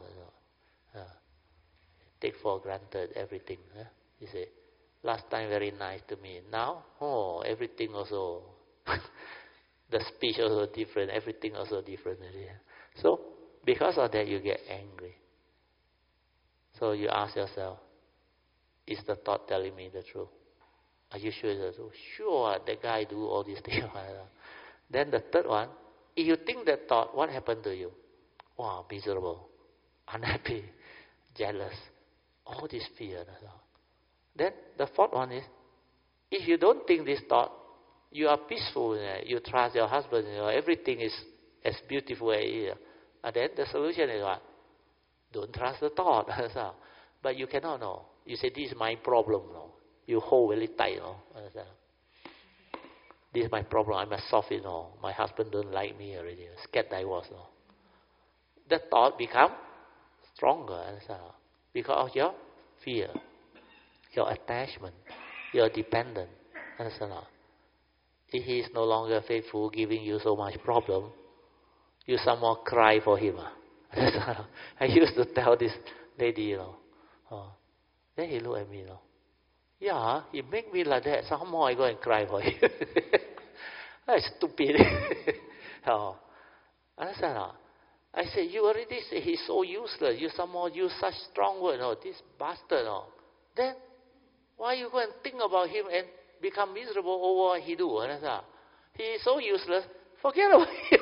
Take for granted everything. He said, last time very nice to me. Now, everything also, the speech also different, everything also different. So, because of that, you get angry. So you ask yourself, is the thought telling me the truth? Are you sure it's the truth? Sure, the guy do all these things. Then the third one, if you think that thought, what happened to you? Wow, miserable, unhappy, jealous, all this fear. Then the fourth one is, if you don't think this thought, you are peaceful, you trust your husband, everything is as beautiful as it is. And then the solution is what? Don't trust the thought. But you cannot know. You say, this is my problem. No. You hold very tight. This is my problem. I must solve it. No, my husband don't like me already. Scared divorce. No, the thought become stronger, because of your fear, your attachment, your dependent. Understand? If he is no longer faithful, giving you so much problem, you somehow cry for him. I used to tell this lady, then he looked at me, yeah, he make me like that, somehow I go and cry for him. That's stupid. Understand? I said, you already say he's so useless. You somehow use such strong words, this bastard. Then, why you go and think about him and become miserable over what he do? Understand? He is so useless, forget about him.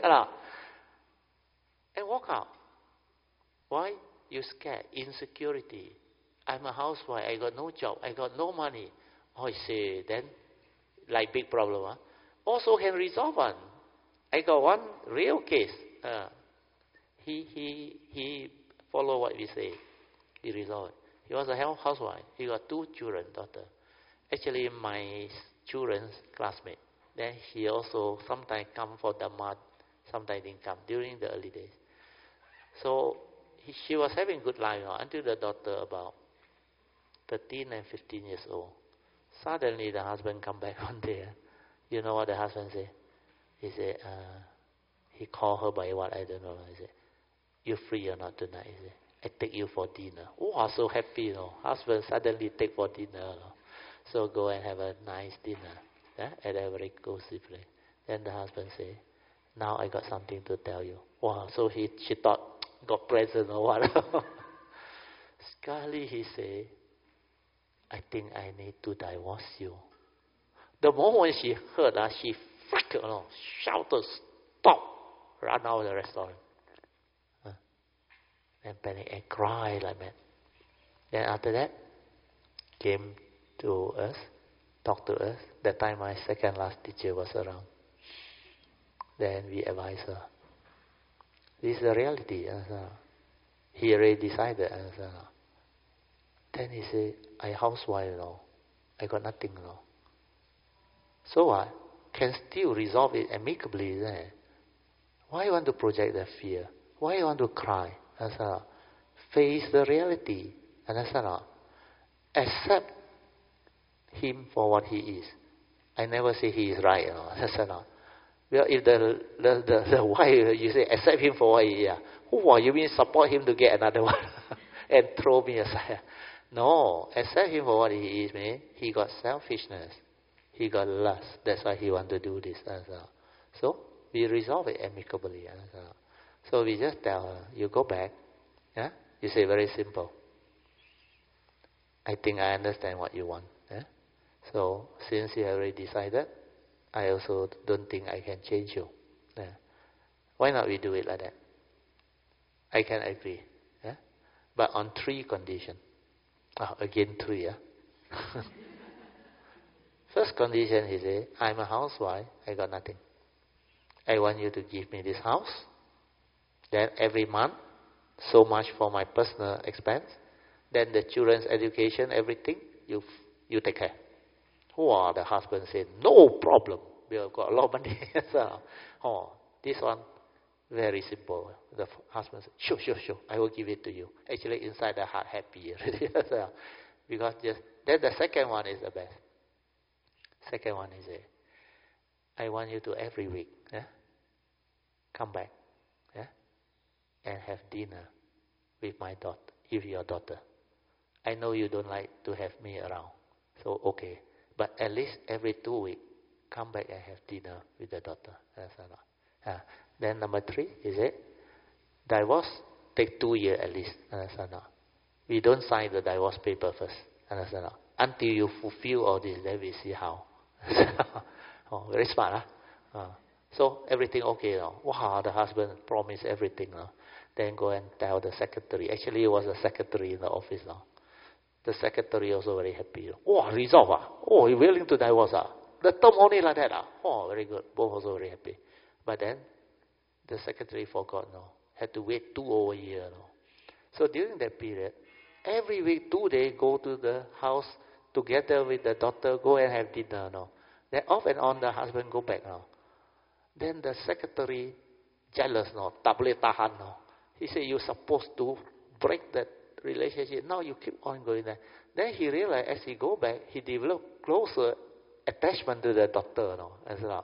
And walk out. Why? You scared. Insecurity. I'm a housewife. I got no job. I got no money. I say, then, like big problem. Also can resolve one. I got one real case. He follow what we say. He resolved. He was a housewife. He got 2 children, daughter. Actually, my children's classmate. Then he also sometimes come for Dhamma, sometimes didn't come during the early days. So she was having good life until the daughter about 13 and 15 years old. Suddenly the husband come back one day. You know what the husband said? He said, he called her by what I don't know. He said, you free or not tonight? He said, I take you for dinner. Oh, so happy, Husband suddenly take for dinner. So go and have a nice dinner at a very cozy place. Then the husband say, now I got something to tell you. Wow, so she thought, got present or what. Scarcely he say, I think I need to divorce you. The moment she heard that, she freaked, shouted, stop, run out of the restaurant. And panic and cried like that. Then after that, came to us, talked to us. That time my second last teacher was around. Then we advised her. This is the reality. He already decided. Then he said, I housewife, I got nothing. So what? Can still resolve it amicably there. Why you want to project that fear? Why you want to cry? Face the reality. Accept him for what he is. I never say he is right. Well, if the wife, you say, accept him for what he is. You mean support him to get another one and throw me aside? No, accept him for what he is, man. He got selfishness. He got lust. That's why he want to do this. So, we resolve it amicably. So we just tell her, you go back. Yeah? You say very simple. I think I understand what you want. Yeah? So, since you have already decided, I also don't think I can change you. Yeah. Why not we do it like that? I can agree. Yeah? But on 3 conditions. Again 3. Yeah? First condition, he said, I'm a housewife, I got nothing. I want you to give me this house. Then every month, so much for my personal expense. Then the children's education, everything, you take care. The husband said, no problem. We have got a lot of money. This one, very simple. The husband said, sure, I will give it to you. Actually, inside the heart, happy. Because then the second one is the best. Second one is, I want you to every week, come back, and have dinner with my daughter, with your daughter. I know you don't like to have me around, so okay. But at least every 2 weeks, come back and have dinner with the daughter. Then number 3 is divorce take 2 years at least. We don't sign the divorce paper first. Until you fulfill all this, then we see how. Very smart, So everything okay now. Wow, the husband promised everything now. Then go and tell the secretary. Actually, it was the secretary in the office now. The secretary also very happy. Resolve. You're willing to divorce. The term only like that. Very good. Both also very happy. But then, the secretary forgot had to wait 2 over years. So during that period, every week, 2 days, go to the house together with the daughter, go and have dinner. Then off and on the husband go back now. Then the secretary jealous now, tak boleh tahan now. He said, you're supposed to break that relationship. Now you keep on going there. Then he realized as he go back, he developed closer attachment to the doctor now as well.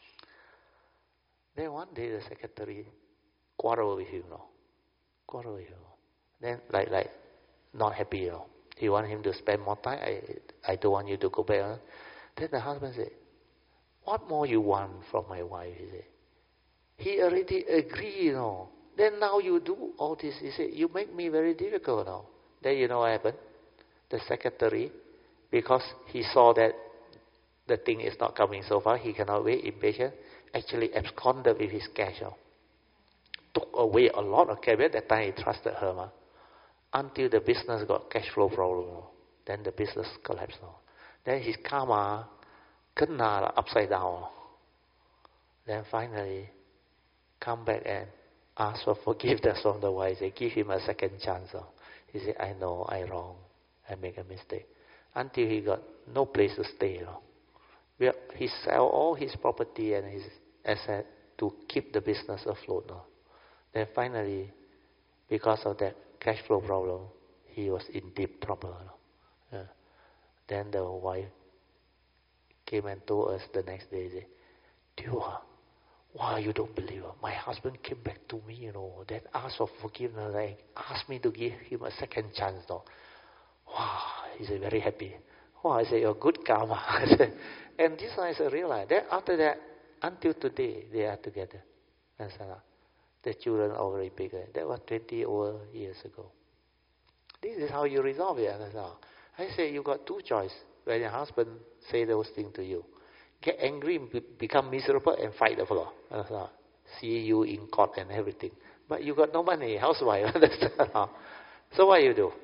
Then one day the secretary quarrel with him now. Quarrel with him. Then like not happy, you know. He want him to spend more time. I don't want you to go back. Then the husband said, what more you want from my wife? He said. He already agreed, you know. Then now you do all this. He said, you make me very difficult now. Then you know what happened? The secretary, because he saw that the thing is not coming so far, he cannot wait, impatient, actually absconded with his cash. You know. Took away a lot of cash. At that time he trusted her. Man. Until the business got cash flow problem. You know. Then the business collapsed. You know. Then his karma kena upside down. You know. Then finally come back and ask for forgiveness from the wife. They give him a second chance. You know. He said, I know I wrong. I make a mistake. Until he got no place to stay. You know. He sell all his property and his asset to keep the business afloat. You know. Then finally, because of that cash flow problem, he was in deep trouble. You know. Then the wife came and told us the next day, said, Dua, wow, you don't believe it. My husband came back to me, you know, then asked for forgiveness, like, asked me to give him a second chance. You know. Wow, he said, very happy. Wow, I said, you're good karma. And this one is a real life. Then after that, until today, they are together. The children are already bigger. That was 20 over years ago. This is how you resolve it. I say you got two choices when your husband say those things to you. Get angry, become miserable, and fight the floor. See you in court and everything. But you got no money, housewife. So what you do?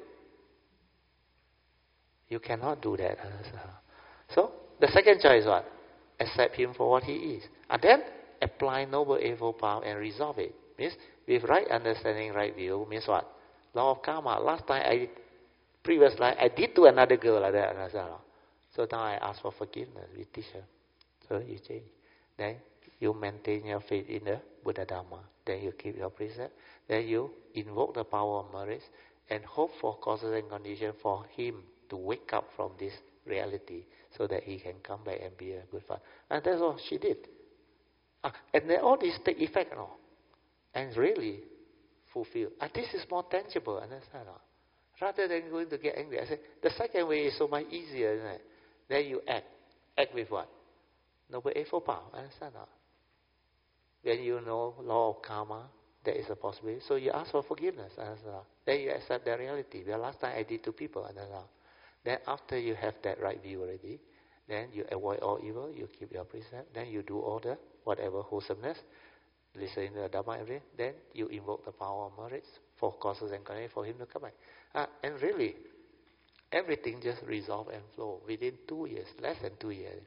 You cannot do that. So the second choice is what? Accept him for what he is. And then apply Noble Eightfold Path and resolve it. Means with right understanding, right view, means what? Law of karma. Last time previous life, I did to another girl like that. So now I ask for forgiveness. We teach her. So you change. Then you maintain your faith in the Buddha Dharma. Then you keep your precept. Then you invoke the power of merits and hope for causes and conditions for him to wake up from this reality so that he can come back and be a good father. And that's what she did. And then all this take effect now. And really fulfill. And this is more tangible, understand? Rather than going to get angry. I said, the second way is so much easier, isn't it? Then you act. Act with what? Noble Eightfold Path, understand? When you know law of karma, there is a possibility. So you ask for forgiveness, understand? Then you accept the reality. The last time I did to people, understand? Then after you have that right view already, then you avoid all evil, you keep your precept, then you do all the whatever wholesomeness, listening to the Dharma, everything, then you invoke the power of merits for causes and conditions for him to come back. And really, everything just resolve and flow within 2 years, less than 2 years.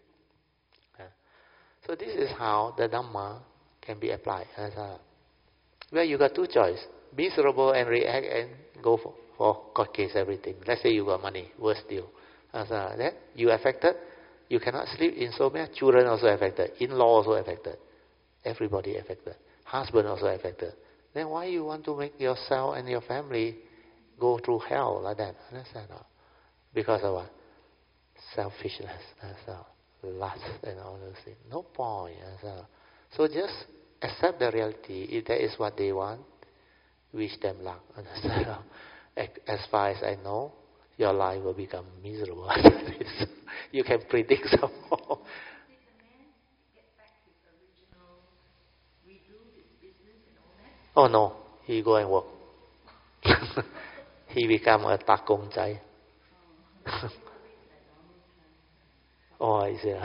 So this is how the Dhamma can be applied. Well, you got two choices, miserable and react and go for court case, everything. Let's say you got money, worst deal. Then you affected, you cannot sleep, insomnia, children also affected, in-law also affected, everybody affected, husband also affected. Then why you want to make yourself and your family go through hell like that? Understand? Because of what? Selfishness, lust and all those things. No point. So just accept the reality. If that is what they want, wish them luck. Understand? As far as I know, your life will become miserable after this. You can predict some more. Did the man get back his original, redo his business and all that? Oh no, he go and work. He become a takong chai. Oh, I see.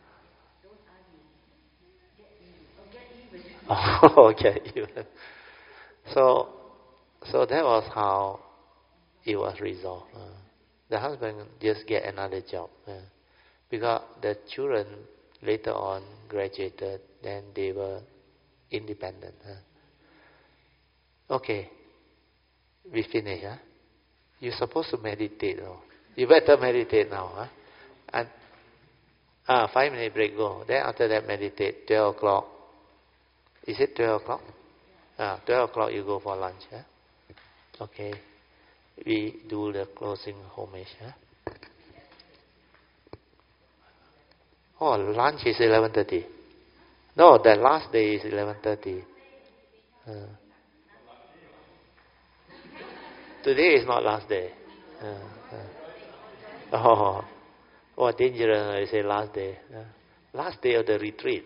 Oh, get even. So that was how it was resolved. The husband just get another job because the children later on graduated, then they were independent. Okay, we finish. You're supposed to meditate now. You better meditate now. And 5 minute break, go. Then after that, meditate. 12 o'clock. Is it 12 o'clock? 12 o'clock you go for lunch. Okay. We do the closing homage. Oh, lunch is 11:30. No, the last day is 11:30. Today is not last day. Oh, dangerous! I say last day. Last day of the retreat.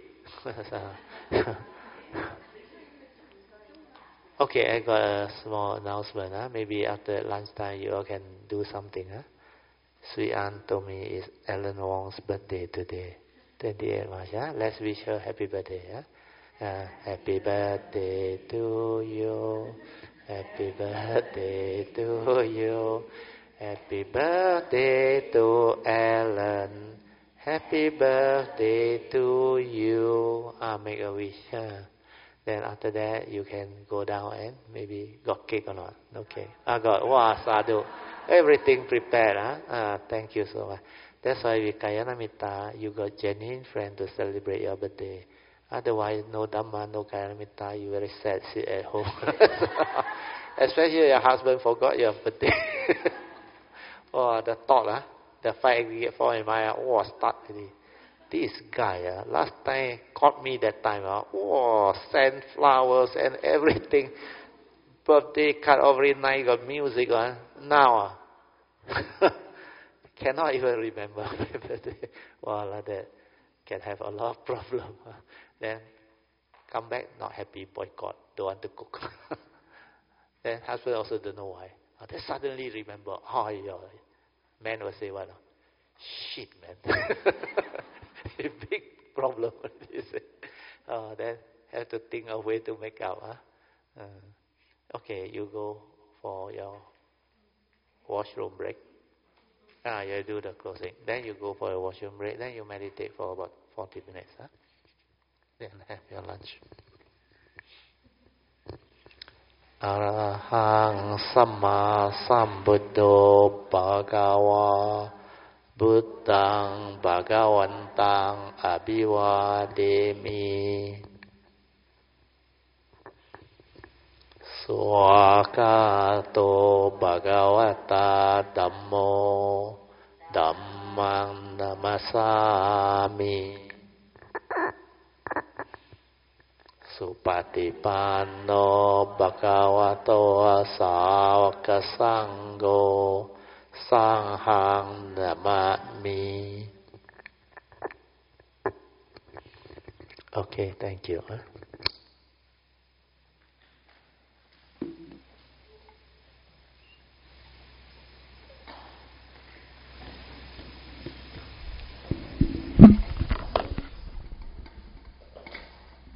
Okay, I got a small announcement. Maybe after lunchtime you all can do something. Sweet Aunt told me it's Ellen Wong's birthday today, 28 March. Let's wish her happy birthday. Happy birthday to you. Happy birthday to you. Happy birthday to Ellen. Happy birthday to you. Make a wish. Then after that, you can go down and maybe got cake or not. No cake. I got, wow, sadhu. Everything prepared. Thank you so much. That's why with Kayanamitta, you got genuine friend to celebrate your birthday. Otherwise, no Dhamma, no Kayanamitta, you very sad, sit at home. Especially your husband forgot your birthday. The thought, the 5 aggregate form in my mind, start already. This guy, last time caught me that time. Send flowers and everything. Birthday card every night, got music. Now, cannot even remember my birthday. Like that can have a lot of problem. Then come back, not happy, boycott, don't want to cook. Then husband also don't know why. Then suddenly remember, man will say what? Shit, man. A big problem. Then have to think a way to make out. Okay, you go for your washroom break. You do the closing. Then you go for a washroom break. Then you meditate for about 40 minutes. Then have your lunch. Arahang Samma Sambuddho Bhagava Buddhang Bhagavantang Abhivademi Swakato Bhagavata Dhammo Dhammang Namasami Supatipanno Bhagavato Sāvaka Sangho Sanghang Namami. Okay, thank you.